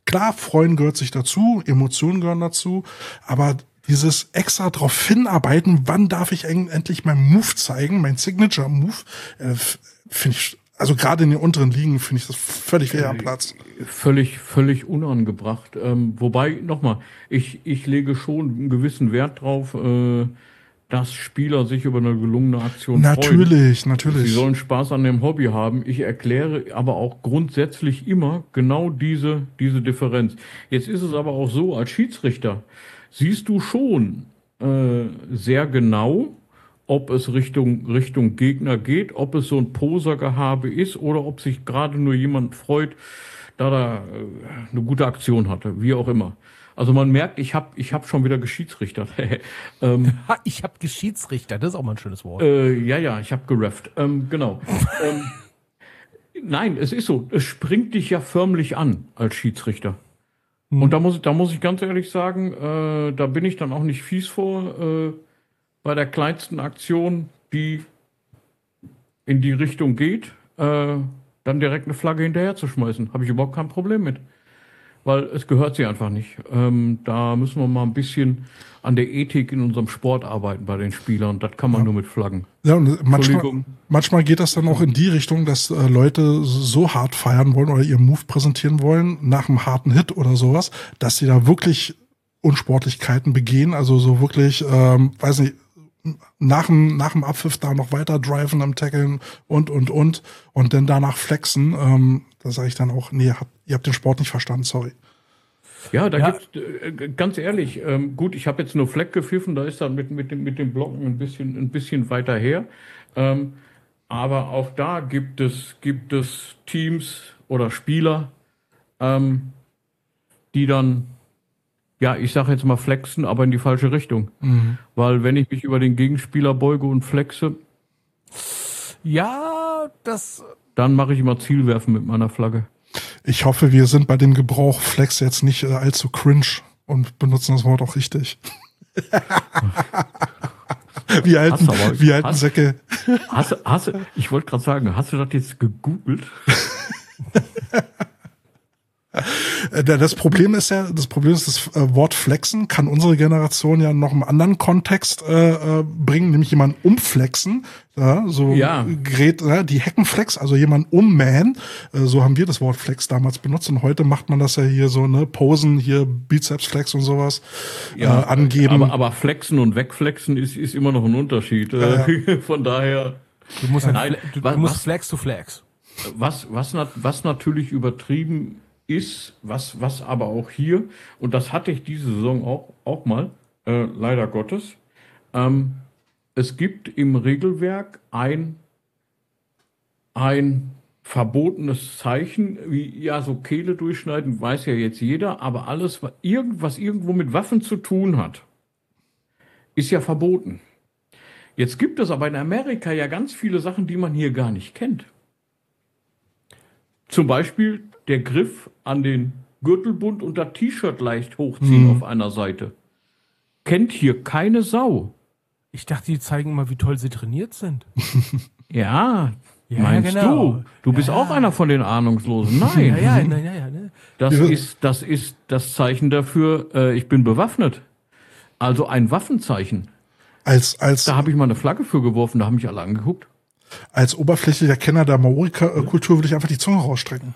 klar, Freuen gehört sich dazu, Emotionen gehören dazu, aber dieses extra drauf hinarbeiten, wann darf ich en- endlich meinen Move zeigen, mein Signature-Move, äh, finde ich, also gerade in den unteren Ligen finde ich das völlig fehl am Platz. Völlig, völlig unangebracht. Ähm, wobei, nochmal, ich, ich lege schon einen gewissen Wert drauf, äh, dass Spieler sich über eine gelungene Aktion freuen. Natürlich, natürlich. Sie sollen Spaß an dem Hobby haben. Ich erkläre aber auch grundsätzlich immer genau diese, diese Differenz. Jetzt ist es aber auch so, als Schiedsrichter siehst du schon äh, sehr genau, ob es Richtung, Richtung Gegner geht, ob es so ein Posergehabe ist oder ob sich gerade nur jemand freut, da er äh, eine gute Aktion hatte, wie auch immer. Also man merkt, ich habe ich hab schon wieder geschiedsrichtert. ähm, Ha, ich habe Geschiedsrichter, das ist auch mal ein schönes Wort. äh, ja, ja, ich habe gerefft. Ähm, genau. ähm, nein, es ist so, es springt dich ja förmlich an als Schiedsrichter. Hm. Und da muss, da muss ich ganz ehrlich sagen, äh, da bin ich dann auch nicht fies vor, äh, bei der kleinsten Aktion, die in die Richtung geht, äh, dann direkt eine Flagge hinterher zu schmeißen. Habe ich überhaupt kein Problem mit. Weil es gehört sie einfach nicht. Ähm, da müssen wir mal ein bisschen an der Ethik in unserem Sport arbeiten bei den Spielern. Das kann man Ja. nur mit Flaggen. Ja, und manchmal, Entschuldigung. manchmal geht das dann auch in die Richtung, dass äh, Leute so hart feiern wollen oder ihren Move präsentieren wollen, nach einem harten Hit oder sowas, dass sie da wirklich Unsportlichkeiten begehen, also so wirklich, ähm, weiß nicht, nach dem, nach dem Abpfiff da noch weiter driven am Tackeln und, und, und, und dann danach flexen. Ähm, da sage ich dann auch, nee, habt, ihr habt den Sport nicht verstanden, sorry. Ja, da Ja. gibt's, äh, ganz ehrlich, ähm, gut, ich habe jetzt nur Fleck gepfiffen, da ist dann mit, mit, dem, mit dem Blocken ein bisschen, ein bisschen weiter her. Ähm, aber auch da gibt es, gibt es Teams oder Spieler, ähm, die dann, ja, ich sage jetzt mal flexen, aber in die falsche Richtung. Mhm. Weil wenn ich mich über den Gegenspieler beuge und flexe, Ja, das. dann mache ich immer Zielwerfen mit meiner Flagge. Ich hoffe, wir sind bei dem Gebrauch Flex jetzt nicht äh, allzu cringe und benutzen das Wort auch richtig. wie alten, Hast aber- wie alten hast- Säcke. Hast, du- hast, du- ich wollte gerade sagen, hast du das jetzt gegoogelt? Äh, Das Problem ist ja, das Problem ist, das äh, Wort Flexen kann unsere Generation ja noch einen anderen Kontext äh, äh, bringen, nämlich jemanden umflexen. Ja, so Ja. Gerät, ja, die Heckenflex, also jemanden ummähen. Äh, so haben wir das Wort Flex damals benutzt und heute macht man das ja hier so, ne, Posen, hier Bizepsflex und sowas äh, angeben. Aber, aber flexen und wegflexen ist, ist immer noch ein Unterschied. Äh, Von daher, Du musst, halt Nein, fle- du, was- du musst was- Flex to Flex. was, was, nat- was natürlich übertrieben ist, was, was aber auch hier, und das hatte ich diese Saison auch, auch mal, äh, leider Gottes, ähm, es gibt im Regelwerk ein, ein verbotenes Zeichen, wie, ja, so Kehle durchschneiden, weiß ja jetzt jeder, aber alles, was, irgend, was irgendwo mit Waffen zu tun hat, ist ja verboten. Jetzt gibt es aber in Amerika ja ganz viele Sachen, die man hier gar nicht kennt. Zum Beispiel der Griff an den Gürtelbund und das T-Shirt leicht hochziehen auf einer Seite. Kennt hier keine Sau. Ich dachte, die zeigen immer, wie toll sie trainiert sind. Ja, Ja, meinst genau. du? Du bist Ja. auch einer von den Ahnungslosen. Nein, Ja, ja, ja, ja, ja, ne? das, Ja. ist, das ist das Zeichen dafür, äh, ich bin bewaffnet. Also ein Waffenzeichen. als, als, Da habe ich mal eine Flagge für geworfen, da haben mich alle angeguckt. als oberflächlicher Kenner der Maori-Kultur würde ich einfach die Zunge rausstrecken.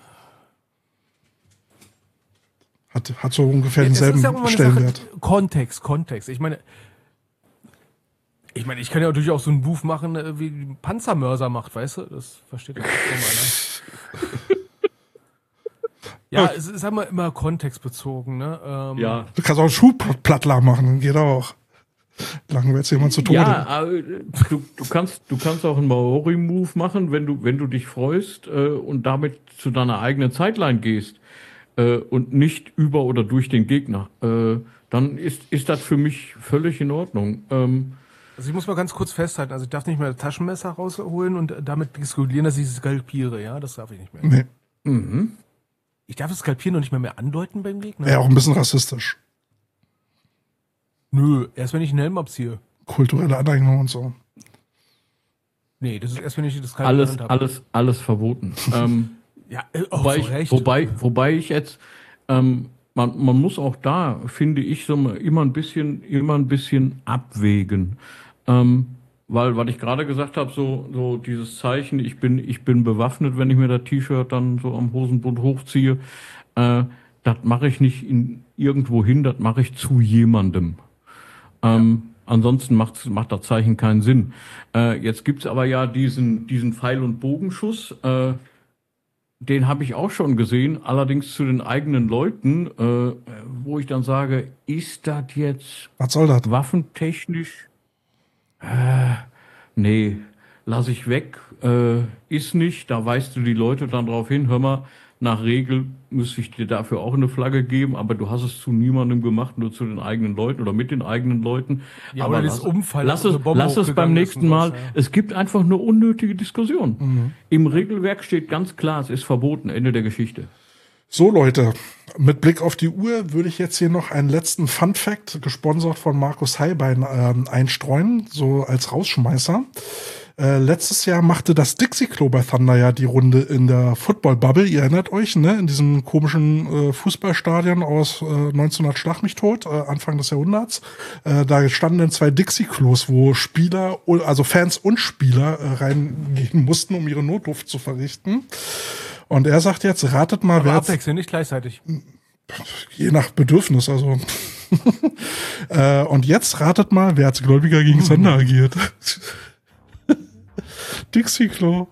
Hat, hat so ungefähr Es ist denselben ja immer eine Stellenwert. Sache, Kontext, Kontext. Ich meine, ich meine, ich kann ja natürlich auch so einen Move machen, äh, wie ein Panzermörser macht, weißt du? Das versteht ja kaum einer. Ja, es ist immer, immer kontextbezogen, ne? Ähm, Ja, Du kannst auch einen Schuhplattler machen, dann geht auch. Langweilt jemand zu Tode. Ja, aber du, du, kannst, du kannst auch einen Maori-Move machen, wenn du, wenn du dich freust äh, und damit zu deiner eigenen Zeitline gehst äh, und nicht über oder durch den Gegner. Äh, dann ist, ist das für mich völlig in Ordnung. Ähm, Also ich muss mal ganz kurz festhalten, also ich darf nicht mehr das Taschenmesser rausholen und damit diskutieren, dass ich skalpiere, ja? Das darf ich nicht mehr. Nee, mhm. Ich darf das Skalpieren noch nicht mehr mehr andeuten beim Gegner? wäre auch ein bisschen rassistisch. Nö, erst wenn ich einen Helm abziehe. Kulturelle Aneignung und so. Nee, das ist erst, wenn ich das Skalpieren alles, handhabe. alles, alles verboten. ähm, Ja, äh, auch wobei, zu ich, Recht. wobei, wobei ich jetzt ähm, man, man muss auch da, finde ich, so immer ein bisschen, immer ein bisschen abwägen. Ähm, weil, weil ich gerade gesagt habe, so, so dieses Zeichen, ich bin, ich bin bewaffnet, wenn ich mir das T-Shirt dann so am Hosenbund hochziehe, äh, das mache ich nicht in irgendwo hin, das mache ich zu jemandem. Ähm, ansonsten macht, macht das Zeichen keinen Sinn. Äh, jetzt gibt's aber ja diesen, diesen Pfeil- und Bogenschuss, äh, den habe ich auch schon gesehen, allerdings zu den eigenen Leuten, äh, wo ich dann sage, ist das jetzt Was soll das? waffentechnisch? Äh, nee, lass ich weg, äh, ist nicht, da weist du die Leute dann drauf hin, hör mal, nach Regel müsste ich dir dafür auch eine Flagge geben, aber du hast es zu niemandem gemacht, nur zu den eigenen Leuten oder mit den eigenen Leuten. Ja, aber oder lass, das Umfall, lass dass es, eine Bombe lass es beim hochgegangen ist nächsten und Mal. sowas, ja. Es gibt einfach nur unnötige Diskussionen. Mhm. Im Regelwerk steht ganz klar, es ist verboten, Ende der Geschichte. So Leute, mit Blick auf die Uhr würde ich jetzt hier noch einen letzten Fun-Fact, gesponsert von Markus Heibein, äh, einstreuen, so als Rausschmeißer. Äh, letztes Jahr machte das Dixie-Klo bei Thunder ja die Runde in der Football-Bubble. Ihr erinnert euch, ne? In diesem komischen äh, Fußballstadion aus äh, neunzehnhundert Schlag mich tot, äh, Anfang des Jahrhunderts. Äh, da standen dann zwei Dixie-Klos, wo Spieler, also Fans und Spieler äh, reingehen mussten, um ihre Notdurft zu verrichten. Und er sagt jetzt, ratet mal, Aber wer... abwechselnd, nicht gleichzeitig. Je nach Bedürfnis, also. äh, und jetzt ratet mal, wer als Gläubiger gegen Thunder agiert. Dixie-Klo.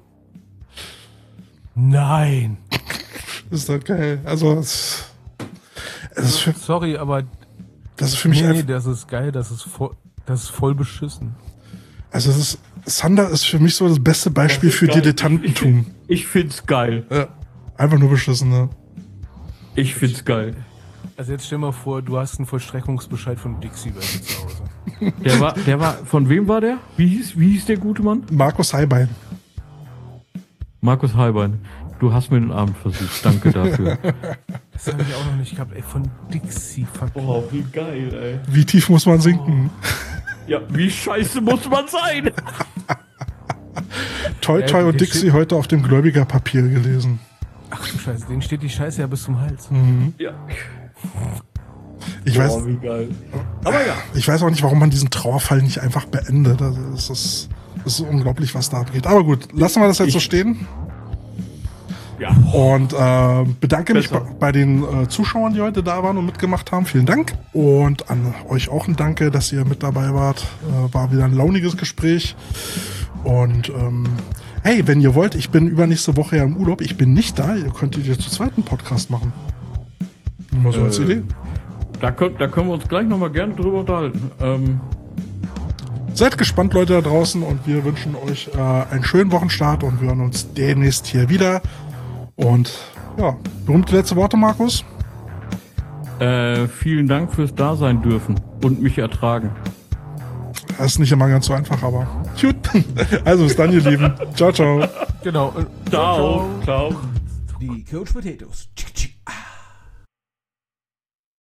Nein. Ist das geil. Also, es, es ist für, Sorry, aber das ist für mich nee, einfach, das ist geil, das ist voll, das ist voll beschissen. also, es ist, Thunder ist für mich so das beste Beispiel für geil. Dilettantentum. Ich find's geil. Ja, einfach nur beschissen, ne? Ich find's geil. Also jetzt stell mal vor, du hast einen Vollstreckungsbescheid von Dixie bei dir zu Hause. Der war, der war, von wem war der? Wie hieß, wie hieß der gute Mann? Markus Heibein. Markus Heibein. Du hast mir den Abend versucht. Danke dafür. Das habe ich auch noch nicht gehabt, ey, von Dixie, fuck. Oh, wie geil, ey. Wie tief muss man sinken? Ja, wie scheiße muss man sein? Toi, Toi Ja, und der Dixie steht- heute auf dem Gläubigerpapier gelesen. Ach du Scheiße, denen steht die Scheiße ja bis zum Hals. Ja. Ich weiß, Oh, wie geil. Aber ja. ich weiß auch nicht, warum man diesen Trauerfall nicht einfach beendet. Also, es ist, es ist unglaublich, was da abgeht. Aber gut, lassen wir das jetzt so stehen. Ja. Und äh, bedanke mich bei, Besser. bei den äh, Zuschauern, die heute da waren und mitgemacht haben. Vielen Dank. Und an euch auch ein Danke, dass ihr mit dabei wart. Äh, war wieder ein launiges Gespräch. Und ähm, hey, wenn ihr wollt, ich bin übernächste Woche ja im Urlaub. Ich bin nicht da. Ihr könntet ihr zu zweiten Podcast machen. Nur mal so als Äh, Idee. Da können, da können wir uns gleich nochmal gerne drüber unterhalten. Ähm, Seid gespannt, Leute da draußen. Und wir wünschen euch äh, einen schönen Wochenstart und wir hören uns demnächst hier wieder. Und ja, berühmte letzte Worte, Markus? äh, vielen Dank fürs Dasein dürfen und mich ertragen. Das ist nicht immer ganz so einfach, aber gut. Also bis dann, ihr Lieben. Ciao, ciao. Genau. Ciao. Ciao. Die Coach Potatoes